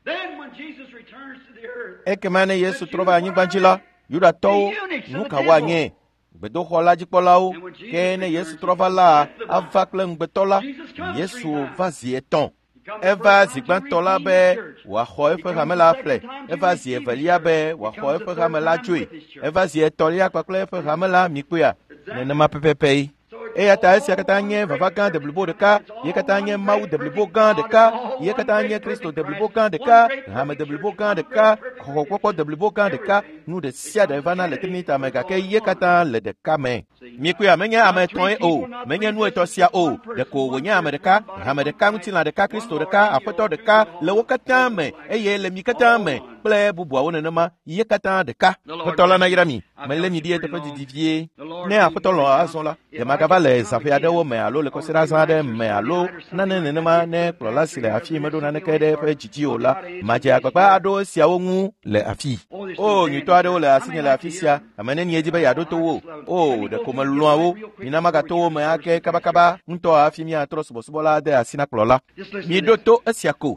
ekema ne Yesu trɔ va anyigba dzi la Yudatɔwo nu ka woanye gbedoxɔ la dzikpɔlawo ke ne Yesu trɔ va la ava kple ŋgbetɔ la Yesu va zi etɔ̃ eva zi gbãtɔ la be wòaxɔ eƒe hame la ƒle eva zi evelia be wòaxɔ eƒe hame la dzoe eva zi etɔ̃lia kpakple eƒe hame la mi kpea nenema pɛpɛpɛ eya ta esia katã nye vava gã de blibo ɖeka ye katã nye Mawu de blibo gã ɖeka ye katã nye Kristo de blibo gã ɖeka hame de blibo gã ɖeka xɔxɔkpɔkpɔ de blibo gã ɖeka nu ɖe sia ɖe vana le Trinita me gake ye katã le ɖeka me mi kpea menye ame etɔ̃e o menye nu etɔ̃ sia o ɖeko wònye ame ɖeka hame ɖeka ŋutilã ɖeka Kristo ɖeka aƒetɔ ɖeka le wo katã me eye le mi katã me kple bubuawo nenema ye katã ɖeka aƒetɔ la nayra mi mele mi ɖi teƒe didi vie ne aƒetɔ lɔ azɔ la yemagava le zãƒe aɖewo me alo le kɔsiɖa zã aɖe me alo nane nenema ne kplɔla si le afi meɖo naneke ɖe eƒe dzidzi o la madze agbagba aɖo siawo ŋu le afi o nyuitɔ aɖewo le asinye le afi sia ame ne nie dzi be yeaɖo to wo o ɖeko melɔ̃a wo mina magato wo me ake kabakaba ŋutɔ hafi miatrɔ subɔsubɔ la de asi na kplɔla miɖo to esia ko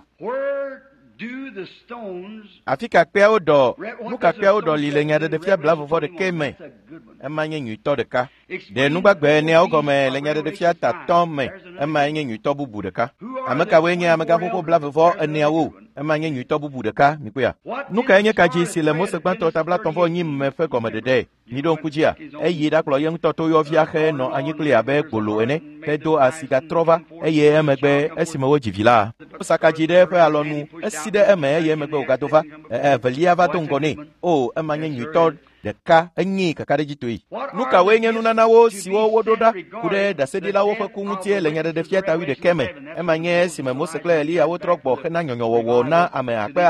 afi kakpeawo ɖɔ nu kakpeawo ɖɔ li le nyaɖeɖefia blavɔvɔ ɖeke me ema nye nyuitɔ ɖeka ɖe nugbagbe eneawo gɔme le nyaɖeɖefia tatɔ me ema nye nyuitɔ bubu ɖeka ame kawoe nye amegaƒoƒo blavɔvɔ eneawo ema nye nyuitɔ bubu ɖeka mi kpea nu kae nye kadzi si le Mose gbãtɔ tabla 8 me ƒe gɔmeɖeɖe miɖo ŋku dzia eyi ɖakplɔ ye ŋutɔ toyɔvia xe nɔ anyi kpli abe gbolo ene ke do asi gatrɔ va eye emegbe esime wodzi vi la wosakadzi ɖe eƒe alɔnu esi ɖe eme eye emegbe wògado va evelia va do ŋgɔ nɛ o ema nye nyuitɔ ɖeka enyi kakaɖedzitɔe nu kawoe nye nunanawo siwo woɖo ɖa ku ɖe ɖaseɖilawo ƒe ku ŋutie le nyaɖeɖefia tawi ɖeke me ema nye esime Mose kple Eliya wotrɔ gbɔ hena nyɔnyɔwɔwɔ na ame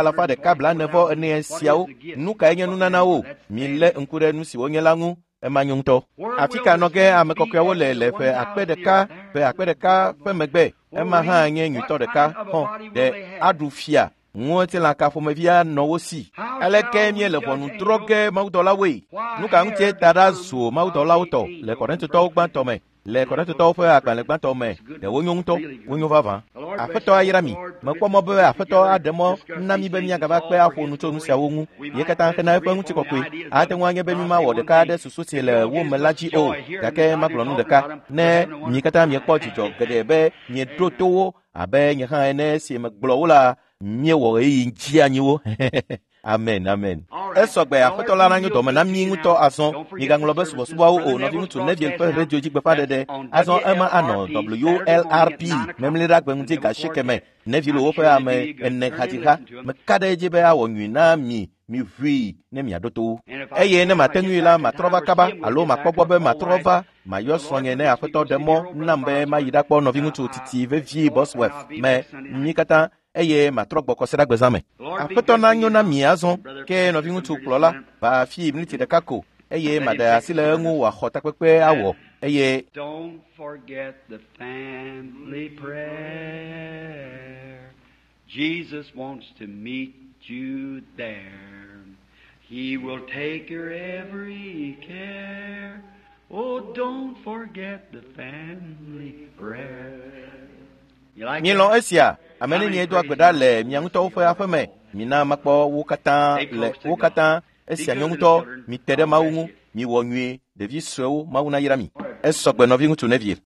144 siawo nu kae nye nunanawo mi lé ŋku ɖe nu siwo nye la ŋu ema nye ŋutɔ afi ka nɔ ge ame kɔkɔeawo le ƒe 1,000 ƒe megbe ema hã nye nyuitɔ ɖeka hɔn ɖe aɖu fia ŋutilã ka ƒomevia nɔ wo si aleke miele ʋɔnu drɔ ge mawudɔlawoe nu ka ŋutie ta ɖa zo mawudɔlawo tɔ le Kɔrintotɔwo gbãtɔ me le Kɔrintotɔwo ƒe agbalẽ gbãtɔ me ɖe wonyo ŋutɔ wonyo vavã aƒetɔ ayra mi mekpɔ mɔ be aƒetɔ aɖe mɔ na mi be miagava kpe aƒo nu tso nu siawo ŋu ye katã xena eƒe ŋutikɔkɔe ate ŋu anye be mi mawɔ ɖeka ɖe susu si le wo me la dzi o gake magblɔ nu ɖeka ne mi katã miekpɔ dzidzɔ geɖe be mieɖo to wo abe nye hã ene si megblɔ wo la miewɔ ɣeyiɣi dzi anyiwo amen amen esɔgbe aƒetɔ la nanyo dɔme na mi ŋutɔ azɔ migaŋlɔ be subɔsubɔawo o nɔvi ŋutsu Neville ƒe redio dzi gbeƒã ɖeɖe azɔ ema anɔ WLRP memliɖagbe ŋuti gasheke me Neville woƒe ame 4 hadzixa meka ɖe edzi be awɔ nyui na mi ʋui ne miaɖo to wo eye ne mate ŋui la matrɔ va kaba alo makpɔ gbɔ be matrɔ va mayɔ srɔ̃nye ne aƒetɔ ɖe mɔ nam be mayi ɖakpɔ nɔvi ŋutsu titi vevi Bosworth me mi katã eye matrɔ gbɔ kɔsiɖa gbezã me aƒetɔ na nyo na mi azɔ ke nɔvi ŋutsu kplɔla va afi miniti ɖeka ko eye maɖe asi le eŋu wòaxɔ takpekpe awɔ eye Don't forget the family prayer. Jesus wants to meet you there. He will take your every care. Oh, don't forget the family prayer. You like mielɔ esia ame ne miedo agbe ɖa le mia ŋutɔwo ƒe aƒe me mina makpɔ wo katã esia nye ŋutɔ mite ɖe Mawu ŋu miwɔ nyuie ɖevi suewo Mawu nayra mi esɔgbe nɔvi ŋutsu Neville